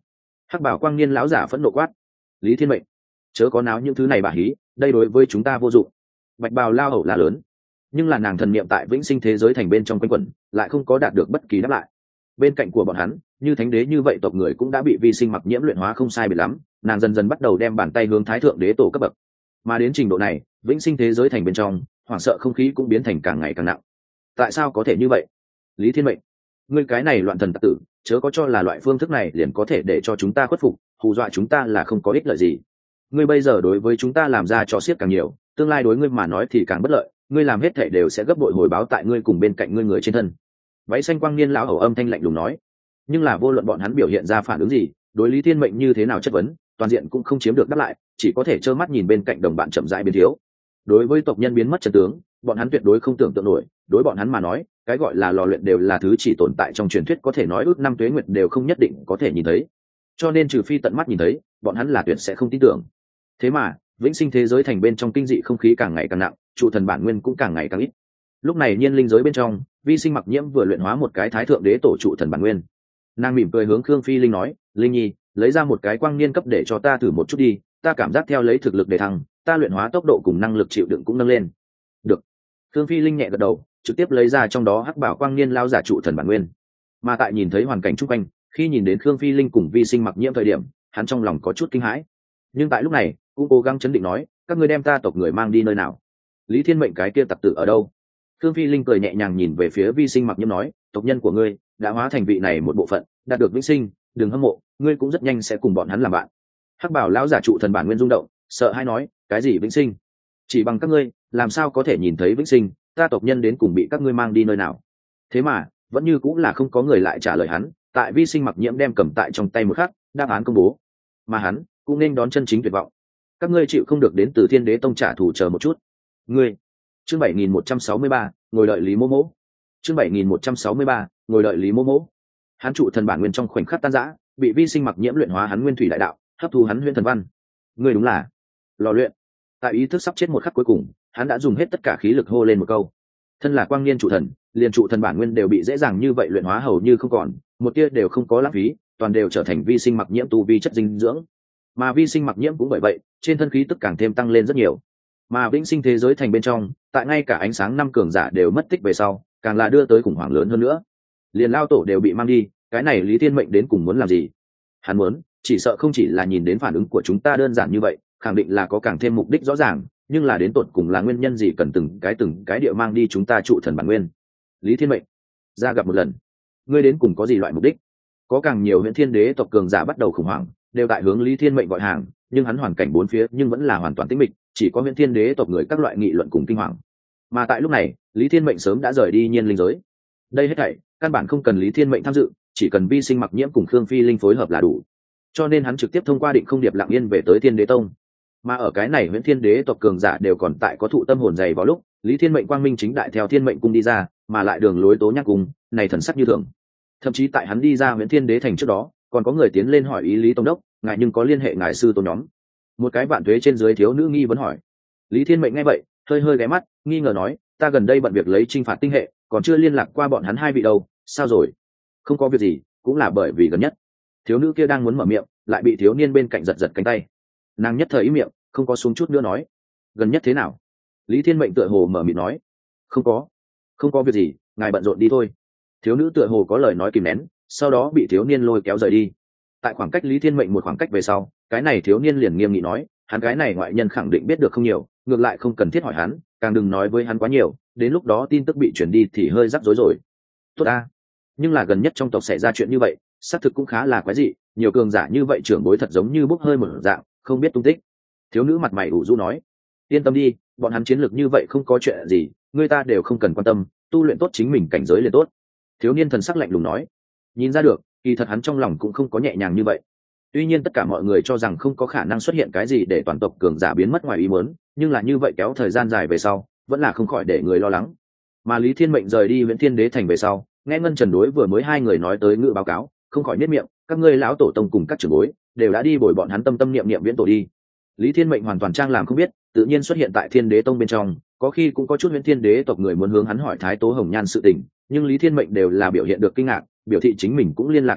S1: Hắc bảo quang niên lão giả phẫn nộ quát: Lý Thiên Mệnh, chớ có náo những thứ này bà hí, đây đối với chúng ta vô dụng. Bạch bào lao hầu là lớn, nhưng là nàng thần niệm tại vĩnh sinh thế giới thành bên trong quanh quẩn, lại không có đạt được bất kỳ đáp lại. Bên cạnh của bọn hắn, như thánh đế như vậy tộc người cũng đã bị vi sinh mặc nhiễm luyện hóa không sai biệt lắm, nàng dần dần bắt đầu đem bàn tay hướng thái thượng đế tổ cấp bậc. Mà đến trình độ này, vĩnh sinh thế giới thành bên trong, hoảng sợ không khí cũng biến thành càng ngày càng nặng. Tại sao có thể như vậy? Lý Thiên Mệnh, ngươi cái này loạn thần tặc tử, chớ có cho là loại phương thức này liền có thể để cho chúng ta khuất phục, hù dọa chúng ta là không có ích lợi gì. Ngươi bây giờ đối với chúng ta làm ra cho xiết càng nhiều, tương lai đối ngươi mà nói thì càng bất lợi, ngươi làm hết thể đều sẽ gấp bội hồi báo tại ngươi cùng bên cạnh ngươi người trên thân. Váy xanh quang niên lão hầu âm thanh lạnh lùng nói. Nhưng là vô luận bọn hắn biểu hiện ra phản ứng gì, đối Lý Thiên Mệnh như thế nào chất vấn, toàn diện cũng không chiếm được đáp lại, chỉ có thể trơ mắt nhìn bên cạnh đồng bạn chậm rãi biến thiếu. Đối với tộc nhân biến mất chân tướng, bọn hắn tuyệt đối không tưởng tượng nổi, đối bọn hắn mà nói, cái gọi là lò luyện đều là thứ chỉ tồn tại trong truyền thuyết, có thể nói ước năm tuế nguyệt đều không nhất định có thể nhìn thấy. Cho nên trừ phi tận mắt nhìn thấy, bọn hắn là tuyệt sẽ không tin tưởng. Thế mà, vĩnh sinh thế giới thành bên trong kinh dị không khí càng ngày càng nặng, trụ thần bản nguyên cũng càng ngày càng ít. Lúc này nhiên linh giới bên trong, vi sinh mặc nhiễm vừa luyện hóa một cái thái thượng đế tổ trụ thần bản nguyên. Nàng mỉm cười hướng Khương Phi Linh nói: Linh nhi, lấy ra một cái quang niên cấp để cho ta thử một chút đi, ta cảm giác theo lấy thực lực để thăng, ta luyện hóa tốc độ cùng năng lực chịu đựng cũng nâng lên. Được. Khương Phi Linh nhẹ gật đầu, trực tiếp lấy ra trong đó hắc bảo quang niên lao giả trụ thần bản nguyên. Mà tại nhìn thấy hoàn cảnh chung quanh, khi nhìn đến Khương Phi Linh cùng vi sinh mặc nhiễm thời điểm, hắn trong lòng có chút kinh hãi. Nhưng tại lúc này, cũng cố gắng chấn định nói: các ngươi đem ta tộc người mang đi nơi nào? Lý Thiên Mệnh cái kia tặc tử ở đâu? Khương Phi Linh cười nhẹ nhàng nhìn về phía vi sinh mặc nhiễm nói: tộc nhân của ngươi đã hóa thành vị này một bộ phận, đạt được vĩnh sinh, đừng hâm mộ, ngươi cũng rất nhanh sẽ cùng bọn hắn làm bạn. Hắc bảo lão giả trụ thần bản nguyên rung động, sợ hãi nói: cái gì vĩnh sinh? Chỉ bằng các ngươi, làm sao có thể nhìn thấy vĩnh sinh? Ta tộc nhân đến cùng bị các ngươi mang đi nơi nào? Thế mà vẫn như cũng là không có người lại trả lời hắn. Tại vi sinh mặc nhiễm đem cầm tại trong tay một khắc, đáp án công bố, mà hắn cũng nên đón chân chính tuyệt vọng. Các ngươi chịu không được đến từ Thiên Đế Tông trả thù, chờ một chút. Ngươi. Chương bảy nghìn một trăm sáu mươi ba, ngồi đợi Lý Mô Mỗ. Chương bảy nghìn một trăm sáu mươi ba, ngồi đợi Lý Mô Mỗ. Hắn trụ thần bản nguyên trong khoảnh khắc tan rã, bị vi sinh mặc nhiễm luyện hóa hắn nguyên thủy đại đạo, hấp thu hắn huyễn thần văn. Ngươi đúng là lò luyện. Tại ý thức sắp chết một khắc cuối cùng, hắn đã dùng hết tất cả khí lực hô lên một câu. Thân là quang niên trụ thần, liền trụ thần bản nguyên đều bị dễ dàng như vậy luyện hóa hầu như không còn, một tia đều không có lãng phí, toàn đều trở thành vi sinh mặc nhiễm tu vi chất dinh dưỡng. Mà vi sinh mặc nhiễm cũng bởi vậy, trên thân khí tức càng thêm tăng lên rất nhiều. Mà vĩnh sinh thế giới thành bên trong, tại ngay cả ánh sáng năm cường giả đều mất tích về sau, càng là đưa tới khủng hoảng lớn hơn nữa. Liền lao tổ đều bị mang đi, cái này Lý Thiên Mệnh đến cùng muốn làm gì? Hắn muốn, chỉ sợ không chỉ là nhìn đến phản ứng của chúng ta đơn giản như vậy, khẳng định là có càng thêm mục đích rõ ràng, nhưng là đến tột cùng là nguyên nhân gì cần từng cái từng cái địa mang đi chúng ta trụ thần bản nguyên. Lý Thiên Mệnh, ra gặp một lần, ngươi đến cùng có gì loại mục đích? Có càng nhiều Huyền Thiên Đế tộc cường giả bắt đầu khủng hoảng, đều tại hướng Lý Thiên Mệnh gọi hàng, nhưng hắn hoàn cảnh bốn phía nhưng vẫn là hoàn toàn tĩnh mịch, chỉ có Huyền Thiên Đế tộc người các loại nghị luận cùng kinh hoàng. Mà tại lúc này, Lý Thiên Mệnh sớm đã rời đi nhiên linh giới. Đây hết thảy căn bản không cần Lý Thiên Mệnh tham dự, chỉ cần vi sinh mặc nhiễm cùng Khương Phi Linh phối hợp là đủ. Cho nên hắn trực tiếp thông qua định không điệp lặng yên về tới Thiên Đế Tông. Mà ở cái này Huyền Thiên Đế tộc cường giả đều còn tại có thụ tâm hồn dày vào lúc, Lý Thiên Mệnh quang minh chính đại theo Thiên Mệnh cung đi ra, mà lại đường lối tố nhắc cùng, này thần sắc như thường. Thậm chí tại hắn đi ra Huyền Thiên Đế thành trước đó, còn có người tiến lên hỏi ý Lý Tông đốc, ngài nhưng có liên hệ ngài sư tôn nhóm? Một cái vạn thuế trên dưới thiếu nữ nghi vấn hỏi. Lý Thiên Mệnh nghe vậy, hơi hơi ghé mắt, nghi ngờ nói: ta gần đây bận việc lấy chinh phạt tinh hệ, còn chưa liên lạc qua bọn hắn hai vị đâu. Sao rồi? Không có việc gì, cũng là bởi vì gần nhất. Thiếu nữ kia đang muốn mở miệng, lại bị thiếu niên bên cạnh giật giật cánh tay. Nàng nhất thời ý miệng, không có xuống chút nữa nói: gần nhất thế nào? Lý Thiên Mệnh tựa hồ mở miệng nói: không có, không có việc gì, ngài bận rộn đi thôi. Thiếu nữ tựa hồ có lời nói kìm nén, sau đó bị thiếu niên lôi kéo rời đi. Tại khoảng cách Lý Thiên Mệnh một khoảng cách về sau, cái này thiếu niên liền nghiêm nghị nói: hắn cái này ngoại nhân khẳng định biết được không nhiều, ngược lại không cần thiết hỏi hắn, càng đừng nói với hắn quá nhiều, đến lúc đó tin tức bị chuyển đi thì hơi rắc rối rồi. Tốt a, nhưng là gần nhất trong tộc xảy ra chuyện như vậy, xác thực cũng khá là quái dị, nhiều cường giả như vậy trưởng bối thật giống như bốc hơi một dạng, không biết tung tích. Thiếu nữ mặt mày ủ rũ nói: yên tâm đi, bọn hắn chiến lược như vậy không có chuyện gì, người ta đều không cần quan tâm, tu luyện tốt chính mình cảnh giới liền tốt. Thiếu niên thần sắc lạnh lùng nói. Nhìn ra được, kỳ thật hắn trong lòng cũng không có nhẹ nhàng như vậy. Tuy nhiên tất cả mọi người cho rằng không có khả năng xuất hiện cái gì để toàn tộc cường giả biến mất ngoài ý muốn, nhưng là như vậy kéo thời gian dài về sau, vẫn là không khỏi để người lo lắng. Mà Lý Thiên Mệnh rời đi Viễn Thiên Đế thành về sau, nghe Ngân Trần đối vừa mới hai người nói tới ngữ báo cáo, không khỏi nhếch miệng, các ngươi lão tổ tông cùng các trưởng bối đều đã đi bồi bọn hắn tâm tâm niệm niệm viễn tổ đi. Lý Thiên Mệnh hoàn toàn trang làm không biết, tự nhiên xuất hiện tại Thiên Đế tông bên trong, có khi cũng có chút Viễn Thiên Đế tộc người muốn hướng hắn hỏi Thái Tố Hồng Nhan sự tình, nhưng Lý Thiên Mệnh đều là biểu hiện được kinh ngạc, biểu thị chính mình cũng liên lạc không được,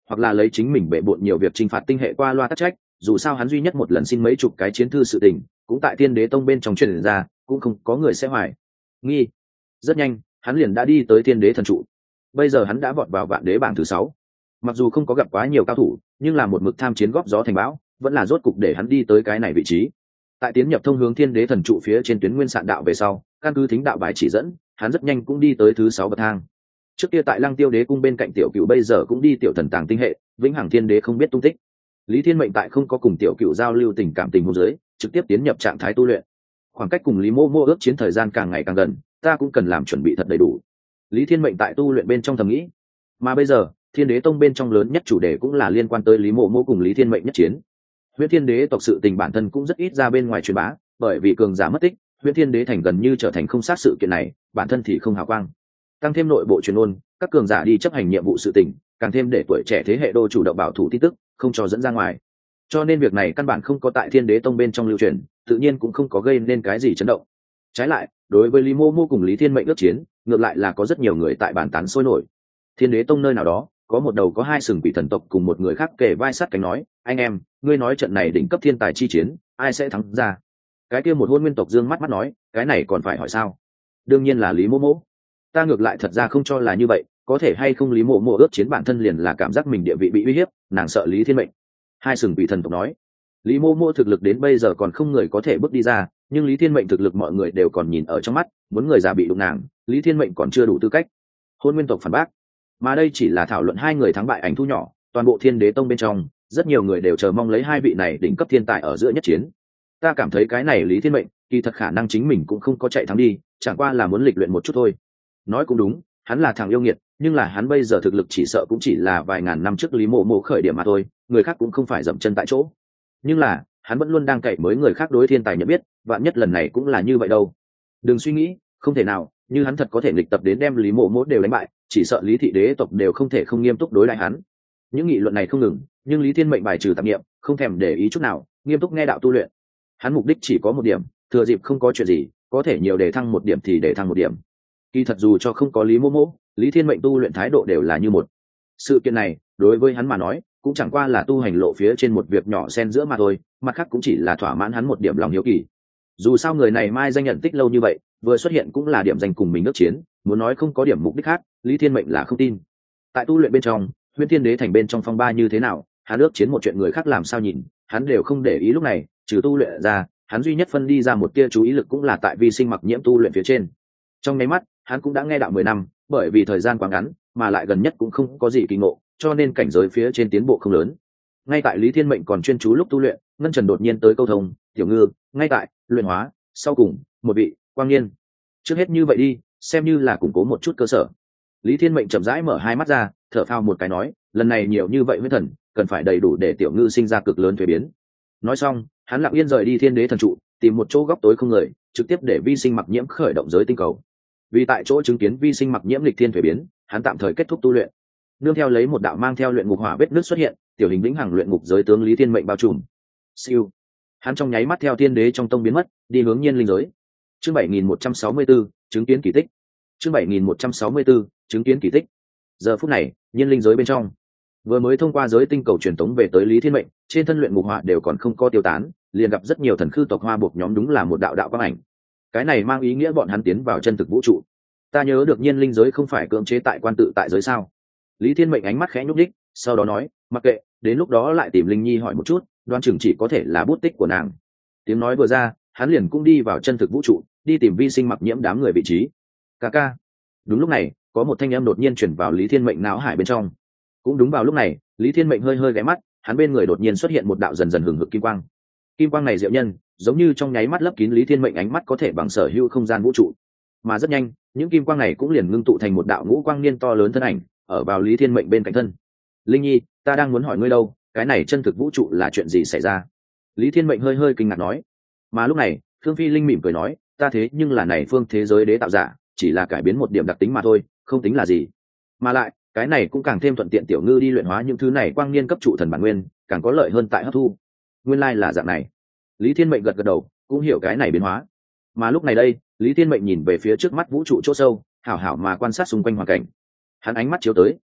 S1: hoặc là lấy chính mình bệ bộn nhiều việc trừng phạt tinh hệ qua loa tắc trách. Dù sao hắn duy nhất một lần xin mấy chục cái chiến thư sự tình cũng tại Thiên Đế Tông bên trong truyền ra, cũng không có người sẽ hoài nghi. Rất nhanh hắn liền đã đi tới Thiên Đế thần trụ. Bây giờ hắn đã vọt vào vạn đế bảng thứ sáu. Mặc dù không có gặp quá nhiều cao thủ, nhưng là một mực tham chiến góp gió thành bão, vẫn là rốt cục để hắn đi tới cái này vị trí. Tại tiến nhập thông hướng Thiên Đế thần trụ phía trên tuyến nguyên sạn đạo về sau, căn cứ thính đạo bài chỉ dẫn, hắn rất nhanh cũng đi tới thứ sáu bậc thang. Trước kia tại Lăng Tiêu Đế cung bên cạnh tiểu cựu bây giờ cũng đi tiểu thần tàng tinh hệ, vĩnh hằng Thiên Đế không biết tung tích. Lý Thiên Mệnh tại không có cùng tiểu cựu giao lưu tình cảm tình huống dưới, trực tiếp tiến nhập trạng thái tu luyện. Khoảng cách cùng Lý Mô Mô ước chiến thời gian càng ngày càng gần, ta cũng cần làm chuẩn bị thật đầy đủ. Lý Thiên Mệnh tại tu luyện bên trong thầm nghĩ. Mà bây giờ, Thiên Đế Tông bên trong lớn nhất chủ đề cũng là liên quan tới Lý Mộ Mô cùng Lý Thiên Mệnh nhất chiến. Huyễn Thiên Đế tộc sự tình bản thân cũng rất ít ra bên ngoài truyền bá, bởi vì cường giả mất tích, Huyễn Thiên Đế thành gần như trở thành không sát sự kiện này, bản thân thì không hào quang. Tăng thêm nội bộ truyền ôn, các cường giả đi chấp hành nhiệm vụ sự tình, càng thêm để tuổi trẻ thế hệ đô chủ động bảo thủ tin tức, không cho dẫn ra ngoài. Cho nên việc này căn bản không có tại Thiên Đế Tông bên trong lưu truyền, tự nhiên cũng không có gây nên cái gì chấn động. Trái lại, đối với Lý Mô Mô cùng Lý Thiên Mệnh ước chiến, ngược lại là có rất nhiều người tại bàn tán sôi nổi. Thiên Đế Tông nơi nào đó, có một đầu có hai sừng quỷ thần tộc cùng một người khác kề vai sát cánh nói, anh em, ngươi nói trận này đỉnh cấp thiên tài chi chiến, ai sẽ thắng ra? Cái kia một hôn nguyên tộc dương mắt mắt nói, cái này còn phải hỏi sao? Đương nhiên là Lý Mô Mô. Ta ngược lại thật ra không cho là như vậy, có thể hay không Lý Mộ Mộ ước chiến bản thân liền là cảm giác mình địa vị bị uy hiếp, nàng sợ Lý Thiên Mệnh. Hai sừng quỷ thần tộc nói, Lý Mộ Mộ thực lực đến bây giờ còn không người có thể bước đi ra, nhưng Lý Thiên Mệnh thực lực mọi người đều còn nhìn ở trong mắt, muốn người già bị đụng nàng, Lý Thiên Mệnh còn chưa đủ tư cách. Hôn nguyên tộc phản bác, mà đây chỉ là thảo luận hai người thắng bại ảnh thu nhỏ, toàn bộ Thiên Đế Tông bên trong, rất nhiều người đều chờ mong lấy hai vị này đỉnh cấp thiên tài ở giữa nhất chiến. Ta cảm thấy cái này Lý Thiên Mệnh, kỳ thật khả năng chính mình cũng không có chạy thắng đi, chẳng qua là muốn lịch luyện một chút thôi. Nói cũng đúng, hắn là thằng yêu nghiệt, nhưng là hắn bây giờ thực lực chỉ sợ cũng chỉ là vài ngàn năm trước Lý Mộ Mộ khởi điểm mà thôi, người khác cũng không phải dậm chân tại chỗ. Nhưng là, hắn vẫn luôn đang cậy mới người khác đối thiên tài nhận biết, vạn nhất lần này cũng là như vậy đâu. Đừng suy nghĩ, không thể nào, như hắn thật có thể nghịch tập đến đem Lý Mộ Mộ đều đánh bại, chỉ sợ Lý thị đế tộc đều không thể không nghiêm túc đối lại hắn. Những nghị luận này không ngừng, nhưng Lý Thiên Mệnh bài trừ tạp niệm, không thèm để ý chút nào, nghiêm túc nghe đạo tu luyện. Hắn mục đích chỉ có một điểm, thừa dịp không có chuyện gì, có thể nhiều để thăng một điểm thì để thăng một điểm. Kỳ thật dù cho không có Lý Mộ Mộ, Lý Thiên Mệnh tu luyện thái độ đều là như một. Sự kiện này, đối với hắn mà nói, cũng chẳng qua là tu hành lộ phía trên một việc nhỏ xen giữa mà thôi, mặt khác cũng chỉ là thỏa mãn hắn một điểm lòng hiếu kỳ. Dù sao người này mai danh nhận tích lâu như vậy, vừa xuất hiện cũng là điểm danh cùng mình ước chiến, muốn nói không có điểm mục đích khác, Lý Thiên Mệnh là không tin. Tại tu luyện bên trong, Huyễn Thiên Đế thành bên trong phong ba như thế nào, hắn ước chiến một chuyện người khác làm sao nhìn, hắn đều không để ý lúc này, trừ tu luyện ra, hắn duy nhất phân đi ra một tia chú ý lực cũng là tại vi sinh mặc nhiễm tu luyện phía trên. Trong nháy mắt, hắn cũng đã nghe đạo mười năm, bởi vì thời gian quá ngắn, mà lại gần nhất cũng không có gì kỳ ngộ, cho nên cảnh giới phía trên tiến bộ không lớn. Ngay tại Lý Thiên Mệnh còn chuyên chú lúc tu luyện, Ngân Trần đột nhiên tới câu thông, "Tiểu Ngư, ngay tại luyện hóa, sau cùng, một vị Quang Niên. Trước hết như vậy đi, xem như là củng cố một chút cơ sở." Lý Thiên Mệnh chậm rãi mở hai mắt ra, thở phào một cái nói, "Lần này nhiều như vậy huyết thần, cần phải đầy đủ để Tiểu Ngư sinh ra cực lớn thay biến." Nói xong, hắn lặng yên rời đi Thiên Đế thần trụ, tìm một chỗ góc tối không người, trực tiếp để vi sinh mặc nhiễm khởi động giới tinh cầu. Vì tại chỗ chứng kiến vi sinh mặc nhiễm lịch thiên thay biến, hắn tạm thời kết thúc tu luyện. Nương theo lấy một đạo mang theo luyện ngục hỏa vết nứt xuất hiện, tiểu hình vĩnh hằng luyện ngục giới tướng Lý Thiên Mệnh bao trùm. Siêu, hắn trong nháy mắt theo Thiên Đế trong tông biến mất, đi hướng nhiên linh giới. Chương bảy nghìn một trăm sáu mươi tư, chứng kiến kỳ tích. Chương bảy nghìn một trăm sáu mươi tư, chứng kiến kỳ tích. Giờ phút này, nhiên linh giới bên trong, vừa mới thông qua giới tinh cầu truyền tống về tới Lý Thiên Mệnh, trên thân luyện ngục hỏa đều còn không có tiêu tán, liền gặp rất nhiều thần khư tộc hoa buộc nhóm đúng là một đạo đạo quang ảnh. Cái này mang ý nghĩa bọn hắn tiến vào chân thực vũ trụ. Ta nhớ được nhiên linh giới không phải cưỡng chế tại quan tự tại giới sao? Lý Thiên Mệnh ánh mắt khẽ nhúc nhích, sau đó nói, mặc kệ, đến lúc đó lại tìm Linh Nhi hỏi một chút, đoán chừng chỉ có thể là bút tích của nàng. Tiếng nói vừa ra, hắn liền cũng đi vào chân thực vũ trụ, đi tìm vi sinh mặc nhiễm đám người vị trí. Ca ca. Đúng lúc này, có một thanh âm đột nhiên chuyển vào Lý Thiên Mệnh não hải bên trong. Cũng đúng vào lúc này, Lý Thiên Mệnh hơi hơi ghé mắt, hắn bên người đột nhiên xuất hiện một đạo dần dần hừng hực kim quang. Kim quang này diệu nhân, giống như trong nháy mắt lấp kín Lý Thiên Mệnh ánh mắt có thể bằng sở hữu không gian vũ trụ. Mà rất nhanh, những kim quang này cũng liền ngưng tụ thành một đạo ngũ quang niên to lớn thân ảnh, ở vào Lý Thiên Mệnh bên cạnh thân. Linh Nhi, ta đang muốn hỏi ngươi đâu, cái này chân thực vũ trụ là chuyện gì xảy ra? Lý Thiên Mệnh hơi hơi kinh ngạc nói. Mà lúc này, Khương Phi Linh mỉm cười nói, ta thế nhưng là này phương thế giới đế tạo giả, chỉ là cải biến một điểm đặc tính mà thôi, không tính là gì. Mà lại, cái này cũng càng thêm thuận tiện Tiểu Ngư đi luyện hóa những thứ này quang niên cấp trụ thần bản nguyên, càng có lợi hơn tại hấp thu. Nguyên lai là dạng này. Lý Thiên Mệnh gật gật đầu, cũng hiểu cái này biến hóa. Mà lúc này đây, Lý Thiên Mệnh nhìn về phía trước mắt vũ trụ chỗ sâu, hảo hảo mà quan sát xung quanh hoàn cảnh. Hắn ánh mắt chiếu tới,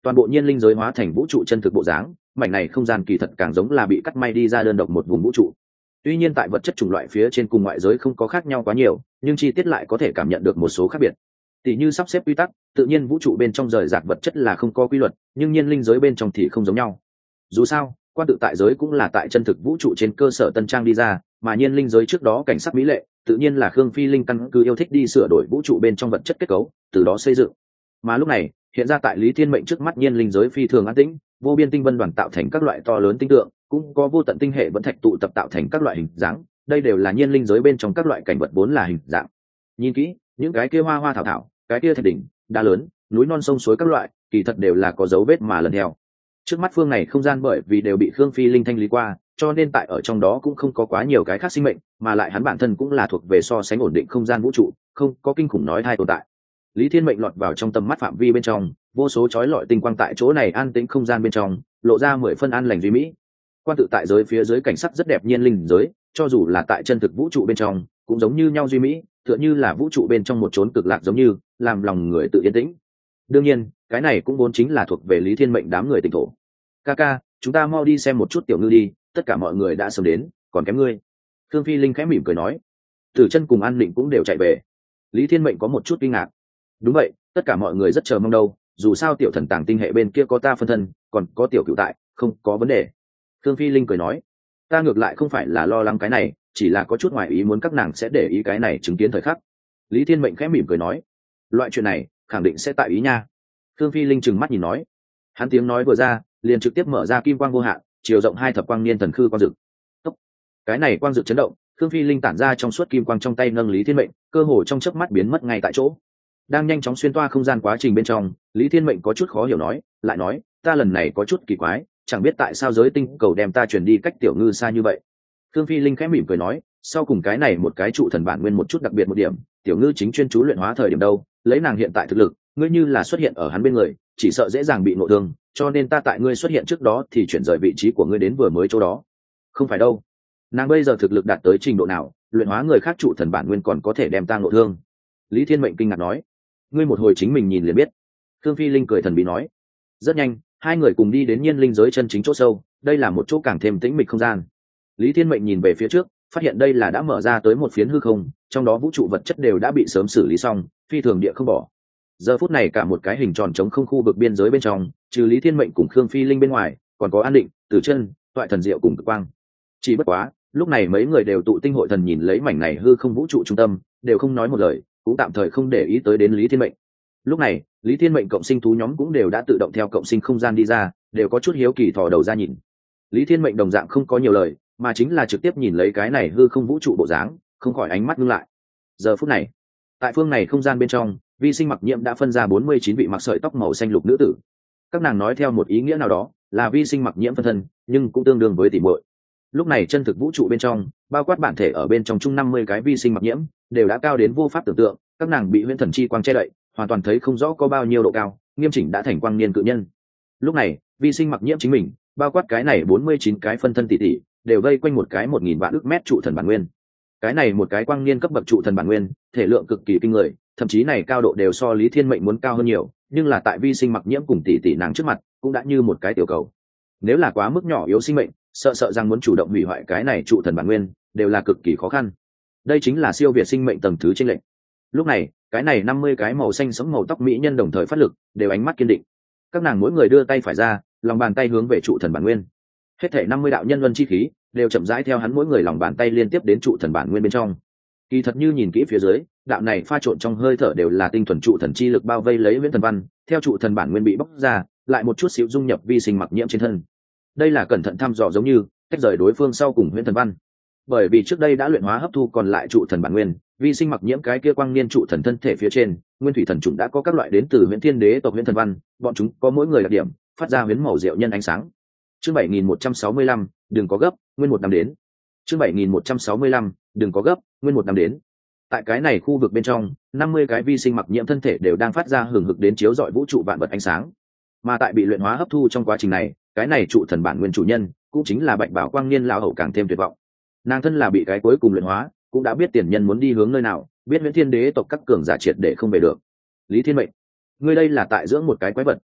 S1: toàn bộ nhiên linh giới hóa thành vũ trụ chân thực bộ dáng, mảnh này không gian kỳ thật càng giống là bị cắt may đi ra đơn độc một vùng vũ trụ. Tuy nhiên tại vật chất chủng loại phía trên cùng ngoại giới không có khác nhau quá nhiều, nhưng chi tiết lại có thể cảm nhận được một số khác biệt. Tỷ như sắp xếp quy tắc, tự nhiên vũ trụ bên trong rời rạc vật chất là không có quy luật, nhưng nhiên linh giới bên trong thì không giống nhau. Dù sao, quan tự tại giới cũng là tại chân thực vũ trụ trên cơ sở tân trang đi ra, mà nhiên linh giới trước đó cảnh sắc mỹ lệ, tự nhiên là Khương Phi Linh căn cứ yêu thích đi sửa đổi vũ trụ bên trong vật chất kết cấu, từ đó xây dựng. Mà lúc này, hiện ra tại Lý Thiên Mệnh trước mắt nhiên linh giới phi thường an tĩnh, vô biên tinh vân đoàn tạo thành các loại to lớn tinh tượng, cũng có vô tận tinh hệ vẫn thạch tụ tập tạo thành các loại hình dáng, đây đều là nhiên linh giới bên trong các loại cảnh vật vốn là hình dạng. Nhìn kỹ, những cái kia hoa hoa thảo thảo, cái kia thạch đỉnh, đá lớn, núi non sông suối các loại, kỳ thật đều là có dấu vết mà lần theo. Trước mắt phương này không gian bởi vì đều bị Khương Phi Linh thanh lý qua, cho nên tại ở trong đó cũng không có quá nhiều cái khác sinh mệnh, mà lại hắn bản thân cũng là thuộc về so sánh ổn định không gian vũ trụ, không có kinh khủng nói thai tồn tại. Lý Thiên Mệnh lọt vào trong tầm mắt phạm vi bên trong, vô số chói lọi tinh quang tại chỗ này an tĩnh không gian bên trong, lộ ra mười phân an lành duy mỹ. Quan tự tại giới phía dưới cảnh sắc rất đẹp nhiên linh giới, cho dù là tại chân thực vũ trụ bên trong, cũng giống như nhau duy mỹ, tựa như là vũ trụ bên trong một chốn cực lạc giống như, làm lòng người tự yên tĩnh. Đương nhiên, cái này cũng vốn chính là thuộc về Lý Thiên Mệnh đám người tỉnh thổ. Ca ca, chúng ta mau đi xem một chút tiểu ngư đi, tất cả mọi người đã sớm đến, còn kém ngươi. Khương Phi Linh khẽ mỉm cười nói. Tử Chân cùng An Định cũng đều chạy về. Lý Thiên Mệnh có một chút kinh ngạc. Đúng vậy, tất cả mọi người rất chờ mong đâu, dù sao tiểu thần tàng tinh hệ bên kia có ta phân thân, còn có tiểu cựu tại, không có vấn đề. Khương Phi Linh cười nói. Ta ngược lại không phải là lo lắng cái này, chỉ là có chút ngoài ý muốn các nàng sẽ để ý cái này chứng kiến thời khắc. Lý Thiên Mệnh khẽ mỉm cười nói. Loại chuyện này, khẳng định sẽ tại ý nha. Khương Phi Linh trừng mắt nhìn nói. Hắn tiếng nói vừa ra, liền trực tiếp mở ra kim quang vô hạn, chiều rộng hai thập quang niên thần khư quang dực. Tốc. Cái này quang dực chấn động, Khương Phi Linh tản ra trong suốt kim quang trong tay nâng Lý Thiên Mệnh, cơ hồ trong chớp mắt biến mất ngay tại chỗ. Đang nhanh chóng xuyên toa không gian quá trình bên trong, Lý Thiên Mệnh có chút khó hiểu nói, lại nói, ta lần này có chút kỳ quái, chẳng biết tại sao giới tinh cầu đem ta chuyển đi cách tiểu ngư xa như vậy. Khương Phi Linh khẽ mỉm cười nói, sau cùng cái này một cái trụ thần bản nguyên một chút đặc biệt một điểm, tiểu ngư chính chuyên chú luyện hóa thời điểm đâu, lấy nàng hiện tại thực lực, ngươi như là xuất hiện ở hắn bên người, chỉ sợ dễ dàng bị ngộ thương, cho nên ta tại ngươi xuất hiện trước đó thì chuyển rời vị trí của ngươi đến vừa mới chỗ đó. Không phải đâu, nàng bây giờ thực lực đạt tới trình độ nào, luyện hóa người khác trụ thần bản nguyên còn có thể đem ta ngộ thương. Lý Thiên Mệnh kinh ngạc nói, ngươi một hồi chính mình nhìn liền biết. Khương Phi Linh cười thần bí nói. Rất nhanh, hai người cùng đi đến nhiên linh giới chân chính chỗ sâu, đây là một chỗ càng thêm tĩnh mịch không gian. Lý Thiên Mệnh nhìn về phía trước, phát hiện đây là đã mở ra tới một phiến hư không, trong đó vũ trụ vật chất đều đã bị sớm xử lý xong, phi thường địa không bỏ. Giờ phút này cả một cái hình tròn trống không khu vực biên giới bên trong, trừ Lý Thiên Mệnh cùng Khương Phi Linh bên ngoài, còn có An Định, Tử Chân, Toại Thần Diệu cùng Cực Quang. Chỉ bất quá, lúc này mấy người đều tụ tinh hội thần nhìn lấy mảnh này hư không vũ trụ trung tâm, đều không nói một lời, cũng tạm thời không để ý tới đến Lý Thiên Mệnh. Lúc này, Lý Thiên Mệnh cộng sinh thú nhóm cũng đều đã tự động theo cộng sinh không gian đi ra, đều có chút hiếu kỳ thò đầu ra nhìn. Lý Thiên Mệnh đồng dạng không có nhiều lời, mà chính là trực tiếp nhìn lấy cái này hư không vũ trụ bộ dáng, không khỏi ánh mắt ngưng lại. Giờ phút này, tại phương này không gian bên trong, vi sinh mặc nhiễm đã phân ra bốn mươi chín vị mặc sợi tóc màu xanh lục nữ tử. Các nàng nói theo một ý nghĩa nào đó, là vi sinh mặc nhiễm phân thân, nhưng cũng tương đương với tỷ muội. Lúc này chân thực vũ trụ bên trong, bao quát bản thể ở bên trong chung năm mươi cái vi sinh mặc nhiễm, đều đã cao đến vô pháp tưởng tượng, các nàng bị huyễn thần chi quang che đậy, hoàn toàn thấy không rõ có bao nhiêu độ cao, nghiêm chỉnh đã thành quang niên cự nhân. Lúc này, vi sinh mặc nhiễm chính mình, bao quát cái này bốn mươi chín cái phân thân tỷ tỷ, đều vây quanh một cái một nghìn vạn ức mét trụ thần bản nguyên. Cái này một cái quang niên cấp bậc trụ thần bản nguyên, thể lượng cực kỳ kinh người, thậm chí này cao độ đều so Lý Thiên Mệnh muốn cao hơn nhiều, nhưng là tại vi sinh mặc nhiễm cùng tỷ tỷ nàng trước mặt, cũng đã như một cái tiểu cầu. Nếu là quá mức nhỏ yếu sinh mệnh, sợ sợ rằng muốn chủ động hủy hoại cái này trụ thần bản nguyên, đều là cực kỳ khó khăn. Đây chính là siêu việt sinh mệnh tầng thứ chênh lệch. Lúc này, cái này năm mươi cái màu xanh sẫm màu tóc mỹ nhân đồng thời phát lực, đều ánh mắt kiên định. Các nàng mỗi người đưa tay phải ra, lòng bàn tay hướng về trụ thần bản nguyên. Hết thảy năm mươi đạo nhân luân chi khí, đều chậm rãi theo hắn mỗi người lòng bàn tay liên tiếp đến trụ thần bản nguyên bên trong. Kỳ thật như nhìn kỹ phía dưới, đạo này pha trộn trong hơi thở đều là tinh thuần trụ thần chi lực bao vây lấy viễn thần văn, theo trụ thần bản nguyên bị bóc ra, lại một chút xíu dung nhập vi sinh mặc nhiễm trên thân. Đây là cẩn thận thăm dò giống như tách rời đối phương sau cùng huyễn thần văn. Bởi vì trước đây đã luyện hóa hấp thu còn lại trụ thần bản nguyên, vi sinh mặc nhiễm cái kia quang niên trụ thần thân thể phía trên, nguyên thủy thần trùng đã có các loại đến từ huyễn thiên đế tộc huyễn thần văn, bọn chúng có mỗi người đặc điểm, phát ra huyễn màu diệu nhân ánh sáng. Chương bảy nghìn một trăm sáu mươi lăm, đừng có gấp, nguyên một năm đến. Chương bảy nghìn một trăm sáu mươi lăm, đừng có gấp, nguyên một năm đến. Tại cái này khu vực bên trong, năm mươi cái vi sinh mặc nhiễm thân thể đều đang phát ra hừng hực đến chiếu rọi vũ trụ vạn vật ánh sáng. Mà tại bị luyện hóa hấp thu trong quá trình này, cái này trụ thần bản nguyên chủ nhân, cũng chính là Bạch Bảo Quang Niên lão hậu càng thêm tuyệt vọng. Nàng thân là bị cái cuối cùng luyện hóa, cũng đã biết tiền nhân muốn đi hướng nơi nào, biết huyễn thiên đế tộc các cường giả triệt để không về được. Lý Thiên Mệnh, ngươi đây là tại dưỡng một cái quái vật,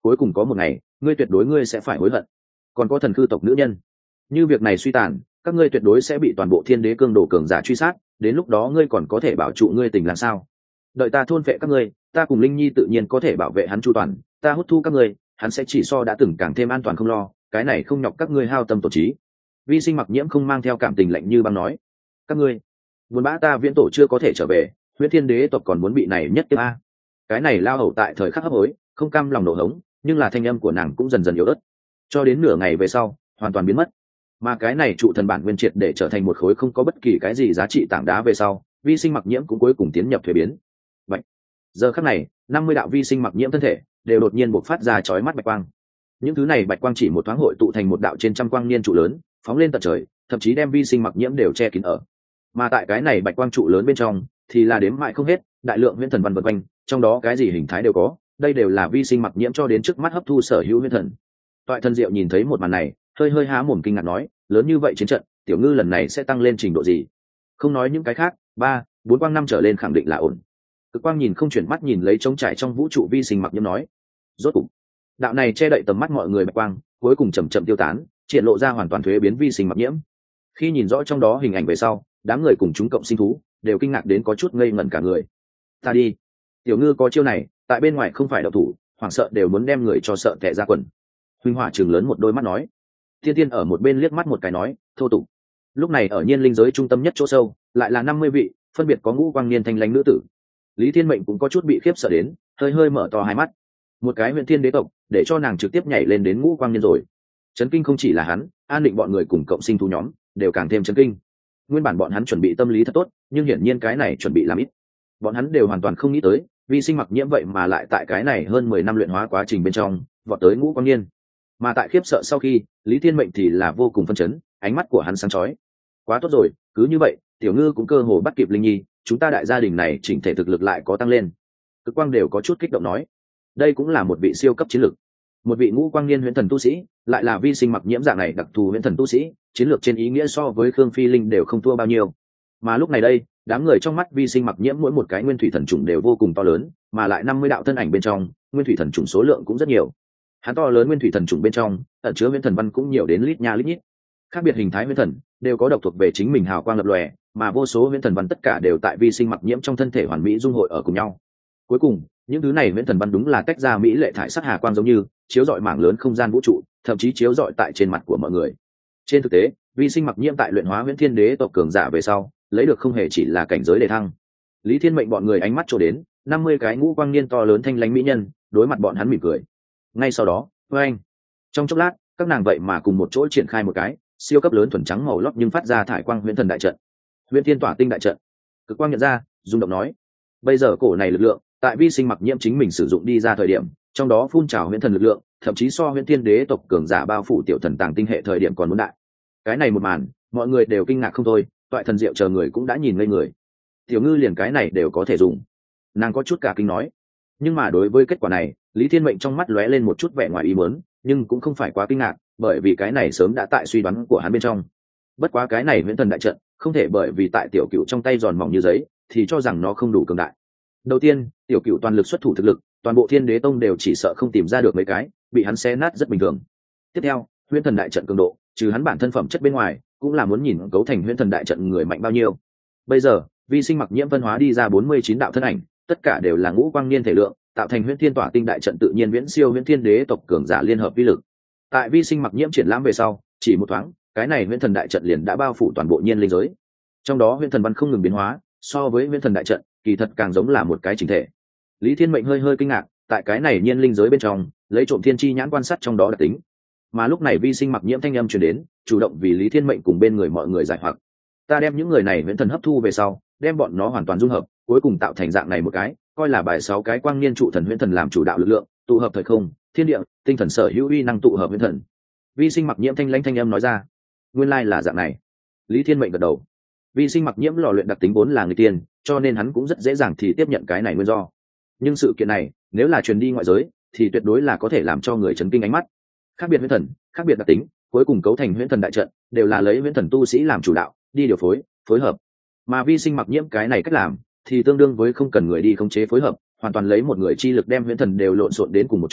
S1: cuối cùng có một ngày ngươi tuyệt đối ngươi sẽ phải hối hận. Còn có thần khư tộc nữ nhân, như việc này suy tàn, các ngươi tuyệt đối sẽ bị toàn bộ thiên đế cương đồ cường giả truy sát, đến lúc đó ngươi còn có thể bảo trụ ngươi tình làm sao? Đợi ta thôn vệ các ngươi, ta cùng linh nhi tự nhiên có thể bảo vệ hắn chu toàn, ta hút thu các ngươi, hắn sẽ chỉ so đã từng càng thêm an toàn không lo, cái này không nhọc các ngươi hao tâm tổn trí. Vi Sinh Mặc Nhiễm không mang theo cảm tình lạnh như băng nói, các ngươi buồn bã ta viễn tổ chưa có thể trở về, huyễn thiên đế tộc còn muốn bị này nhất tiếp a. Cái này lao hầu tại thời khắc hấp hối, không cam lòng nổ hống, nhưng là thanh âm của nàng cũng dần dần yếu ớt, cho đến nửa ngày về sau hoàn toàn biến mất. Mà cái này trụ thần bản nguyên triệt để trở thành một khối không có bất kỳ cái gì giá trị tảng đá về sau, Vi Sinh Mặc Nhiễm cũng cuối cùng tiến nhập thuế biến. Bạch. Giờ khắc này, năm mươi đạo Vi Sinh Mặc Nhiễm thân thể đều đột nhiên bộc phát ra chói mắt bạch quang. Những thứ này bạch quang chỉ một thoáng hội tụ thành một đạo trên trăm quang niên trụ lớn, phóng lên tận trời, thậm chí đem Vi Sinh Mặc Nhiễm đều che kín ở. Mà tại cái này bạch quang trụ lớn bên trong, thì là đếm mãi không hết, đại lượng huyễn thần văn vật quanh, trong đó cái gì hình thái đều có, đây đều là Vi Sinh Mặc Nhiễm cho đến trước mắt hấp thu sở hữu huyễn thần. Toại Thần Diệu nhìn thấy một màn này, hơi hơi há mồm kinh ngạc nói, lớn như vậy chiến trận, tiểu ngư lần này sẽ tăng lên trình độ gì? Không nói những cái khác, ba, bốn quang năm trở lên khẳng định là ổn. Cực Quang nhìn không chuyển mắt nhìn lấy trống trải trong vũ trụ Vi Sinh Mặc Nhiễm nói, rốt cục, đạo này che đậy tầm mắt mọi người bạch quang, cuối cùng chậm chậm tiêu tán, triển lộ ra hoàn toàn thuế biến Vi Sinh Mặc Nhiễm. Khi nhìn rõ trong đó hình ảnh về sau, đám người cùng chúng cộng sinh thú đều kinh ngạc đến có chút ngây ngẩn cả người. Ta đi, tiểu ngư có chiêu này, tại bên ngoài không phải độc thủ, hoảng sợ đều muốn đem người cho sợ tè ra quần. Huynh Hỏa trừng lớn một đôi mắt nói, Thiên Tiên ở một bên liếc mắt một cái nói, thô tục. Lúc này ở nhiên linh giới trung tâm nhất chỗ sâu, lại là năm mươi vị, phân biệt có ngũ quang niên thanh lãnh nữ tử. Lý Thiên Mệnh cũng có chút bị khiếp sợ đến, hơi hơi mở to hai mắt. Một cái huyền thiên đế tộc, để cho nàng trực tiếp nhảy lên đến ngũ quang niên rồi. Chấn kinh không chỉ là hắn, an định bọn người cùng cộng sinh thú nhóm, đều càng thêm chấn kinh. Nguyên bản bọn hắn chuẩn bị tâm lý thật tốt, nhưng hiển nhiên cái này chuẩn bị làm ít. Bọn hắn đều hoàn toàn không nghĩ tới, Vi Sinh Mặc Nhiễm vậy mà lại tại cái này hơn mười năm luyện hóa quá trình bên trong, vọt tới ngũ quang niên. Mà tại khiếp sợ sau khi, Lý Thiên Mệnh thì là vô cùng phân chấn, ánh mắt của hắn sáng chói. Quá tốt rồi, cứ như vậy, tiểu ngư cũng cơ hồ bắt kịp linh nhi, chúng ta đại gia đình này chỉnh thể thực lực lại có tăng lên. Cực Quang đều có chút kích động nói, đây cũng là một vị siêu cấp chiến lược, một vị ngũ quang niên huyễn thần tu sĩ, lại là Vi Sinh Mặc Nhiễm dạng này đặc thù huyễn thần tu sĩ, chiến lược trên ý nghĩa so với Khương Phi Linh đều không thua bao nhiêu. Mà lúc này đây, đám người trong mắt Vi Sinh Mặc Nhiễm mỗi một cái nguyên thủy thần trùng đều vô cùng to lớn, mà lại năm mươi đạo thân ảnh bên trong, nguyên thủy thần trùng số lượng cũng rất nhiều. Hắn to lớn nguyên thủy thần trùng bên trong, ẩn chứa huyễn thần văn cũng nhiều đến lít nha lít nhít. Khác biệt hình thái huyễn thần đều có độc thuộc về chính mình hào quang lập lòe, mà vô số huyễn thần văn tất cả đều tại Vi Sinh Mặc Nhiễm trong thân thể hoàn mỹ dung hội ở cùng nhau. Cuối cùng, những thứ này huyễn thần văn đúng là tách ra mỹ lệ thải sắc hà quang giống như chiếu rọi mảng lớn không gian vũ trụ, thậm chí chiếu rọi tại trên mặt của mọi người. Trên thực tế, Vi Sinh Mặc Nhiễm tại luyện hóa huyễn thiên đế tộc cường giả về sau, lấy được không hề chỉ là cảnh giới đề thăng. Lý Thiên Mệnh bọn người ánh mắt trổ đến, năm mươi cái ngũ quang niên to lớn thanh lãnh mỹ nhân, đối mặt bọn hắn mỉm cười. Ngay sau đó, với anh, trong chốc lát, các nàng vậy mà cùng một chỗ triển khai một cái siêu cấp lớn thuần trắng màu lót nhưng phát ra thải quang huyễn thần đại trận, huyễn thiên tỏa tinh đại trận. Cực Quang nhận ra, rung động nói, bây giờ cổ này lực lượng, tại Vi Sinh Mặc Nhiễm chính mình sử dụng đi ra thời điểm, trong đó phun trào huyễn thần lực lượng, thậm chí so huyễn thiên đế tộc cường giả bao phủ tiểu thần tàng tinh hệ thời điểm còn muốn đại. Cái này một màn, mọi người đều kinh ngạc không thôi, Toại Thần Diệu chờ người cũng đã nhìn ngây người. Tiểu ngư liền cái này đều có thể dùng, nàng có chút cả kinh nói. Nhưng mà đối với kết quả này, Lý Thiên Mệnh trong mắt lóe lên một chút vẻ ngoài ý muốn, nhưng cũng không phải quá kinh ngạc, bởi vì cái này sớm đã tại suy đoán của hắn bên trong. Bất quá cái này huyễn thần đại trận, không thể bởi vì tại tiểu cựu trong tay giòn mỏng như giấy, thì cho rằng nó không đủ cường đại. Đầu tiên, tiểu cựu toàn lực xuất thủ thực lực, toàn bộ Thiên Đế Tông đều chỉ sợ không tìm ra được mấy cái, bị hắn xé nát rất bình thường. Tiếp theo, huyễn thần đại trận cường độ, trừ hắn bản thân phẩm chất bên ngoài, cũng là muốn nhìn cấu thành huyễn thần đại trận người mạnh bao nhiêu. Bây giờ, Vi Sinh Mặc Nhiễm phân hóa đi ra bốn mươi chín đạo thân ảnh, tất cả đều là ngũ quang niên thể lượng, tạo thành huyễn thiên tỏa tinh đại trận tự nhiên viễn siêu huyễn thiên đế tộc cường giả liên hợp vi lực. Tại Vi Sinh Mặc Nhiễm triển lãm về sau, chỉ một thoáng, cái này huyễn thần đại trận liền đã bao phủ toàn bộ nhiên linh giới. Trong đó huyễn thần văn không ngừng biến hóa, so với huyễn thần đại trận, kỳ thật càng giống là một cái chỉnh thể. Lý Thiên Mệnh hơi hơi kinh ngạc, tại cái này nhiên linh giới bên trong, lấy trộm thiên chi nhãn quan sát trong đó đặc tính. Mà lúc này Vi Sinh Mặc Nhiễm thanh âm truyền đến, chủ động vì Lý Thiên Mệnh cùng bên người mọi người giải hoặc. Ta đem những người này huyễn thần hấp thu về sau, đem bọn nó hoàn toàn dung hợp, cuối cùng tạo thành dạng này một cái, coi là bài sáu cái quang niên trụ thần huyễn thần làm chủ đạo lực lượng, tụ hợp thời không, thiên địa, tinh thần sở hữu uy năng tụ hợp huyễn thần. Vi Sinh Mặc Nhiễm thanh lãnh thanh âm nói ra, nguyên lai là dạng này. Lý Thiên Mệnh gật đầu. Vi Sinh Mặc Nhiễm lò luyện đặc tính vốn là người tiên, cho nên hắn cũng rất dễ dàng thì tiếp nhận cái này nguyên do. Nhưng sự kiện này, nếu là truyền đi ngoại giới, thì tuyệt đối là có thể làm cho người chấn kinh ánh mắt. Khác biệt huyễn thần, khác biệt đặc tính, cuối cùng cấu thành huyễn thần đại trận, đều là lấy huyễn thần tu sĩ làm chủ đạo, đi điều phối, phối hợp. Mà Vi Sinh Mặc Nhiễm cái này cách làm, thì tương đương với không cần người đi khống chế phối hợp, hoàn toàn lấy một người chi lực đem huyễn thần đều lộn xộn đến cùng một chỗ,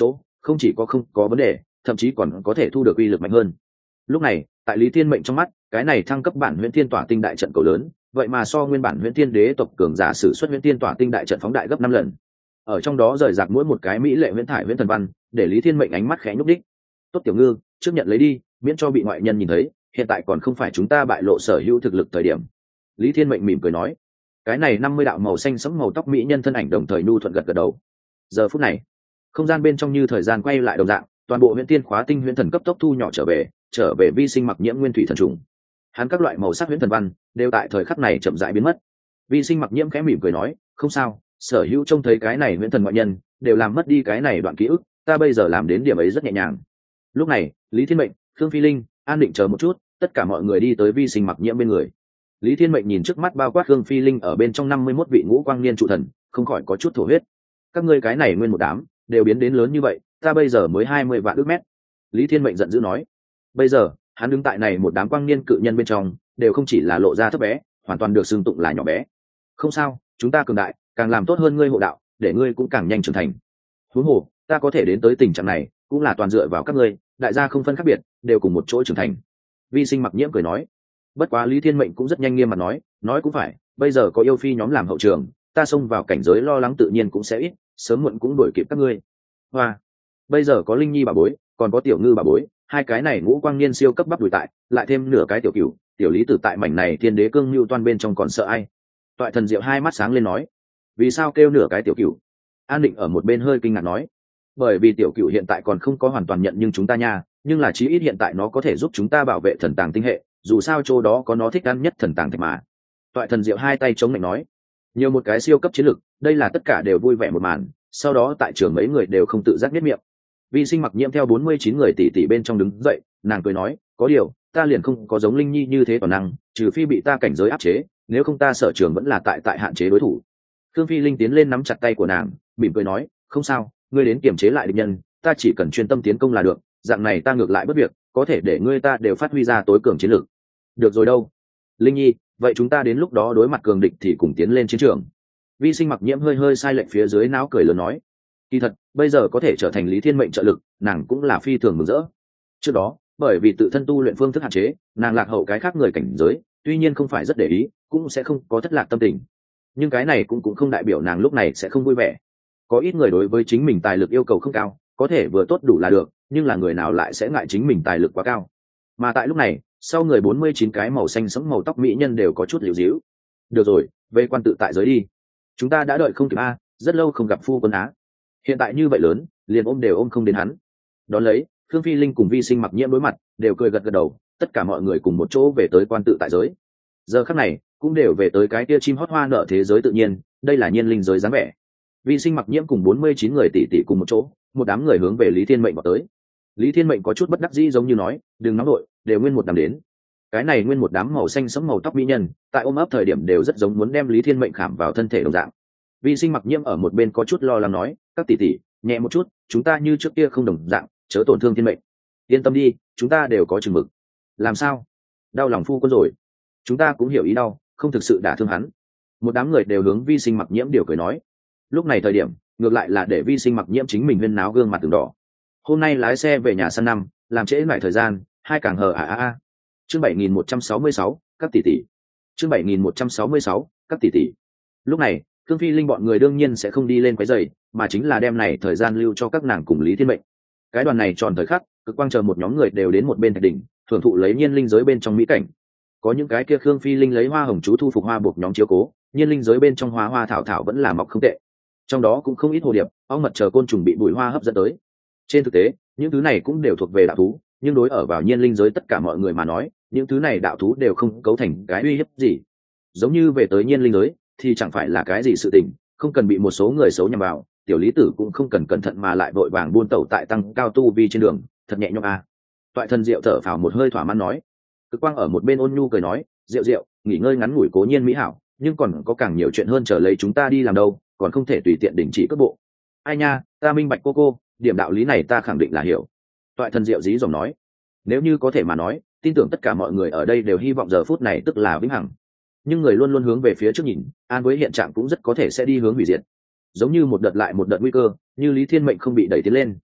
S1: không chỉ có không có vấn đề, thậm chí còn có thể thu được uy lực mạnh hơn. Lúc này tại Lý Thiên Mệnh trong mắt, cái này thăng cấp bản Huyễn Thiên Tỏa Tinh đại trận cầu lớn vậy mà so nguyên bản Huyễn Thiên Đế tộc cường giả sử xuất Huyễn Thiên Tỏa Tinh đại trận phóng đại gấp năm lần. Ở trong đó rời rạc mỗi một cái mỹ lệ huyễn thải huyễn thần văn, để Lý Thiên Mệnh ánh mắt khẽ nhúc đích. Tốt tiểu ngư, trước nhận lấy đi, miễn cho bị ngoại nhân nhìn thấy, hiện tại còn không phải chúng ta bại lộ sở hữu thực lực thời điểm. Lý Thiên Mệnh mỉm cười nói. Cái này năm mươi đạo màu xanh sẫm màu tóc mỹ nhân thân ảnh đồng thời nhu thuận gật gật đầu. Giờ phút này, không gian bên trong như thời gian quay lại đồng dạng, toàn bộ huyễn tiên khóa tinh huyễn thần cấp tốc thu nhỏ trở về, trở về vi sinh mặc nhiễm nguyên thủy thần trùng. Hắn các loại màu sắc huyễn thần văn đều tại thời khắc này chậm rãi biến mất. Vi sinh mặc nhiễm khẽ mỉm cười nói, không sao, sở hữu trông thấy cái này huyễn thần ngoại nhân đều làm mất đi cái này đoạn ký ức, ta bây giờ làm đến điểm ấy rất nhẹ nhàng. Lúc này Lý Thiên Mệnh, Khương Phi Linh, an định chờ một chút, tất cả mọi người đi tới vi sinh mặc nhiễm bên người. Lý Thiên Mệnh nhìn trước mắt bao quát Khương Phi Linh ở bên trong năm mươi mốt vị ngũ quang niên trụ thần, không khỏi có chút thổ huyết. Các ngươi cái này nguyên một đám đều biến đến lớn như vậy, ta bây giờ mới hai mươi vạn ước mét. Lý Thiên Mệnh giận dữ nói. Bây giờ hắn đứng tại này một đám quang niên cự nhân bên trong, đều không chỉ là lộ ra thấp bé, hoàn toàn được xưng tụng là nhỏ bé. Không sao, chúng ta cường đại, càng làm tốt hơn ngươi hộ đạo, để ngươi cũng càng nhanh trưởng thành. Huống hồ, ta có thể đến tới tình trạng này, cũng là toàn dựa vào các ngươi, đại gia không phân khác biệt, đều cùng một chỗ trưởng thành. Vi sinh mặc nhiễm cười nói. Bất quá Lý Thiên Mệnh cũng rất nhanh nghiêm mặt nói, nói cũng phải, bây giờ có yêu phi nhóm làm hậu trường, ta xông vào cảnh giới lo lắng tự nhiên cũng sẽ ít, sớm muộn cũng đuổi kịp các ngươi. Hoa, bây giờ có Linh Nhi bà bối, còn có Tiểu Ngư bà bối, hai cái này ngũ quang niên siêu cấp bắp đùi tại, lại thêm nửa cái tiểu cửu, tiểu lý tử tại mảnh này thiên đế cương lưu toan bên trong còn sợ ai? Toại Thần Diệu hai mắt sáng lên nói, vì sao kêu nửa cái tiểu cửu? An Định ở một bên hơi kinh ngạc nói, bởi vì tiểu cửu hiện tại còn không có hoàn toàn nhận nhưng chúng ta nha, nhưng là chí ít hiện tại nó có thể giúp chúng ta bảo vệ thần tàng tinh hệ, dù sao chỗ đó có nó thích ăn nhất thần tàng thạch mà. Toại Thần Diệu hai tay chống lạnh nói, nhiều một cái siêu cấp chiến lược, đây là tất cả đều vui vẻ một màn, sau đó tại trường mấy người đều không tự giác biết miệng. Vi sinh mặc nhiễm theo bốn mươi chín người tỷ tỷ bên trong đứng dậy, nàng cười nói, có điều ta liền không có giống Linh Nhi như thế toàn năng, trừ phi bị ta cảnh giới áp chế, nếu không ta sở trường vẫn là tại tại hạn chế đối thủ. Khương Phi Linh tiến lên nắm chặt tay của nàng, mỉm cười nói, không sao, ngươi đến kiềm chế lại địch nhân, ta chỉ cần chuyên tâm tiến công là được, dạng này ta ngược lại bất việc, có thể để ngươi ta đều phát huy ra tối cường chiến lược. Được rồi đâu, Linh Nhi, vậy chúng ta đến lúc đó đối mặt cường địch thì cùng tiến lên chiến trường. Vi sinh mặc nhiễm hơi hơi sai lệch phía dưới não cười lớn nói, kỳ thật bây giờ có thể trở thành Lý Thiên Mệnh trợ lực, nàng cũng là phi thường mừng rỡ. Trước đó bởi vì tự thân tu luyện phương thức hạn chế, nàng lạc hậu cái khác người cảnh giới, tuy nhiên không phải rất để ý, cũng sẽ không có thất lạc tâm tình, nhưng cái này cũng cũng không đại biểu nàng lúc này sẽ không vui vẻ. Có ít người đối với chính mình tài lực yêu cầu không cao, có thể vừa tốt đủ là được, nhưng là người nào lại sẽ ngại chính mình tài lực quá cao. Mà tại lúc này, sau người bốn mươi chín cái màu xanh sẫm màu tóc mỹ nhân đều có chút liễu díu. Được rồi, về quan tự tại giới đi, chúng ta đã đợi không kịp a, rất lâu không gặp phu quân á, hiện tại như vậy lớn, liền ôm đều ôm không đến hắn. Đón lấy Khương Phi Linh cùng Vi sinh mặc nhiễm đối mặt, đều cười gật gật đầu, tất cả mọi người cùng một chỗ về tới quan tự tại giới. Giờ khắc này cũng đều về tới cái tia chim hót hoa nở thế giới tự nhiên, đây là nhiên linh giới dáng vẻ. Vi sinh mặc nhiễm cùng bốn mươi chín người tỷ tỷ cùng một chỗ, một đám người hướng về Lý Thiên Mệnh vào tới. Lý Thiên Mệnh có chút bất đắc dĩ giống như nói, đừng nóng đội, đều nguyên một đám đến. Cái này nguyên một đám màu xanh sẫm màu tóc mỹ nhân, tại ôm ấp thời điểm đều rất giống muốn đem Lý Thiên Mệnh khảm vào thân thể đồng dạng. Vi sinh mặc nhiễm ở một bên có chút lo lắng nói, các tỷ tỷ nhẹ một chút, chúng ta như trước kia không đồng dạng, chớ tổn thương Thiên Mệnh. Yên tâm đi, chúng ta đều có chừng mực. Làm sao? Đau lòng phu quân rồi. Chúng ta cũng hiểu ý đau, không thực sự đả thương hắn. Một đám người đều hướng Vi sinh mặc nhiễm điều cười nói. Lúc này thời điểm ngược lại là để Vi sinh mặc nhiễm chính mình huyên náo gương mặt từng đỏ. Hôm nay lái xe về nhà săn năm, làm trễ lại thời gian, hai càng hờ à à à. Chương bảy nghìn một trăm sáu mươi sáu, các tỷ tỷ. Chương bảy nghìn một trăm sáu mươi sáu, các tỷ tỷ. Lúc này Khương Phi Linh bọn người đương nhiên sẽ không đi lên quấy rầy, mà chính là đem này thời gian lưu cho các nàng cùng Lý Thiên Mệnh. Cái đoàn này tròn thời khắc, cực quang chờ một nhóm người đều đến một bên thạch đỉnh, thưởng thụ lấy nhiên linh giới bên trong mỹ cảnh. Có những cái kia Khương Phi Linh lấy hoa hồng chú thu phục hoa buộc nhóm chiếu cố, nhiên linh giới bên trong hoa hoa thảo thảo vẫn là mọc không tệ. Trong đó cũng không ít hồ điệp, ong mật chờ côn trùng bị bụi hoa hấp dẫn tới. Trên thực tế, những thứ này cũng đều thuộc về đạo thú, nhưng đối ở vào nhiên linh giới tất cả mọi người mà nói, những thứ này đạo thú đều không cấu thành cái uy hiếp gì. Giống như về tới nhiên linh giới thì chẳng phải là cái gì sự tình, không cần bị một số người xấu nhằm vào, tiểu lý tử cũng không cần cẩn thận mà lại vội vàng buôn tẩu tại tăng cao tu vi trên đường, thật nhẹ nhõm a. À. Toại Thần Diệu thở phào một hơi thỏa mãn nói. Cực quang ở một bên ôn nhu cười nói, Diệu Diệu, nghỉ ngơi ngắn ngủi cố nhiên mỹ hảo, nhưng còn có càng nhiều chuyện hơn chờ lấy chúng ta đi làm đâu, còn không thể tùy tiện đình chỉ cước bộ. Ai nha, ta minh bạch cô cô, điểm đạo lý này ta khẳng định là hiểu. Toại Thần Diệu dí dỏm nói, nếu như có thể mà nói, tin tưởng tất cả mọi người ở đây đều hy vọng giờ phút này tức là vĩnh hằng. Nhưng người luôn luôn hướng về phía trước nhìn, an với hiện trạng cũng rất có thể sẽ đi hướng hủy diệt. Giống như một đợt lại một đợt nguy cơ, như Lý Thiên Mệnh không bị đẩy tiến lên,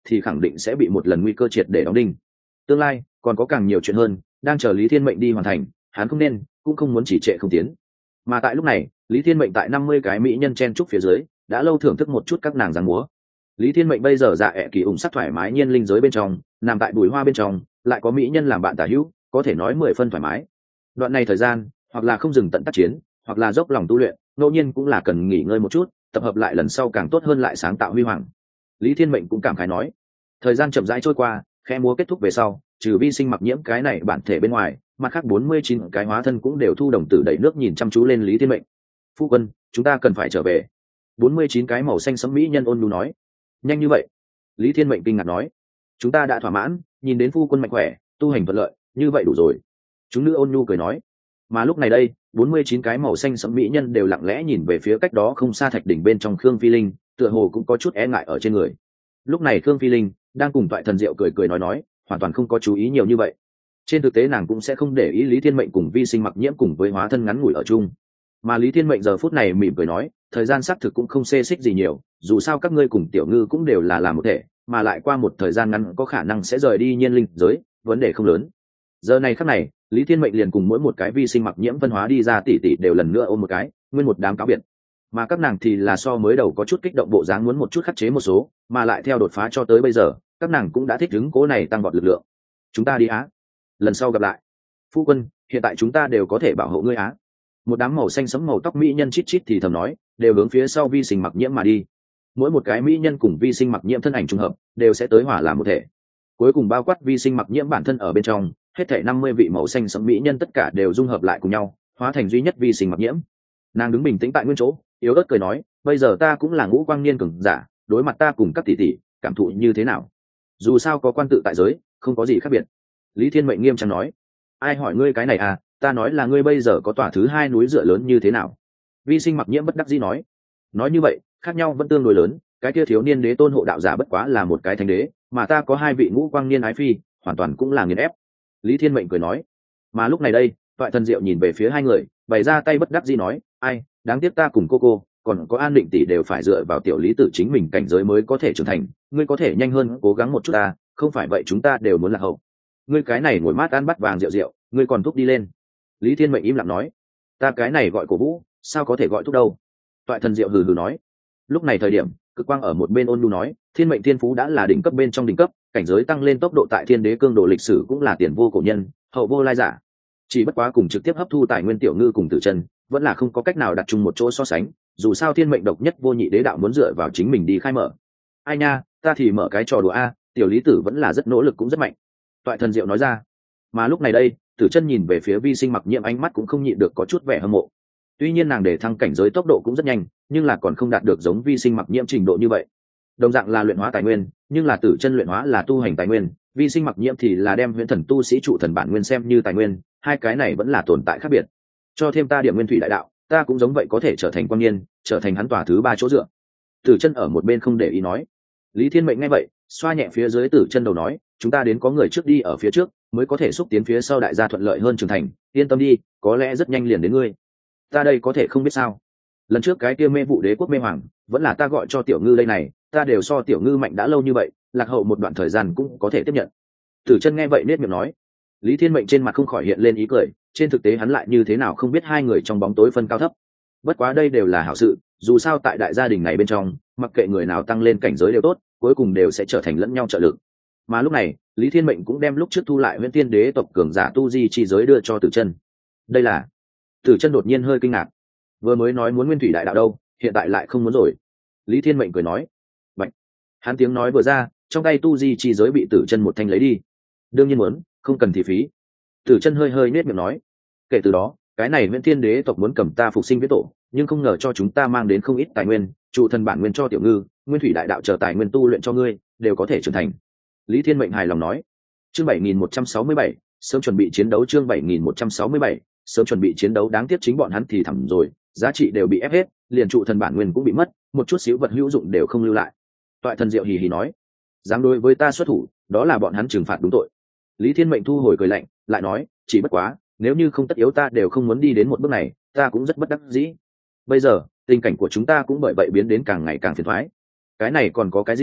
S1: thì khẳng định sẽ bị một lần nguy cơ triệt để đóng đinh. Tương lai còn có càng nhiều chuyện hơn đang chờ Lý Thiên Mệnh đi hoàn thành, hắn không nên cũng không muốn chỉ trệ không tiến. Mà tại lúc này, Lý Thiên Mệnh tại năm mươi cái mỹ nhân chen trúc phía dưới đã lâu thưởng thức một chút các nàng giáng múa. Lý Thiên Mệnh bây giờ dạ ẹ kỳ ủng sắc thoải mái nhiên linh giới bên trong, nằm tại bùi hoa bên trong, lại có mỹ nhân làm bạn tả hữu, có thể nói mười phân thoải mái. Đoạn này thời gian, hoặc là không dừng tận tác chiến, hoặc là dốc lòng tu luyện, ngẫu nhiên cũng là cần nghỉ ngơi một chút, tập hợp lại lần sau càng tốt hơn lại sáng tạo huy hoàng. Lý Thiên Mệnh cũng cảm khái nói. Thời gian chậm rãi trôi qua, khẽ múa kết thúc về sau, trừ vi sinh mặc nhiễm cái này bản thể bên ngoài, mặt khác bốn mươi chín cái hóa thân cũng đều thu đồng tử đẩy nước nhìn chăm chú lên Lý Thiên Mệnh. Phu quân, chúng ta cần phải trở về. bốn mươi chín cái màu xanh sẫm mỹ nhân ôn nhu nói. Nhanh như vậy? Lý Thiên Mệnh kinh ngạc nói. Chúng ta đã thỏa mãn, nhìn đến phu quân mạnh khỏe, tu hành thuận lợi, như vậy đủ rồi. Chúng nữ ôn nhu cười nói. Mà lúc này đây, bốn mươi chín cái màu xanh sẫm mỹ nhân đều lặng lẽ nhìn về phía cách đó không xa thạch đỉnh bên trong Khương Phi Linh, tựa hồ cũng có chút e ngại ở trên người. Lúc này Khương Phi Linh đang cùng Toại Thần Diệu cười cười nói nói, hoàn toàn không có chú ý nhiều như vậy. Trên thực tế nàng cũng sẽ không để ý Lý Thiên Mệnh cùng vi sinh mặc nhiễm cùng với hóa thân ngắn ngủi ở chung. Mà Lý Thiên Mệnh giờ phút này mỉm cười nói, thời gian xác thực cũng không xê xích gì nhiều, dù sao các ngươi cùng Tiểu Ngư cũng đều là làm một thể, mà lại qua một thời gian ngắn có khả năng sẽ rời đi nhiên linh giới, vấn đề không lớn. Giờ này khắc này, Lý Thiên Mệnh liền cùng mỗi một cái vi sinh mặc nhiễm phân hóa đi ra tỷ tỷ đều lần nữa ôm một cái, nguyên một đám cáo biệt. Mà các nàng thì là so mới đầu có chút kích động bộ dáng muốn một chút khắc chế một số, mà lại theo đột phá cho tới bây giờ, các nàng cũng đã thích ứng cố này tăng vọt lực lượng. Chúng ta đi á, lần sau gặp lại. Phu quân, hiện tại chúng ta đều có thể bảo hộ ngươi á. Một đám màu xanh sẫm màu tóc mỹ nhân chít chít thì thầm nói, đều hướng phía sau vi sinh mặc nhiễm mà đi. Mỗi một cái mỹ nhân cùng vi sinh mặc nhiễm thân ảnh trùng hợp, đều sẽ tới hòa làm một thể. Cuối cùng bao quát vi sinh mặc nhiễm bản thân ở bên trong, hết thảy năm mươi vị màu xanh sẫm mỹ nhân tất cả đều dung hợp lại cùng nhau, hóa thành duy nhất vi sinh mặc nhiễm. Nàng đứng bình tĩnh tại nguyên chỗ, yếu ớt cười nói, bây giờ ta cũng là ngũ quang niên cường giả, đối mặt ta cùng các tỷ tỷ, cảm thụ như thế nào? Dù sao có quan tự tại giới, không có gì khác biệt. Lý Thiên Mệnh nghiêm trang nói. Ai hỏi ngươi cái này à, ta nói là ngươi bây giờ có tòa thứ hai núi dựa lớn như thế nào? Vi sinh mặc nhiễm bất đắc dĩ nói. Nói như vậy, khác nhau vẫn tương đối lớn, cái kia thiếu niên đế tôn hộ đạo giả bất quá là một cái thánh đế, mà ta có hai vị ngũ quang niên ái phi, hoàn toàn cũng là nghiền ép. Lý Thiên Mệnh cười nói. Mà lúc này đây, Toại Thần Diệu nhìn về phía hai người, bày ra tay bất đắc dĩ nói, ai, đáng tiếc ta cùng cô cô, còn có An Định tỷ đều phải dựa vào tiểu lý tử chính mình cảnh giới mới có thể trưởng thành, ngươi có thể nhanh hơn cố gắng một chút ta, không phải vậy chúng ta đều muốn lạc hậu. Ngươi cái này ngồi mát ăn bắt vàng rượu rượu, ngươi còn thúc đi lên. Lý Thiên Mệnh im lặng nói, ta cái này gọi cổ vũ, sao có thể gọi thúc đâu. Toại Thần Diệu hừ hừ nói. Lúc này thời điểm, Cực Quang ở một bên ôn nhu nói, Thiên Mệnh thiên phú đã là đỉnh cấp bên trong đỉnh cấp, cảnh giới tăng lên tốc độ tại Thiên Đế cương độ lịch sử cũng là tiền vô cổ nhân, hậu vô lai giả. Chỉ bất quá cùng trực tiếp hấp thu tài nguyên Tiểu Ngư cùng Tử Chân, vẫn là không có cách nào đặt chung một chỗ so sánh, dù sao Thiên Mệnh độc nhất vô nhị đế đạo muốn dựa vào chính mình đi khai mở. Ai nha, ta thì mở cái trò đùa a, tiểu lý tử vẫn là rất nỗ lực cũng rất mạnh. Toại Thần Diệu nói ra. Mà lúc này đây, Tử Chân nhìn về phía vi sinh mặc nhiễm ánh mắt cũng không nhịn được có chút vẻ hâm mộ. Tuy nhiên nàng để thăng cảnh giới tốc độ cũng rất nhanh, nhưng là còn không đạt được giống vi sinh mặc nhiễm trình độ như vậy. Đồng dạng là luyện hóa tài nguyên, nhưng là Tử Chân luyện hóa là tu hành tài nguyên, vi sinh mặc nhiễm thì là đem huyễn thần tu sĩ trụ thần bản nguyên xem như tài nguyên, hai cái này vẫn là tồn tại khác biệt. Cho thêm ta điểm nguyên thủy đại đạo, ta cũng giống vậy có thể trở thành quan niên, trở thành hắn tòa thứ ba chỗ dựa. Tử Chân ở một bên không để ý nói. Lý Thiên Mệnh nghe vậy, xoa nhẹ phía dưới Tử Chân đầu nói, chúng ta đến có người trước đi ở phía trước, mới có thể xúc tiến phía sau đại gia thuận lợi hơn trưởng thành, yên tâm đi, có lẽ rất nhanh liền đến ngươi. Ta đây có thể không biết sao? Lần trước cái kia mê vụ đế quốc mê hoàng, vẫn là ta gọi cho Tiểu Ngư đây này, ta đều so Tiểu Ngư mạnh đã lâu như vậy, lạc hậu một đoạn thời gian cũng có thể tiếp nhận. Tử Chân nghe vậy nết miệng nói. Lý Thiên Mệnh trên mặt không khỏi hiện lên ý cười, trên thực tế hắn lại như thế nào không biết hai người trong bóng tối phân cao thấp. Bất quá đây đều là hảo sự, dù sao tại đại gia đình này bên trong, mặc kệ người nào tăng lên cảnh giới đều tốt, cuối cùng đều sẽ trở thành lẫn nhau trợ lực. Mà lúc này, Lý Thiên Mệnh cũng đem lúc trước thu lại Huyễn Tiên đế tộc cường giả tu di chi giới đưa cho Tử Chân. Đây là... Tử Chân đột nhiên hơi kinh ngạc. Vừa mới nói muốn nguyên thủy đại đạo đâu, hiện tại lại không muốn rồi. Lý Thiên Mệnh cười nói. Bạch. Hắn tiếng nói vừa ra, trong tay tu di chi giới bị Tử Chân một thanh lấy đi. Đương nhiên muốn, không cần thì phí. Tử Chân hơi hơi nết miệng nói. Kể từ đó, cái này Huyễn Tiên đế tộc muốn cầm ta phục sinh với tổ, nhưng không ngờ cho chúng ta mang đến không ít tài nguyên, trụ thần bản nguyên cho Tiểu Ngư, nguyên thủy đại đạo chờ tài nguyên tu luyện cho ngươi, đều có thể trưởng thành. Lý Thiên Mệnh hài lòng nói. Chương bảy nghìn một trăm sáu mươi bảy, sớm chuẩn bị chiến đấu. Chương bảy nghìn một trăm sáu mươi bảy, sớm chuẩn bị chiến đấu. Đáng tiếc chính bọn hắn thì thầm rồi, giá trị đều bị ép hết, liền trụ thần bản nguyên cũng bị mất, một chút xíu vật hữu dụng đều không lưu lại. Toại Thần Diệu hì hì nói, dám đối với ta xuất thủ, đó là bọn hắn trừng phạt đúng tội. Lý Thiên Mệnh thu hồi cười lạnh, lại nói, chỉ bất quá, nếu như không tất yếu ta đều không muốn đi đến một bước này, ta cũng rất bất đắc dĩ. Bây giờ, tình cảnh của chúng ta cũng bởi vậy biến đến càng ngày càng phiền toái. Cái này còn có cái gì,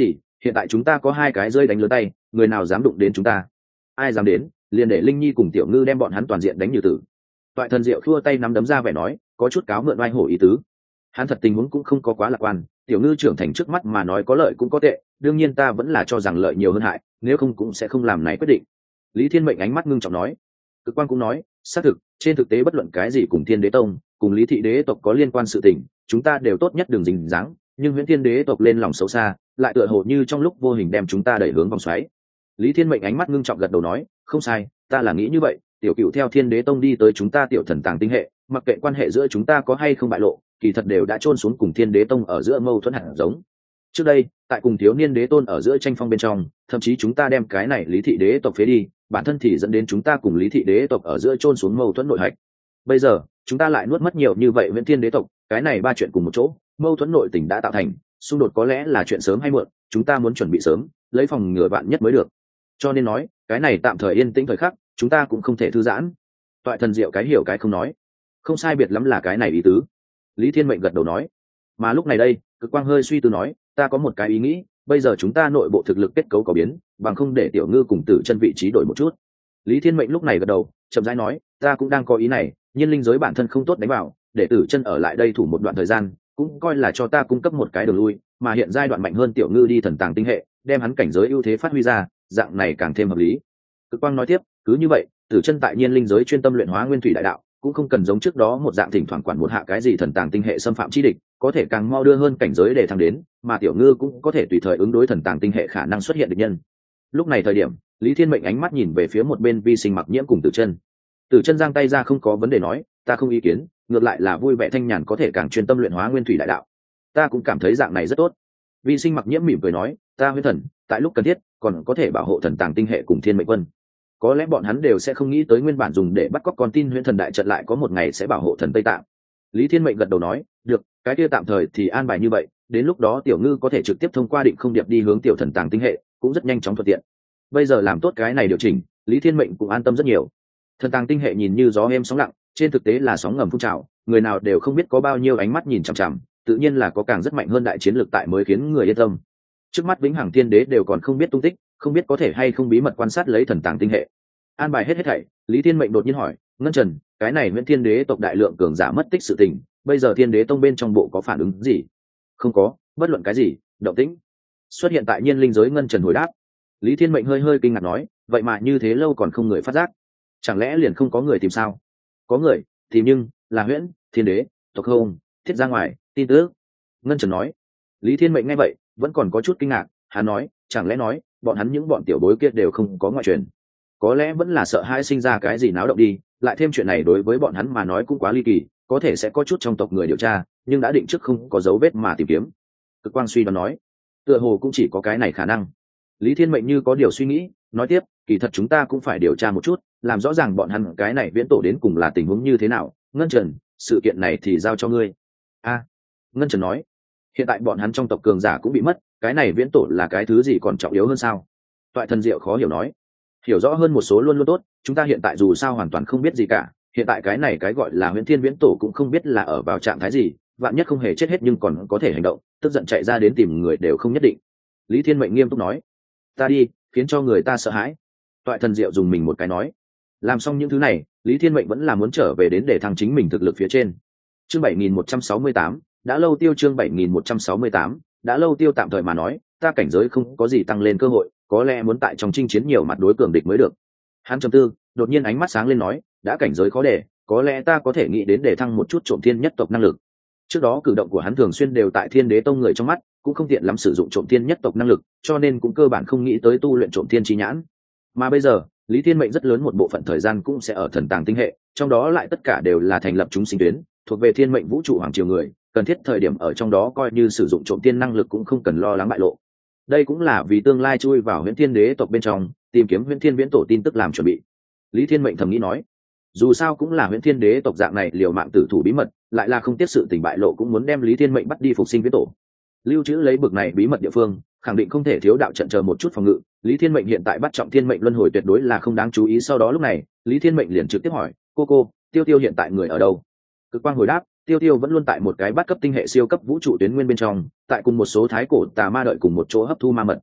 S1: hiện tại chúng ta có hai cái rơi đánh lớn tay, người nào dám đụng đến chúng ta? Ai dám đến liền để Linh Nhi cùng Tiểu Ngư đem bọn hắn toàn diện đánh như tử. Toại Thần Diệu khua tay nắm đấm ra vẻ nói, có chút cáo mượn oai hổ ý tứ. Hắn thật tình huống cũng không có quá lạc quan, Tiểu Ngư trưởng thành trước mắt mà nói có lợi cũng có tệ, đương nhiên ta vẫn là cho rằng lợi nhiều hơn hại, nếu không cũng sẽ không làm này quyết định. Lý Thiên Mệnh ánh mắt ngưng trọng nói. Cực Quang cũng nói, xác thực, trên thực tế bất luận cái gì cùng Thiên Đế Tông, cùng Lý Thị Đế tộc có liên quan sự tình, chúng ta đều tốt nhất đừng dính dáng, nhưng Huyền Thiên Đế tộc lên lòng xấu xa, lại tựa hồ như trong lúc vô hình đem chúng ta đẩy hướng vòng xoáy. Lý Thiên Mệnh ánh mắt ngưng trọng gật đầu nói, không sai, ta là nghĩ như vậy, tiểu cựu theo Thiên Đế Tông đi tới chúng ta tiểu thần tàng tinh hệ, mặc kệ quan hệ giữa chúng ta có hay không bại lộ, kỳ thật đều đã chôn xuống cùng Thiên Đế Tông ở giữa mâu thuẫn hạt giống. Trước đây, tại cùng thiếu niên đế tôn ở giữa tranh phong bên trong, thậm chí chúng ta đem cái này Lý Thị Đế tộc phế đi, bản thân thì dẫn đến chúng ta cùng Lý Thị Đế tộc ở giữa chôn xuống mâu thuẫn nội hạch. Bây giờ, chúng ta lại nuốt mất nhiều như vậy Huyền Thiên Đế tộc, cái này ba chuyện cùng một chỗ, mâu thuẫn nội tình đã tạo thành, xung đột có lẽ là chuyện sớm hay muộn, chúng ta muốn chuẩn bị sớm, lấy phòng ngừa vạn nhất mới được. Cho nên nói, cái này tạm thời yên tĩnh thời khắc, chúng ta cũng không thể thư giãn. Toại Thần Diệu cái hiểu cái không nói, không sai biệt lắm là cái này ý tứ. Lý Thiên Mệnh gật đầu nói, mà lúc này đây, Cực Quang hơi suy tư nói, ta có một cái ý nghĩ, bây giờ chúng ta nội bộ thực lực kết cấu có biến, bằng không để Tiểu Ngư cùng Tử Chân vị trí đổi một chút. Lý Thiên Mệnh lúc này gật đầu, chậm rãi nói, ta cũng đang có ý này, nhưng linh giới bản thân không tốt đánh vào, để Tử Chân ở lại đây thủ một đoạn thời gian, cũng coi là cho ta cung cấp một cái đường lui, mà hiện giai đoạn mạnh hơn Tiểu Ngư đi thần tàng tinh hệ, đem hắn cảnh giới ưu thế phát huy ra, dạng này càng thêm hợp lý. Cực Quang nói tiếp, cứ như vậy, Tử Chân tại nhiên linh giới chuyên tâm luyện hóa nguyên thủy đại đạo, cũng không cần giống trước đó một dạng thỉnh thoảng quản một hạ cái gì thần tàng tinh hệ xâm phạm chi địch, có thể càng mau đưa hơn cảnh giới để thăng đến, mà Tiểu Ngư cũng có thể tùy thời ứng đối thần tàng tinh hệ khả năng xuất hiện địch nhân. Lúc này thời điểm, Lý Thiên Mệnh ánh mắt nhìn về phía một bên Vi Sinh Mặc Nhiễm cùng Tử Chân. Tử Chân giang tay ra không có vấn đề nói, ta không ý kiến, ngược lại là vui vẻ thanh nhàn có thể càng chuyên tâm luyện hóa nguyên thủy đại đạo. Ta cũng cảm thấy dạng này rất tốt. Vi Sinh Mặc Nhiễm mỉm cười nói, ta huyễn thần, tại lúc cần thiết, còn có thể bảo hộ thần tàng tinh hệ cùng Thiên Mệnh Quân. Có lẽ bọn hắn đều sẽ không nghĩ tới nguyên bản dùng để bắt cóc con tin huyễn thần đại trận lại có một ngày sẽ bảo hộ thần Tây Tạng. Lý Thiên Mệnh gật đầu nói, được, cái kia tạm thời thì an bài như vậy, đến lúc đó Tiểu Ngư có thể trực tiếp thông qua định không điệp đi hướng tiểu thần tàng tinh hệ, cũng rất nhanh chóng thuận tiện. Bây giờ làm tốt cái này điều chỉnh, Lý Thiên Mệnh cũng an tâm rất nhiều. Thần tàng tinh hệ nhìn như gió êm sóng lặng, trên thực tế là sóng ngầm phun trào, người nào đều không biết có bao nhiêu ánh mắt nhìn chằm chằm, tự nhiên là có càng rất mạnh hơn đại chiến lược tại mới khiến người yên tâm. Trước mắt Vĩnh Hằng Thiên Đế đều còn không biết tung tích, không biết có thể hay không bí mật quan sát lấy thần tàng tinh hệ. An bài hết hết thảy, Lý Thiên Mệnh đột nhiên hỏi, Ngân Trần, cái này Nguyễn Thiên Đế tộc đại lượng cường giả mất tích sự tình, bây giờ Thiên Đế tông bên trong bộ có phản ứng gì? Không có, bất luận cái gì, động tĩnh. Xuất hiện tại nhiên linh giới. Ngân Trần hồi đáp. Lý Thiên Mệnh hơi hơi kinh ngạc nói, vậy mà như thế lâu còn không người phát giác, chẳng lẽ liền không có người tìm sao? Có người tìm, nhưng là Huyễn Thiên Đế tộc không thiết ra ngoài tin tức. Ngân Trần nói. Lý Thiên Mệnh nghe vậy vẫn còn có chút kinh ngạc, hắn nói, chẳng lẽ nói bọn hắn những bọn tiểu bối kia đều không có ngoại truyền? Có lẽ vẫn là sợ hai sinh ra cái gì náo động đi, lại thêm chuyện này đối với bọn hắn mà nói cũng quá ly kỳ, có thể sẽ có chút trong tộc người điều tra, nhưng đã định trước không có dấu vết mà tìm kiếm. Cực Quang suy đoán nói, tựa hồ cũng chỉ có cái này khả năng. Lý Thiên Mệnh như có điều suy nghĩ, nói tiếp, kỳ thật chúng ta cũng phải điều tra một chút, làm rõ ràng bọn hắn cái này viễn tổ đến cùng là tình huống như thế nào. Ngân Trần, sự kiện này thì giao cho ngươi. A, à, Ngân Trần nói, hiện tại bọn hắn trong tộc cường giả cũng bị mất, cái này viễn tổ là cái thứ gì còn trọng yếu hơn sao? Toại Thần Diệu khó hiểu nói, hiểu rõ hơn một số luôn luôn tốt, chúng ta hiện tại dù sao hoàn toàn không biết gì cả, hiện tại cái này cái gọi là Huyễn Thiên viễn tổ cũng không biết là ở vào trạng thái gì, vạn nhất không hề chết hết nhưng còn có thể hành động, tức giận chạy ra đến tìm người đều không nhất định. Lý Thiên Mệnh nghiêm túc nói, ta đi, khiến cho người ta sợ hãi. Toại Thần Diệu dùng mình một cái nói, làm xong những thứ này, Lý Thiên Mệnh vẫn là muốn trở về đến để thăng chính mình thực lực phía trên. Chương bảy nghìn một trăm sáu mươi tám, đã lâu tiêu chương bảy nghìn một trăm sáu mươi tám, đã lâu tiêu tạm thời mà nói, ta cảnh giới không có gì tăng lên cơ hội, có lẽ muốn tại trong chinh chiến nhiều mặt đối cường địch mới được. Hắn trầm tư, đột nhiên ánh mắt sáng lên nói, đã cảnh giới khó để, có lẽ ta có thể nghĩ đến để thăng một chút trộm thiên nhất tộc năng lực. Trước đó cử động của hắn thường xuyên đều tại Thiên Đế tông người trong mắt, cũng không tiện lắm sử dụng trộm thiên nhất tộc năng lực, cho nên cũng cơ bản không nghĩ tới tu luyện trộm thiên chi nhãn. Mà bây giờ, Lý Thiên Mệnh rất lớn một bộ phận thời gian cũng sẽ ở thần tàng tinh hệ, trong đó lại tất cả đều là thành lập chúng sinh tuyến, thuộc về thiên mệnh vũ trụ hoàng triều người, cần thiết thời điểm ở trong đó coi như sử dụng trộm thiên năng lực cũng không cần lo lắng bại lộ. Đây cũng là vì tương lai chui vào Huyễn Thiên Đế tộc bên trong, tìm kiếm Huyễn Thiên viễn tổ tin tức làm chuẩn bị. Lý Thiên Mệnh thầm nghĩ nói, dù sao cũng là Huyễn Thiên Đế tộc dạng này liều mạng tử thủ bí mật, lại là không tiếc sự tình bại lộ cũng muốn đem Lý Thiên Mệnh bắt đi phục sinh viễn tổ. Lưu trữ lấy bực này bí mật địa phương, khẳng định không thể thiếu đạo trận chờ một chút phòng ngự. Lý Thiên Mệnh hiện tại bắt trọng thiên mệnh luân hồi tuyệt đối là không đáng chú ý. Sau đó lúc này, Lý Thiên Mệnh liền trực tiếp hỏi, cô cô, Tiêu Tiêu hiện tại người ở đâu? Cực Quang hồi đáp, Tiêu Tiêu vẫn luôn tại một cái bát cấp tinh hệ siêu cấp vũ trụ tuyến nguyên bên trong, tại cùng một số thái cổ tà ma đợi cùng một chỗ hấp thu ma mật.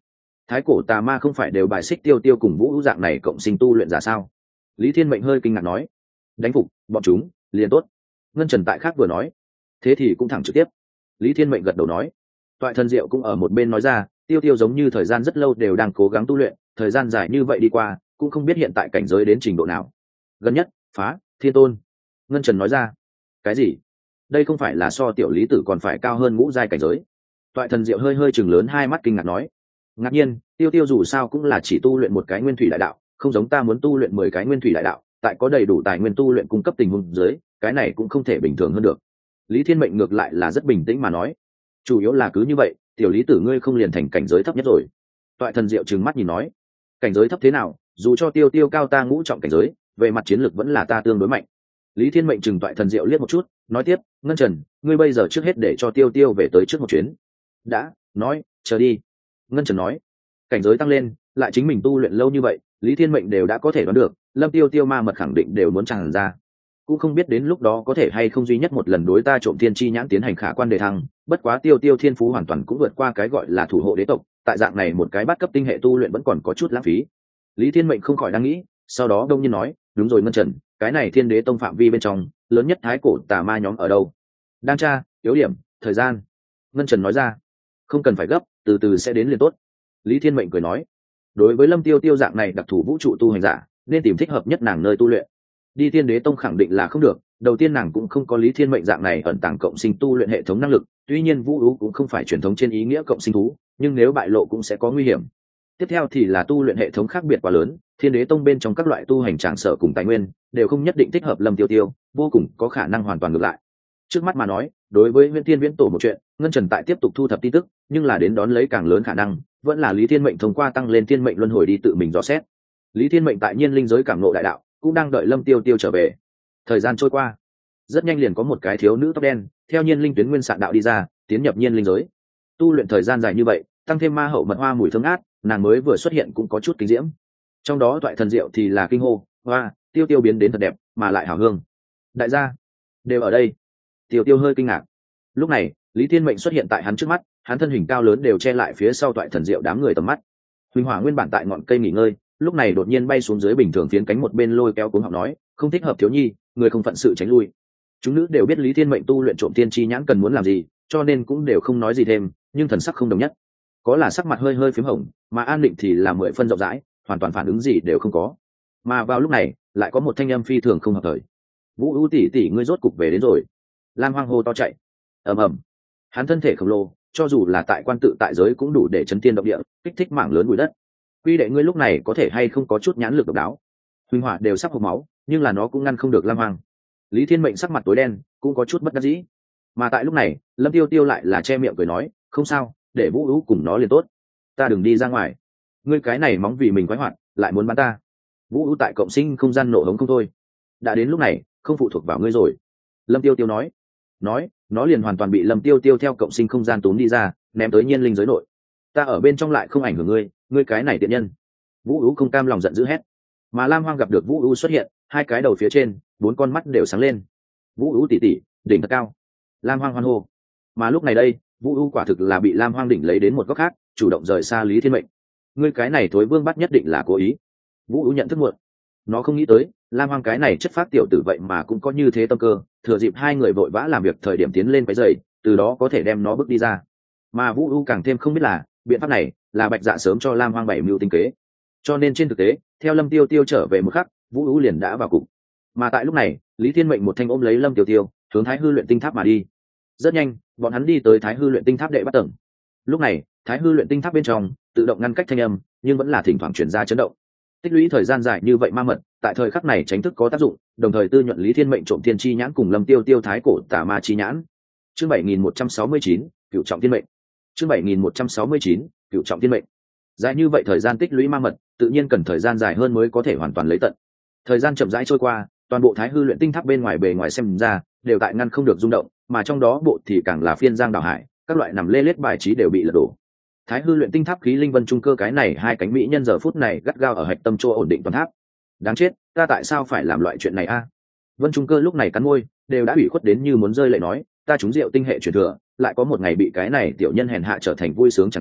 S1: thái cổ tà ma không phải đều bài xích tiêu tiêu cùng vũ dạng này cộng sinh tu luyện giả sao? Lý Thiên Mệnh hơi kinh ngạc nói. Đánh phục bọn chúng liền tốt. Ngân Trần tại khác vừa nói. Thế thì cũng thẳng trực tiếp. Lý Thiên Mệnh gật đầu nói. Toại Thần Diệu cũng ở một bên nói ra, tiêu tiêu giống như thời gian rất lâu đều đang cố gắng tu luyện, thời gian dài như vậy đi qua cũng không biết hiện tại cảnh giới đến trình độ nào. Gần nhất phá thiên tôn. Ngân Trần nói ra. Cái gì? Đây không phải là so tiểu lý tử còn phải cao hơn ngũ giai cảnh giới? Toại Thần Diệu hơi hơi chừng lớn hai mắt kinh ngạc nói. Ngạc nhiên, tiêu tiêu dù sao cũng là chỉ tu luyện một cái nguyên thủy đại đạo, không giống ta muốn tu luyện mười cái nguyên thủy đại đạo, tại có đầy đủ tài nguyên tu luyện cung cấp tình huống dưới, cái này cũng không thể bình thường hơn được. Lý Thiên Mệnh ngược lại là rất bình tĩnh mà nói, chủ yếu là cứ như vậy, tiểu lý tử ngươi không liền thành cảnh giới thấp nhất rồi? Toại Thần Diệu trừng mắt nhìn nói, cảnh giới thấp thế nào, dù cho tiêu tiêu cao ta ngũ trọng cảnh giới, về mặt chiến lược vẫn là ta tương đối mạnh. Lý Thiên Mệnh trừng Toại Thần Diệu liếc một chút, nói tiếp, Ngân Trần, ngươi bây giờ trước hết để cho tiêu tiêu về tới trước một chuyến. Đã, nói, chờ đi. Ngân Trần nói, cảnh giới tăng lên, lại chính mình tu luyện lâu như vậy, Lý Thiên Mệnh đều đã có thể đoán được, Lâm Tiêu Tiêu ma mật khẳng định đều muốn tràn ra. Cũng không biết đến lúc đó có thể hay không duy nhất một lần đối ta trộm thiên chi nhãn tiến hành khả quan đề thăng, bất quá Tiêu Tiêu thiên phú hoàn toàn cũng vượt qua cái gọi là thủ hộ đế tộc, tại dạng này một cái bát cấp tinh hệ tu luyện vẫn còn có chút lãng phí. Lý Thiên Mệnh không khỏi đang nghĩ, sau đó đông nhiên nói, đúng rồi Ngân Trần, cái này Thiên Đế tông phạm vi bên trong, lớn nhất thái cổ tà ma nhóm ở đâu? Đang tra, yếu điểm, thời gian. Ngân Trần nói ra, không cần phải gấp, từ từ sẽ đến liền tốt. Lý Thiên Mệnh cười nói, đối với Lâm Tiêu Tiêu dạng này đặc thù vũ trụ tu hành giả, nên tìm thích hợp nhất nàng nơi tu luyện. Đi Thiên Đế tông khẳng định là không được, đầu tiên nàng cũng không có Lý Thiên Mệnh dạng này ẩn tàng cộng sinh tu luyện hệ thống năng lực, tuy nhiên vũ ú cũng không phải truyền thống trên ý nghĩa cộng sinh thú, nhưng nếu bại lộ cũng sẽ có nguy hiểm. Tiếp theo thì là tu luyện hệ thống khác biệt quá lớn, Thiên Đế tông bên trong các loại tu hành tràng sở cùng tài nguyên đều không nhất định thích hợp Lâm Tiêu Tiêu, vô cùng có khả năng hoàn toàn ngược lại. Trước mắt mà nói, đối với Viễn Thiên Viễn Tổ một chuyện, Ngân Trần tại tiếp tục thu thập tin tức, nhưng là đến đón lấy càng lớn khả năng vẫn là Lý Thiên Mệnh thông qua tăng lên thiên mệnh luân hồi đi tự mình dò xét. Lý Thiên Mệnh tại nhiên linh giới cảm ngộ đại đạo, cũng đang đợi Lâm Tiêu Tiêu trở về. Thời gian trôi qua, rất nhanh liền có một cái thiếu nữ tóc đen theo nhiên linh tuyến nguyên sạn đạo đi ra, tiến nhập nhiên linh giới. Tu luyện thời gian dài như vậy, tăng thêm ma hậu mật hoa mùi thơm ngát, nàng mới vừa xuất hiện cũng có chút kinh diễm. Trong đó Toại Thần Diệu thì là kinh hô, hoa, Tiêu Tiêu biến đến thật đẹp, mà lại hảo hương. Đại gia đều ở đây. Tiêu Tiêu hơi kinh ngạc. Lúc này, Lý Thiên Mệnh xuất hiện tại hắn trước mắt, hắn thân hình cao lớn đều che lại phía sau Toại Thần Diệu đám người tầm mắt. Huỳnh Hỏa nguyên bản tại ngọn cây nghỉ ngơi, lúc này đột nhiên bay xuống dưới bình thường phiến cánh một bên lôi kéo cuống họng nói, không thích hợp thiếu nhi, người không phận sự tránh lui. Chúng nữ đều biết Lý Thiên Mệnh tu luyện trộm tiên chi nhãn cần muốn làm gì, cho nên cũng đều không nói gì thêm, nhưng thần sắc không đồng nhất. Có là sắc mặt hơi hơi phím hồng, mà An Định thì là mười phân rộng rãi, hoàn toàn phản ứng gì đều không có. Mà vào lúc này, lại có một thanh âm phi thường không hợp thời. Vũ ưu tỷ tỷ ngươi rốt cục về đến rồi. Lam Hoang hô to chạy. Ầm ầm. Hắn thân thể khổng lồ, cho dù là tại quan tự tại giới cũng đủ để chấn tiên động địa, kích thích mảng lớn bụi đất. Quy đệ ngươi lúc này có thể hay không có chút nhãn lực độc đáo. Huỳnh Hỏa đều sắp hộc máu, nhưng là nó cũng ngăn không được Lam Hoang. Lý Thiên Mệnh sắc mặt tối đen, cũng có chút bất đắc dĩ. Mà tại lúc này, Lâm Tiêu Tiêu lại là che miệng cười nói, không sao, để Vũ Ú cùng nó liền tốt. Ta đừng đi ra ngoài. Ngươi cái này móng vì mình quái hoạt, lại muốn bắn ta. Vũ Ú tại cộng sinh không gian nổ hống không thôi. Đã đến lúc này, không phụ thuộc vào ngươi rồi. Lâm Tiêu Tiêu nói. Nói, nó liền hoàn toàn bị Lâm Tiêu Tiêu theo cộng sinh không gian túm đi ra, ném tới nhiên linh giới nội. Ta ở bên trong lại không ảnh hưởng ngươi, ngươi cái này tiện nhân. Vũ Ú không cam lòng giận dữ hét. Mà Lam Hoang gặp được Vũ Ú xuất hiện, hai cái đầu phía trên, bốn con mắt đều sáng lên. Vũ Ú tỷ tỷ, đỉnh thật cao. Lam Hoang hoan hô. Mà lúc này đây, Vũ Ú quả thực là bị Lam Hoang đỉnh lấy đến một góc khác, chủ động rời xa Lý Thiên Mệnh. Ngươi cái này thối vương bắt nhất định là cố ý. Vũ Ú nhận thức muộn. Nó không nghĩ tới, Lam Hoang cái này chất phác tiểu tử vậy mà cũng có như thế tâm cơ, thừa dịp hai người vội vã làm việc thời điểm tiến lên cái giày, từ đó có thể đem nó bước đi ra. Mà Vũ Ú càng thêm không biết là, biện pháp này là Bạch Dạ sớm cho Lam Hoang bảy mưu tinh kế. Cho nên trên thực tế, theo Lâm Tiêu Tiêu trở về một khắc, Vũ Ú liền đã vào cục. Mà tại lúc này, Lý Thiên Mệnh một thanh ôm lấy Lâm Tiêu Tiêu, hướng Thái Hư luyện tinh tháp mà đi. Rất nhanh, bọn hắn đi tới Thái Hư luyện tinh tháp đệ bắt tầng. Lúc này, Thái Hư luyện tinh tháp bên trong tự động ngăn cách thanh âm, nhưng vẫn là thỉnh thoảng truyền ra chấn động. Tích lũy thời gian dài như vậy ma mật, tại thời khắc này tránh thức có tác dụng, đồng thời tư nhuận Lý Thiên Mệnh trộm thiên chi nhãn cùng Lâm Tiêu Tiêu thái cổ tà ma chi nhãn. Chương bảy nghìn một trăm sáu mươi chín, cửu trọng thiên mệnh. Chương bảy nghìn một trăm sáu mươi chín, cửu trọng thiên mệnh. Dài như vậy thời gian tích lũy ma mật, tự nhiên cần thời gian dài hơn mới có thể hoàn toàn lấy tận. Thời gian chậm rãi trôi qua, toàn bộ Thái Hư luyện tinh tháp bên ngoài bề ngoài xem ra đều tại ngăn không được rung động, mà trong đó bộ thì càng là phiên giang đảo hải, các loại nằm lê lết bài trí đều bị lật đổ. Thái Hư luyện tinh tháp khí linh vân trung cơ cái này hai cánh mỹ nhân giờ phút này gắt gao ở hạch tâm chỗ ổn định toàn tháp. Đáng chết, ta tại sao phải làm loại chuyện này a? Vân trung cơ lúc này cắn môi, đều đã ủy khuất đến như muốn rơi lệ nói, ta trúng rượu tinh hệ truyền thừa, lại có một ngày bị cái này tiểu nhân hèn hạ trở thành vui sướng chẳng sợ,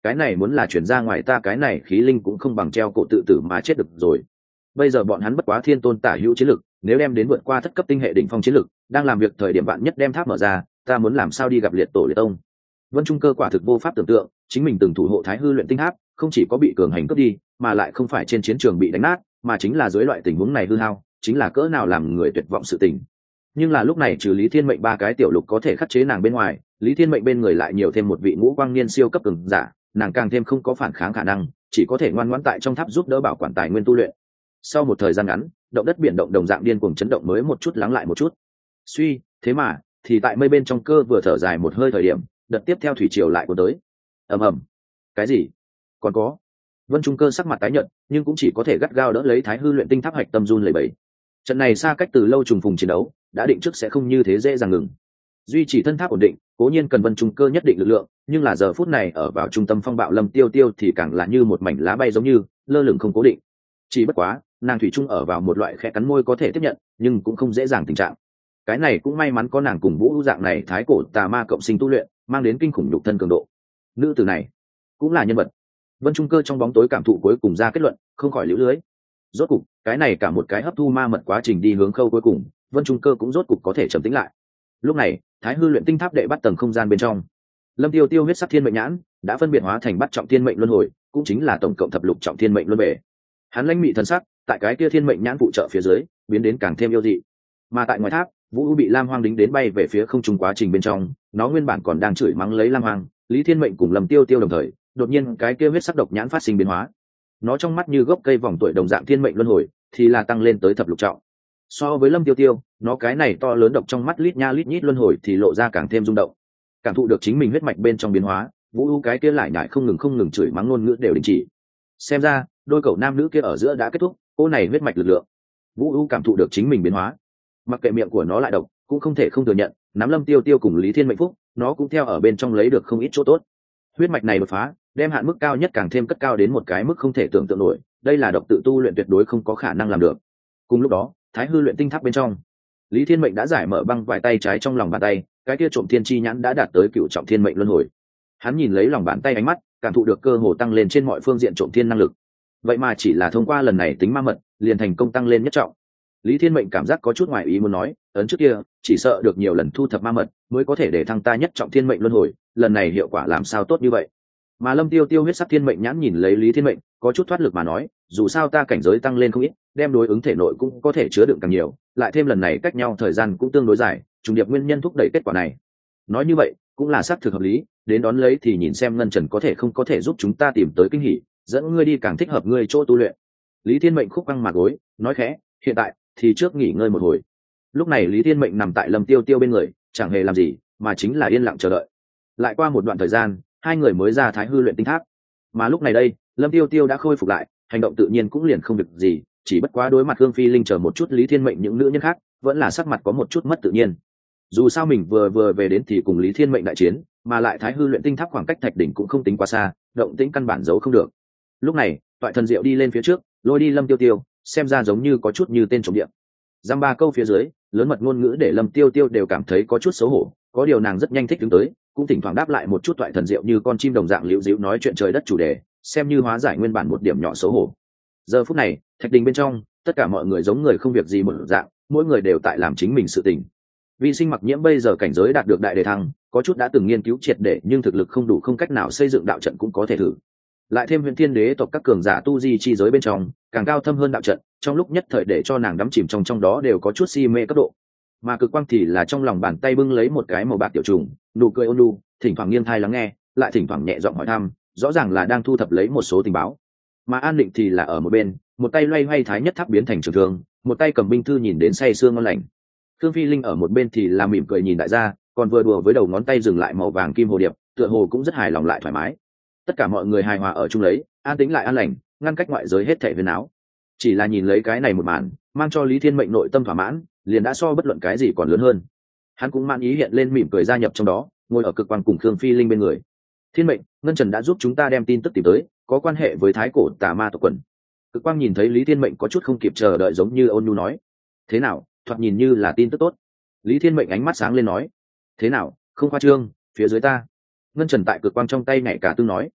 S1: cái này muốn là chuyển ra ngoài ta cái này khí linh cũng không bằng treo cổ tự tử mà chết được rồi. Bây giờ bọn hắn bất quá thiên tôn tả hữu chiến lực, nếu đem đến vượt qua thất cấp tinh hệ đỉnh phong chiến lực, đang làm việc thời điểm bạn nhất đem tháp mở ra, ta muốn làm sao đi gặp liệt tổ liệt tông. Vân Trung Cơ quả thực vô pháp tưởng tượng, chính mình từng thủ hộ thái hư luyện tinh tháp, không chỉ có bị cường hành cướp đi, mà lại không phải trên chiến trường bị đánh nát, mà chính là dưới loại tình huống này hư hao, chính là cỡ nào làm người tuyệt vọng sự tình. Nhưng là lúc này trừ Lý Thiên Mệnh ba cái tiểu lục có thể khắc chế nàng bên ngoài, Lý Thiên Mệnh bên người lại nhiều thêm một vị ngũ quang niên siêu cấp cường giả, nàng càng thêm không có phản kháng khả năng, chỉ có thể ngoan ngoãn tại trong tháp giúp đỡ bảo quản tài nguyên tu luyện. Sau một thời gian ngắn, động đất biển động đồng dạng điên cuồng chấn động mới một chút lắng lại một chút. Suy, thế mà, thì tại mây bên trong cơ vừa thở dài một hơi thời điểm, đợt tiếp theo thủy triều lại cuốn tới. Ầm ầm. Cái gì? Còn có. Vân Trung Cơ sắc mặt tái nhợt, nhưng cũng chỉ có thể gắt gao đỡ lấy thái hư luyện tinh tháp hạch tâm run lẩy bẩy. Trận này xa cách từ lâu trùng phùng chiến đấu, đã định trước sẽ không như thế dễ dàng ngừng. Duy trì thân tháp ổn định, cố nhiên cần Vân Trung Cơ nhất định lực lượng, nhưng là giờ phút này ở vào trung tâm phong bạo Lâm Tiêu Tiêu thì càng là như một mảnh lá bay giống như lơ lửng không cố định. Chỉ bất quá, nàng thủy chung ở vào một loại khẽ cắn môi có thể tiếp nhận, nhưng cũng không dễ dàng tình trạng. Cái này cũng may mắn có nàng cùng Vũ dạng này thái cổ tà ma cộng sinh tu luyện, mang đến kinh khủng nhục thân cường độ. Nữ tử này cũng là nhân vật. Vân Trung Cơ trong bóng tối cảm thụ cuối cùng ra kết luận, không khỏi liễu lưới. Rốt cục, cái này cả một cái hấp thu ma mật quá trình đi hướng khâu cuối cùng, Vân Trung Cơ cũng rốt cục có thể trầm tĩnh lại. Lúc này, thái hư luyện tinh tháp đệ bắt tầng không gian bên trong, Lâm Tiêu Tiêu huyết sắc thiên mệnh nhãn đã phân biệt hóa thành bắt trọng thiên mệnh luân hồi, cũng chính là tổng cộng thập lục trọng thiên mệnh luân bể. Hắn lãnh mị thần sắc, tại cái kia thiên mệnh nhãn phụ trợ phía dưới, biến đến càng thêm yêu dị. Mà tại ngoài tháp, Vũ bị Lam Hoang đính đến bay về phía không trung quá trình bên trong, nó nguyên bản còn đang chửi mắng lấy Lam Hoang, Lý Thiên Mệnh cùng Lâm Tiêu Tiêu đồng thời, đột nhiên cái kia huyết sắc độc nhãn phát sinh biến hóa. Nó trong mắt như gốc cây vòng tuổi đồng dạng thiên mệnh luân hồi, thì là tăng lên tới thập lục trọng. So với Lâm Tiêu Tiêu, nó cái này to lớn độc trong mắt lít nha lít nhít luân hồi thì lộ ra càng thêm rung động. Cảm thụ được chính mình huyết mạch bên trong biến hóa, Vũ cái kia lại nhại không ngừng không ngừng chửi mắng ngôn ngữ đều đình chỉ. Xem ra, đôi cậu nam nữ kia ở giữa đã kết thúc, cô này huyết mạch lực lượng. Vũ cảm thụ được chính mình biến hóa, mặc kệ miệng của nó lại độc, cũng không thể không thừa nhận, nắm Lâm Tiêu Tiêu cùng Lý Thiên Mệnh phúc, nó cũng theo ở bên trong lấy được không ít chỗ tốt. Huyết mạch này đột phá, đem hạn mức cao nhất càng thêm cất cao đến một cái mức không thể tưởng tượng nổi, đây là độc tự tu luyện tuyệt đối không có khả năng làm được. Cùng lúc đó, thái hư luyện tinh tháp bên trong, Lý Thiên Mệnh đã giải mở băng vải tay trái trong lòng bàn tay, cái kia trộm thiên chi nhãn đã đạt tới cựu trọng thiên mệnh luân hồi. Hắn nhìn lấy lòng bàn tay ánh mắt, cảm thụ được cơ hồ tăng lên trên mọi phương diện trộm thiên năng lực. Vậy mà chỉ là thông qua lần này tính ma mật, liền thành công tăng lên nhất trọng. Lý Thiên Mệnh cảm giác có chút ngoài ý muốn nói, ấn trước kia, chỉ sợ được nhiều lần thu thập ma mật, mới có thể để thăng ta nhất trọng thiên mệnh luân hồi, lần này hiệu quả làm sao tốt như vậy. Mà Lâm Tiêu Tiêu huyết sắc thiên mệnh nhãn nhìn lấy Lý Thiên Mệnh, có chút thoát lực mà nói, dù sao ta cảnh giới tăng lên không ít, đem đối ứng thể nội cũng có thể chứa đựng càng nhiều, lại thêm lần này cách nhau thời gian cũng tương đối dài, trùng điệp nguyên nhân thúc đẩy kết quả này. Nói như vậy, cũng là xác thực hợp lý, đến đón lấy thì nhìn xem Ngân Trần có thể không có thể giúp chúng ta tìm tới kinh hỉ, dẫn ngươi đi càng thích hợp ngươi chỗ tu luyện. Lý Thiên Mệnh khúc căng mặt gối, nói khẽ, hiện tại thì trước nghỉ ngơi một hồi. Lúc này Lý Thiên Mệnh nằm tại Lâm Tiêu Tiêu bên người, chẳng hề làm gì, mà chính là yên lặng chờ đợi. Lại qua một đoạn thời gian, hai người mới ra thái hư luyện tinh tháp. Mà lúc này đây, Lâm Tiêu Tiêu đã khôi phục lại, hành động tự nhiên cũng liền không việc gì, chỉ bất quá đối mặt Hương Phi Linh chờ một chút Lý Thiên Mệnh những nữ nhân khác, vẫn là sắc mặt có một chút mất tự nhiên. Dù sao mình vừa vừa về đến thì cùng Lý Thiên Mệnh đại chiến, mà lại thái hư luyện tinh tháp khoảng cách thạch đỉnh cũng không tính quá xa, động tĩnh căn bản giấu không được. Lúc này, toại thần diệu đi lên phía trước, lôi đi Lâm Tiêu Tiêu, xem ra giống như có chút như tên trộm điện. Giam ba câu phía dưới, lớn mật ngôn ngữ để Lâm Tiêu Tiêu đều cảm thấy có chút xấu hổ, có điều nàng rất nhanh thích đứng tới, cũng thỉnh thoảng đáp lại một chút toại thần diệu như con chim đồng dạng liễu díu nói chuyện trời đất chủ đề, xem như hóa giải nguyên bản một điểm nhỏ xấu hổ. Giờ phút này, thạch đình bên trong, tất cả mọi người giống người không việc gì một dạng, mỗi người đều tại làm chính mình sự tình. Vi Sinh Mặc Nhiễm bây giờ cảnh giới đạt được đại đề thăng, có chút đã từng nghiên cứu triệt để nhưng thực lực không đủ, không cách nào xây dựng đạo trận cũng có thể thử. Lại thêm Huyền Thiên Đế tộc các cường giả tu di chi giới bên trong, càng cao thâm hơn đạo trận, trong lúc nhất thời để cho nàng đắm chìm trong trong đó đều có chút si mê cấp độ. Mà Cực Quang thì là trong lòng bàn tay bưng lấy một cái màu bạc tiểu trùng, nụ cười ôn nhu, thỉnh thoảng nghiêng thai lắng nghe, lại thỉnh thoảng nhẹ giọng hỏi thăm, rõ ràng là đang thu thập lấy một số tình báo. Mà An Định thì là ở một bên, một tay loay hoay thái nhất tháp biến thành trường thương, một tay cầm binh thư nhìn đến say sương ngon lành. Thương Phi Linh ở một bên thì là mỉm cười nhìn đại gia, còn vừa đùa với đầu ngón tay dừng lại màu vàng kim hồ điệp, tựa hồ cũng rất hài lòng lại thoải mái. Tất cả mọi người hài hòa ở chung lấy, an tĩnh lại an lành, ngăn cách ngoại giới hết thảy huyền áo. Chỉ là nhìn lấy cái này một màn, mang cho Lý Thiên Mệnh nội tâm thỏa mãn, liền đã so bất luận cái gì còn lớn hơn. Hắn cũng mãn ý hiện lên mỉm cười gia nhập trong đó, ngồi ở Cực Quang cùng Khương Phi Linh bên người. Thiên Mệnh, Ngân Trần đã giúp chúng ta đem tin tức tìm tới, có quan hệ với thái cổ tà ma tộc quần. Cực Quang nhìn thấy Lý Thiên Mệnh có chút không kịp chờ đợi giống như ôn nhu nói, thế nào, thoạt nhìn như là tin tức tốt. Lý Thiên Mệnh ánh mắt sáng lên nói, thế nào, không khoa trương, phía dưới ta. Ngân Trần tại Cực Quang trong tay nhảy cả tương nói,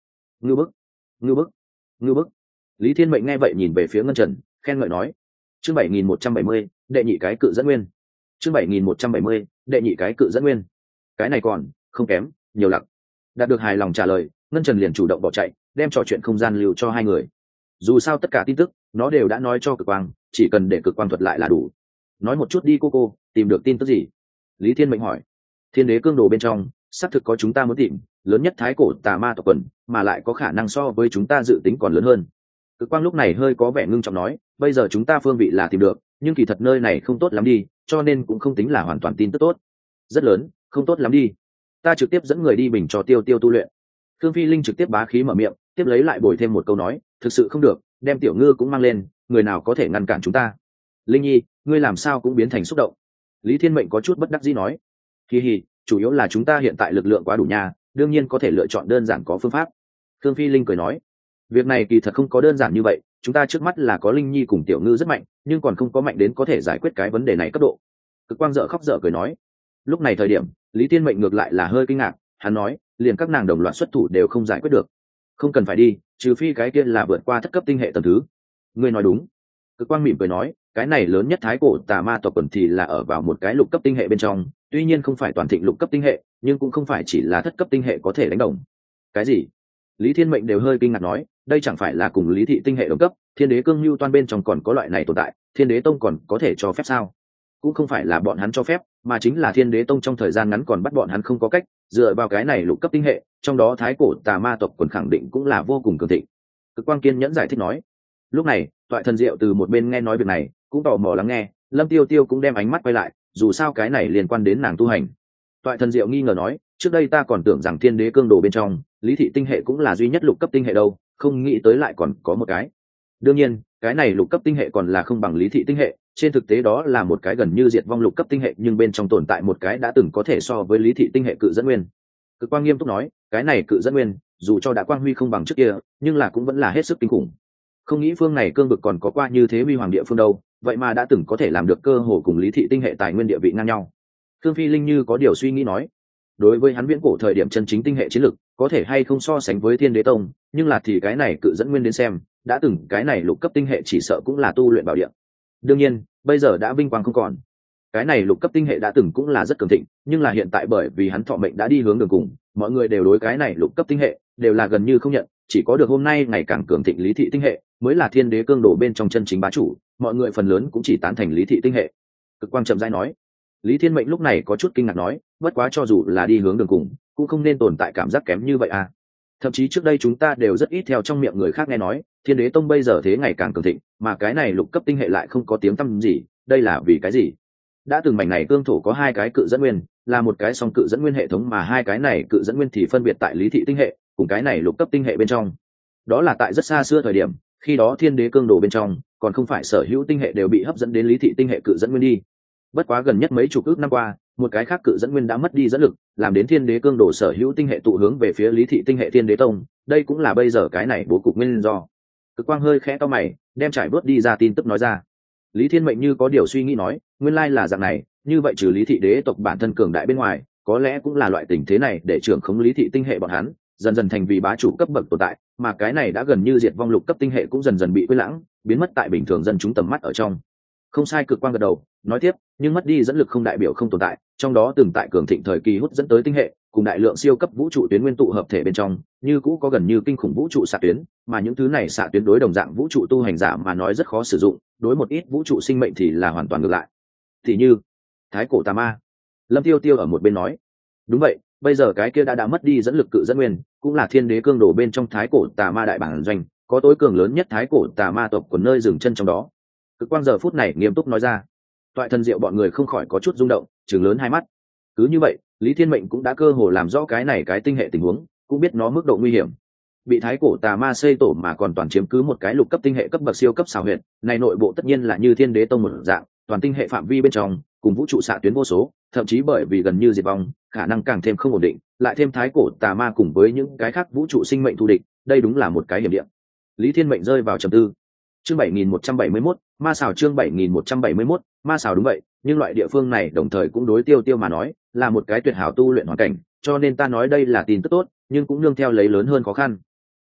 S1: ngư bức, ngư bức, ngư bức. Lý Thiên Mệnh nghe vậy nhìn về phía Ngân Trần, khen ngợi nói: chương bảy nghìn một trăm bảy mươi, đệ nhị cái cự dẫn nguyên. chương bảy nghìn một trăm bảy mươi, đệ nhị cái cự dẫn nguyên. Cái này còn không kém nhiều lặc. Đạt được hài lòng trả lời, Ngân Trần liền chủ động bỏ chạy, đem trò chuyện không gian lưu cho hai người. Dù sao tất cả tin tức nó đều đã nói cho cực quang, chỉ cần để cực quang thuật lại là đủ. Nói một chút đi cô cô, tìm được tin tức gì? Lý Thiên Mệnh hỏi. Thiên đế cương đồ bên trong xác thực có chúng ta muốn tìm, lớn nhất thái cổ tà ma tộc quần, mà lại có khả năng so với chúng ta dự tính còn lớn hơn. Cực quang lúc này hơi có vẻ ngưng trọng nói, bây giờ chúng ta phương vị là tìm được, nhưng kỳ thật nơi này không tốt lắm đi, cho nên cũng không tính là hoàn toàn tin tức tốt. Rất lớn, không tốt lắm đi. Ta trực tiếp dẫn người đi bình cho tiêu tiêu tu luyện. Thương Phi Linh trực tiếp bá khí mở miệng, tiếp lấy lại bồi thêm một câu nói, thực sự không được, đem tiểu ngư cũng mang lên, người nào có thể ngăn cản chúng ta? Linh Nhi, ngươi làm sao cũng biến thành xúc động. Lý Thiên Mệnh có chút bất đắc dĩ nói, hi hi, chủ yếu là chúng ta hiện tại lực lượng quá đủ nha, đương nhiên có thể lựa chọn đơn giản có phương pháp. Thương Phi Linh cười nói, việc này kỳ thật không có đơn giản như vậy, chúng ta trước mắt là có Linh Nhi cùng tiểu ngư rất mạnh, nhưng còn không có mạnh đến có thể giải quyết cái vấn đề này cấp độ. Cực quang dở khóc dở cười nói. Lúc này thời điểm, Lý Thiên Mệnh ngược lại là hơi kinh ngạc, hắn nói, liền các nàng đồng loạt xuất thủ đều không giải quyết được. Không cần phải đi, trừ phi cái kia là vượt qua thất cấp tinh hệ tầng thứ. Ngươi nói đúng. Cực quang mỉm cười nói, cái này lớn nhất thái cổ tà ma tộc quần thì là ở vào một cái lục cấp tinh hệ bên trong, tuy nhiên không phải toàn thịnh lục cấp tinh hệ, nhưng cũng không phải chỉ là thất cấp tinh hệ có thể đánh đồng. Cái gì? Lý Thiên Mệnh đều hơi kinh ngạc nói, đây chẳng phải là cùng Lý thị tinh hệ đồng cấp, Thiên đế cương lưu toan bên trong còn có loại này tồn tại, Thiên đế tông còn có thể cho phép sao? Cũng không phải là bọn hắn cho phép, mà chính là Thiên đế tông trong thời gian ngắn còn bắt bọn hắn không có cách, dựa vào cái này lục cấp tinh hệ, trong đó thái cổ tà ma tộc quần khẳng định cũng là vô cùng cường thịnh. Cực quang kiên nhẫn giải thích nói. Lúc này, Toại Thần Diệu từ một bên nghe nói việc này, cũng tò mò lắng nghe, Lâm Tiêu Tiêu cũng đem ánh mắt quay lại, dù sao cái này liên quan đến nàng tu hành. Toại Thần Diệu nghi ngờ nói, trước đây ta còn tưởng rằng Thiên đế cương đồ bên trong, Lý thị tinh hệ cũng là duy nhất lục cấp tinh hệ đâu, không nghĩ tới lại còn có một cái. Đương nhiên, cái này lục cấp tinh hệ còn là không bằng Lý thị tinh hệ, trên thực tế đó là một cái gần như diệt vong lục cấp tinh hệ, nhưng bên trong tồn tại một cái đã từng có thể so với Lý thị tinh hệ cự dẫn nguyên. Cực quang nghiêm túc nói, cái này cự dẫn nguyên, dù cho đã quang huy không bằng trước kia, nhưng là cũng vẫn là hết sức kinh khủng. Không nghĩ phương này cương vực còn có qua như thế huy hoàng địa phương đâu, vậy mà đã từng có thể làm được cơ hồ cùng Lý thị tinh hệ tài nguyên địa vị ngang nhau. Thương Phi Linh như có điều suy nghĩ nói, đối với hắn viễn cổ thời điểm chân chính tinh hệ chiến lực, có thể hay không so sánh với Thiên đế tông, nhưng là thì cái này cự dẫn nguyên đến xem, đã từng cái này lục cấp tinh hệ chỉ sợ cũng là tu luyện bảo địa. Đương nhiên, bây giờ đã vinh quang không còn. Cái này lục cấp tinh hệ đã từng cũng là rất cường thịnh, nhưng là hiện tại bởi vì hắn thọ mệnh đã đi hướng đường cùng, mọi người đều đối cái này lục cấp tinh hệ đều là gần như không nhận, chỉ có được hôm nay ngày càng cường thịnh Lý thị tinh hệ mới là Thiên đế cương đồ bên trong chân chính bá chủ, mọi người phần lớn cũng chỉ tán thành Lý thị tinh hệ. Cực quang chậm rãi nói. Lý Thiên Mệnh lúc này có chút kinh ngạc nói, bất quá cho dù là đi hướng đường cùng, cũng không nên tồn tại cảm giác kém như vậy à. Thậm chí trước đây chúng ta đều rất ít theo trong miệng người khác nghe nói, Thiên đế tông bây giờ thế ngày càng cường thịnh, mà cái này lục cấp tinh hệ lại không có tiếng tăm gì, đây là vì cái gì? Đã từng mảnh này cương thổ có hai cái cự dẫn nguyên, là một cái song cự dẫn nguyên hệ thống, mà hai cái này cự dẫn nguyên thì phân biệt tại Lý thị tinh hệ cùng cái này lục cấp tinh hệ bên trong. Đó là tại rất xa xưa thời điểm, khi đó Thiên đế cương đồ bên trong còn không phải sở hữu tinh hệ đều bị hấp dẫn đến Lý thị tinh hệ cự dẫn nguyên đi. Bất quá gần nhất mấy chục ước năm qua, một cái khác cự dẫn nguyên đã mất đi dẫn lực, làm đến Thiên đế cương đồ sở hữu tinh hệ tụ hướng về phía Lý thị tinh hệ Thiên đế tông, đây cũng là bây giờ cái này bố cục nguyên do. Cực quang hơi khẽ to mày, đem trải bớt đi ra tin tức nói ra. Lý Thiên Mệnh như có điều suy nghĩ nói, nguyên lai là dạng này, như vậy trừ Lý thị đế tộc bản thân cường đại bên ngoài, có lẽ cũng là loại tình thế này để trưởng khống Lý thị tinh hệ bọn hắn dần dần thành vì bá chủ cấp bậc tồn tại, mà cái này đã gần như diệt vong lục cấp tinh hệ cũng dần dần bị quên lãng, biến mất tại bình thường dân chúng tầm mắt ở trong. Không sai. Cực quang gật đầu nói tiếp, nhưng mất đi dẫn lực không đại biểu không tồn tại, trong đó từng tại cường thịnh thời kỳ hút dẫn tới tinh hệ cùng đại lượng siêu cấp vũ trụ tuyến nguyên tụ hợp thể bên trong, như cũ có gần như kinh khủng vũ trụ xạ tuyến, mà những thứ này xạ tuyến đối đồng dạng vũ trụ tu hành giả mà nói rất khó sử dụng, đối một ít vũ trụ sinh mệnh thì là hoàn toàn ngược lại. Thì như thái cổ tà ma. Lâm Tiêu Tiêu ở một bên nói, đúng vậy, bây giờ cái kia đã đã mất đi dẫn lực cự dẫn nguyên, cũng là Thiên đế cương đồ bên trong thái cổ tà ma đại bản doanh, có tối cường lớn nhất thái cổ tà ma tộc của nơi dừng chân trong đó. Cực quang giờ phút này nghiêm túc nói ra. Toại Thần Diệu bọn người không khỏi có chút rung động, trừng lớn hai mắt. Cứ như vậy, Lý Thiên Mệnh cũng đã cơ hồ làm rõ cái này cái tinh hệ tình huống, cũng biết nó mức độ nguy hiểm. Bị thái cổ tà ma xây tổ mà còn toàn chiếm cứ một cái lục cấp tinh hệ cấp bậc siêu cấp xảo huyệt, này nội bộ tất nhiên là như Thiên đế tông một dạng, toàn tinh hệ phạm vi bên trong cùng vũ trụ xạ tuyến vô số, thậm chí bởi vì gần như diệt vong, khả năng càng thêm không ổn định, lại thêm thái cổ tà ma cùng với những cái khác vũ trụ sinh mệnh thù địch, đây đúng là một cái hiểm địa. Lý Thiên Mệnh rơi vào trầm tư. Chương bảy nghìn một trăm bảy mươi mốt, ma xảo. Chương bảy nghìn một trăm bảy mươi mốt, ma xảo. Đúng vậy, nhưng loại địa phương này đồng thời cũng đối Tiêu Tiêu mà nói là một cái tuyệt hảo tu luyện hoàn cảnh, cho nên ta nói đây là tin tức tốt, nhưng cũng nương theo lấy lớn hơn khó khăn.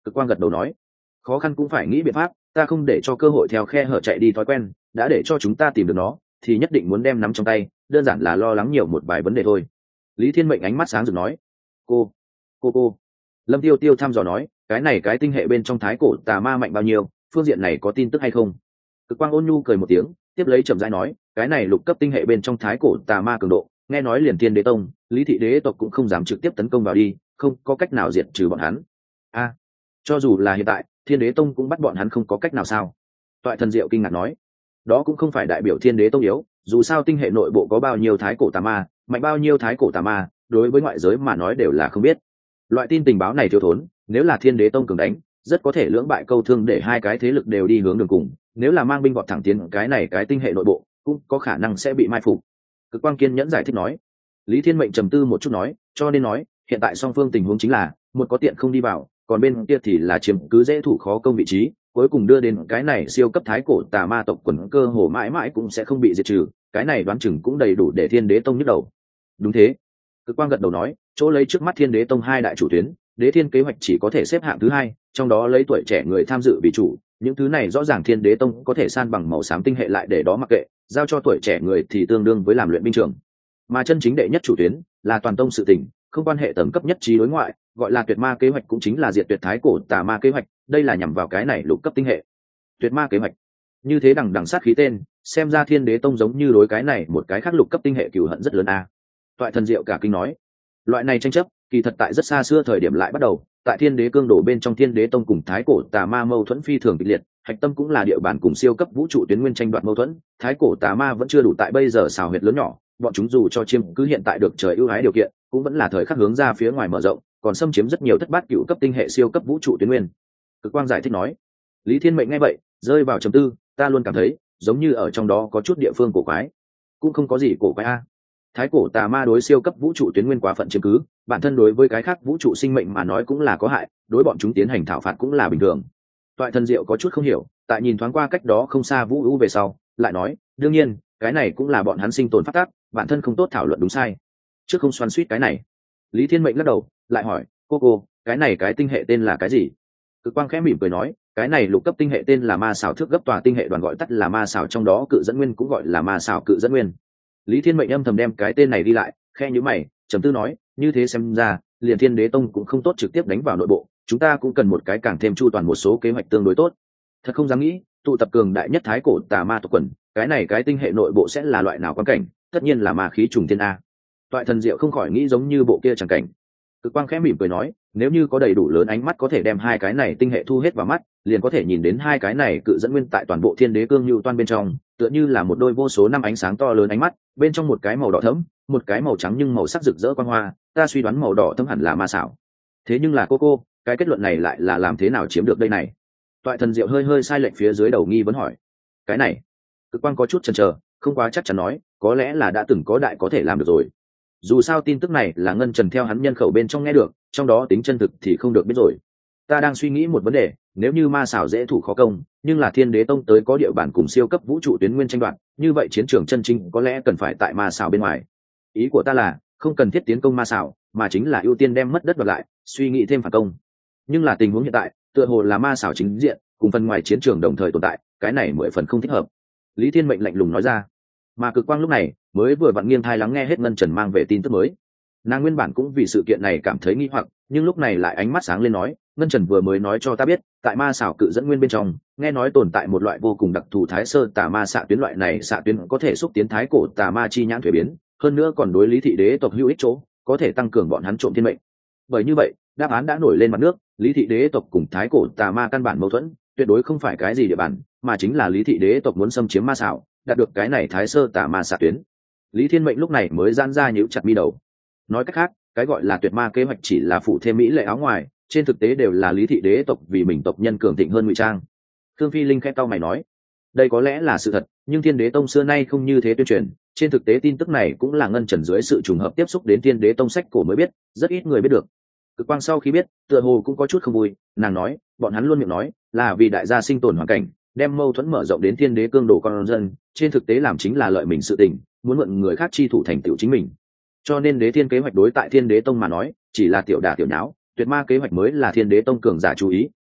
S1: Cực quang gật đầu nói, khó khăn cũng phải nghĩ biện pháp, ta không để cho cơ hội theo khe hở chạy đi thói quen, đã để cho chúng ta tìm được nó thì nhất định muốn đem nắm trong tay, đơn giản là lo lắng nhiều một vài vấn đề thôi. Lý Thiên Mệnh ánh mắt sáng rực nói, cô cô cô Lâm Tiêu Tiêu thăm dò nói, cái này cái tinh hệ bên trong thái cổ tà ma mạnh bao nhiêu, phương diện này có tin tức hay không? Cực quang ôn nhu cười một tiếng, tiếp lấy chậm rãi nói, cái này lục cấp tinh hệ bên trong thái cổ tà ma cường độ, nghe nói liền Thiên Đế Tông, Lý Thị Đế tộc cũng không dám trực tiếp tấn công vào đi, không có cách nào diệt trừ bọn hắn. A, à, cho dù là hiện tại, Thiên Đế Tông cũng bắt bọn hắn không có cách nào sao? Toại Thần Diệu kinh ngạc nói, đó cũng không phải đại biểu Thiên Đế Tông yếu, dù sao tinh hệ nội bộ có bao nhiêu thái cổ tà ma, mạnh bao nhiêu thái cổ tà ma, đối với ngoại giới mà nói đều là không biết. Loại tin tình báo này thiếu thốn, nếu là Thiên Đế Tông cường đánh, rất có thể lưỡng bại câu thương để hai cái thế lực đều đi hướng đường cùng, nếu là mang binh vọt thẳng tiến cái này cái tinh hệ nội bộ, cũng có khả năng sẽ bị mai phục. Cực quang kiên nhẫn giải thích nói. Lý Thiên Mệnh trầm tư một chút nói, cho nên nói, hiện tại song phương tình huống chính là, một có tiện không đi vào, còn bên kia thì là chiếm cứ dễ thủ khó công vị trí, cuối cùng đưa đến cái này siêu cấp thái cổ tà ma tộc quần cơ hồ mãi mãi cũng sẽ không bị diệt trừ, cái này đoán chừng cũng đầy đủ để Thiên Đế Tông nhức đầu. Đúng thế. Cực quang gật đầu nói, chỗ lấy trước mắt Thiên Đế Tông hai đại chủ tuyến, Đế Thiên kế hoạch chỉ có thể xếp hạng thứ hai, trong đó lấy tuổi trẻ người tham dự vì chủ, những thứ này rõ ràng Thiên Đế Tông có thể san bằng màu xám tinh hệ lại để đó mặc kệ, giao cho tuổi trẻ người thì tương đương với làm luyện binh trường. Mà chân chính đệ nhất chủ tuyến là toàn tông sự tình, không quan hệ tầng cấp nhất trí đối ngoại, gọi là tuyệt ma kế hoạch cũng chính là diệt tuyệt thái cổ tà ma kế hoạch, đây là nhằm vào cái này lục cấp tinh hệ. Tuyệt ma kế hoạch, như thế đằng đằng sát khí tên, xem ra Thiên Đế Tông giống như đối cái này một cái khác lục cấp tinh hệ cừu hận rất lớn a. À. Toại Thần Diệu cả kinh nói, loại này tranh chấp kỳ thật tại rất xa xưa thời điểm lại bắt đầu, tại Thiên Đế cương đổ bên trong Thiên Đế Tông cùng thái cổ tà ma mâu thuẫn phi thường kịch liệt, hạch tâm cũng là địa bàn cùng siêu cấp vũ trụ tuyến nguyên tranh đoạt mâu thuẫn, thái cổ tà ma vẫn chưa đủ tại bây giờ xào huyệt lớn nhỏ, bọn chúng dù cho chiêm cứ hiện tại được trời ưu ái điều kiện, cũng vẫn là thời khắc hướng ra phía ngoài mở rộng, còn xâm chiếm rất nhiều thất bát cựu cấp tinh hệ siêu cấp vũ trụ tuyến nguyên. Cực quang giải thích nói. Lý Thiên Mệnh nghe vậy, rơi vào trầm tư, ta luôn cảm thấy, giống như ở trong đó có chút địa phương cổ quái. Cũng không có gì cổ quái a. Thái cổ tà ma đối siêu cấp vũ trụ tuyến nguyên quá phận chiếm cứ, bản thân đối với cái khác vũ trụ sinh mệnh mà nói cũng là có hại, đối bọn chúng tiến hành thảo phạt cũng là bình thường. Toại Thần Diệu có chút không hiểu, tại nhìn thoáng qua cách đó không xa Vũ U về sau, lại nói, đương nhiên, cái này cũng là bọn hắn sinh tồn phát tác, bản thân không tốt thảo luận đúng sai. Trước không xoắn xuýt cái này. Lý Thiên Mệnh lắc đầu, lại hỏi, cô cô, cái này cái tinh hệ tên là cái gì? Cực quang khẽ mỉm cười nói, cái này lục cấp tinh hệ tên là ma xảo thước gấp tòa tinh hệ đoàn gọi tắt là ma xảo, trong đó cự dẫn nguyên cũng gọi là ma xảo cự dẫn nguyên. Lý Thiên Mệnh âm thầm đem cái tên này đi lại, khe nhíu mày, trầm tư nói, như thế xem ra, liền Thiên Đế Tông cũng không tốt trực tiếp đánh vào nội bộ, chúng ta cũng cần một cái càng thêm chu toàn một số kế hoạch tương đối tốt. Thật không dám nghĩ, tụ tập cường đại nhất thái cổ tà ma tộc quần, cái này cái tinh hệ nội bộ sẽ là loại nào quan cảnh, tất nhiên là ma khí trùng thiên a. Toại Thần Diệu không khỏi nghĩ giống như bộ kia chẳng cảnh. Cực quang khẽ mỉm cười nói, nếu như có đầy đủ lớn ánh mắt có thể đem hai cái này tinh hệ thu hết vào mắt, liền có thể nhìn đến hai cái này cự dẫn nguyên tại toàn bộ Thiên Đế cương lưu toan bên trong, tựa như là một đôi vô số năm ánh sáng to lớn ánh mắt, bên trong một cái màu đỏ thẫm, một cái màu trắng nhưng màu sắc rực rỡ quang hoa, ta suy đoán màu đỏ thẫm hẳn là ma xảo. Thế nhưng là cô cô, cái kết luận này lại là làm thế nào chiếm được đây này? Toại Thần Diệu hơi hơi sai lệch phía dưới đầu nghi vấn hỏi. Cái này, Cực quang có chút chần chờ, không quá chắc chắn nói, có lẽ là đã từng có đại có thể làm được rồi. Dù sao tin tức này là Ngân Trần theo hắn nhân khẩu bên trong nghe được, trong đó tính chân thực thì không được biết rồi. Ta đang suy nghĩ một vấn đề, nếu như ma xảo dễ thủ khó công, nhưng là Thiên Đế Tông tới có địa bàn cùng siêu cấp vũ trụ tuyến nguyên tranh đoạt, như vậy chiến trường chân chính có lẽ cần phải tại ma xảo bên ngoài. Ý của ta là, không cần thiết tiến công ma xảo, mà chính là ưu tiên đem mất đất đoạt lại, suy nghĩ thêm phản công. Nhưng là tình huống hiện tại, tựa hồ là ma xảo chính diện, cùng phần ngoài chiến trường đồng thời tồn tại, cái này mười phần không thích hợp. Lý Thiên Mệnh lạnh lùng nói ra. Mà Cực quang lúc này mới vừa vặn nghiêng thai lắng nghe hết Ngân Trần mang về tin tức mới. Nàng nguyên bản cũng vì sự kiện này cảm thấy nghi hoặc, nhưng lúc này lại ánh mắt sáng lên nói, Ngân Trần vừa mới nói cho ta biết, tại ma xảo cự dẫn nguyên bên trong, nghe nói tồn tại một loại vô cùng đặc thù thái sơ tà ma xạ tuyến, loại này xạ tuyến có thể xúc tiến thái cổ tà ma chi nhãn thuế biến, hơn nữa còn đối Lý Thị Đế tộc hữu ích chỗ, có thể tăng cường bọn hắn trộm thiên mệnh. Bởi như vậy, đáp án đã nổi lên mặt nước, Lý Thị Đế tộc cùng thái cổ tà ma căn bản mâu thuẫn, tuyệt đối không phải cái gì địa bàn, mà chính là Lý Thị Đế tộc muốn xâm chiếm ma xảo, đạt được cái này thái sơ tà ma xạ tuyến. Lý Thiên Mệnh lúc này mới giãn ra nhíu chặt mi đầu. Nói cách khác, cái gọi là tuyệt ma kế hoạch chỉ là phụ thêm mỹ lệ áo ngoài, trên thực tế đều là Lý Thị Đế tộc vì mình tộc nhân cường thịnh hơn ngụy trang. Thương Phi Linh khẽ cau mày nói, đây có lẽ là sự thật, nhưng Thiên Đế Tông xưa nay không như thế tuyên truyền, trên thực tế tin tức này cũng là Ngân Trần dưới sự trùng hợp tiếp xúc đến Thiên Đế Tông sách cổ mới biết, rất ít người biết được. Cực quang sau khi biết, tựa hồ cũng có chút không vui, nàng nói, bọn hắn luôn miệng nói là vì đại gia sinh tồn hoàn cảnh, đem mâu thuẫn mở rộng đến Thiên Đế cương đồ con dân, trên thực tế làm chính là lợi mình sự tình, muốn mượn người khác chi thủ thành tựu chính mình. Cho nên Đế Thiên kế hoạch đối tại Thiên Đế Tông mà nói, chỉ là tiểu đả tiểu nháo, tuyệt ma kế hoạch mới là Thiên Đế Tông cường giả chú ý,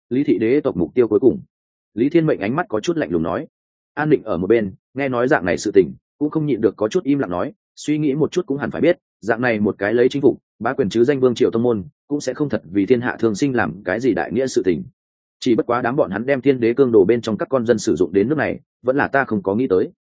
S1: lý thị đế tộc mục tiêu cuối cùng. Lý Thiên Mệnh ánh mắt có chút lạnh lùng nói. An Định ở một bên nghe nói dạng này sự tình cũng không nhịn được có chút im lặng nói, suy nghĩ một chút cũng hẳn phải biết, dạng này một cái lấy chính phủ bá quyền chứ danh vương triều tông môn cũng sẽ không thật vì thiên hạ thường sinh làm cái gì đại nghĩa sự tình. Chỉ bất quá đám bọn hắn đem thiên đế cương đồ bên trong các con dân sử dụng đến nước này, vẫn là ta không có nghĩ tới.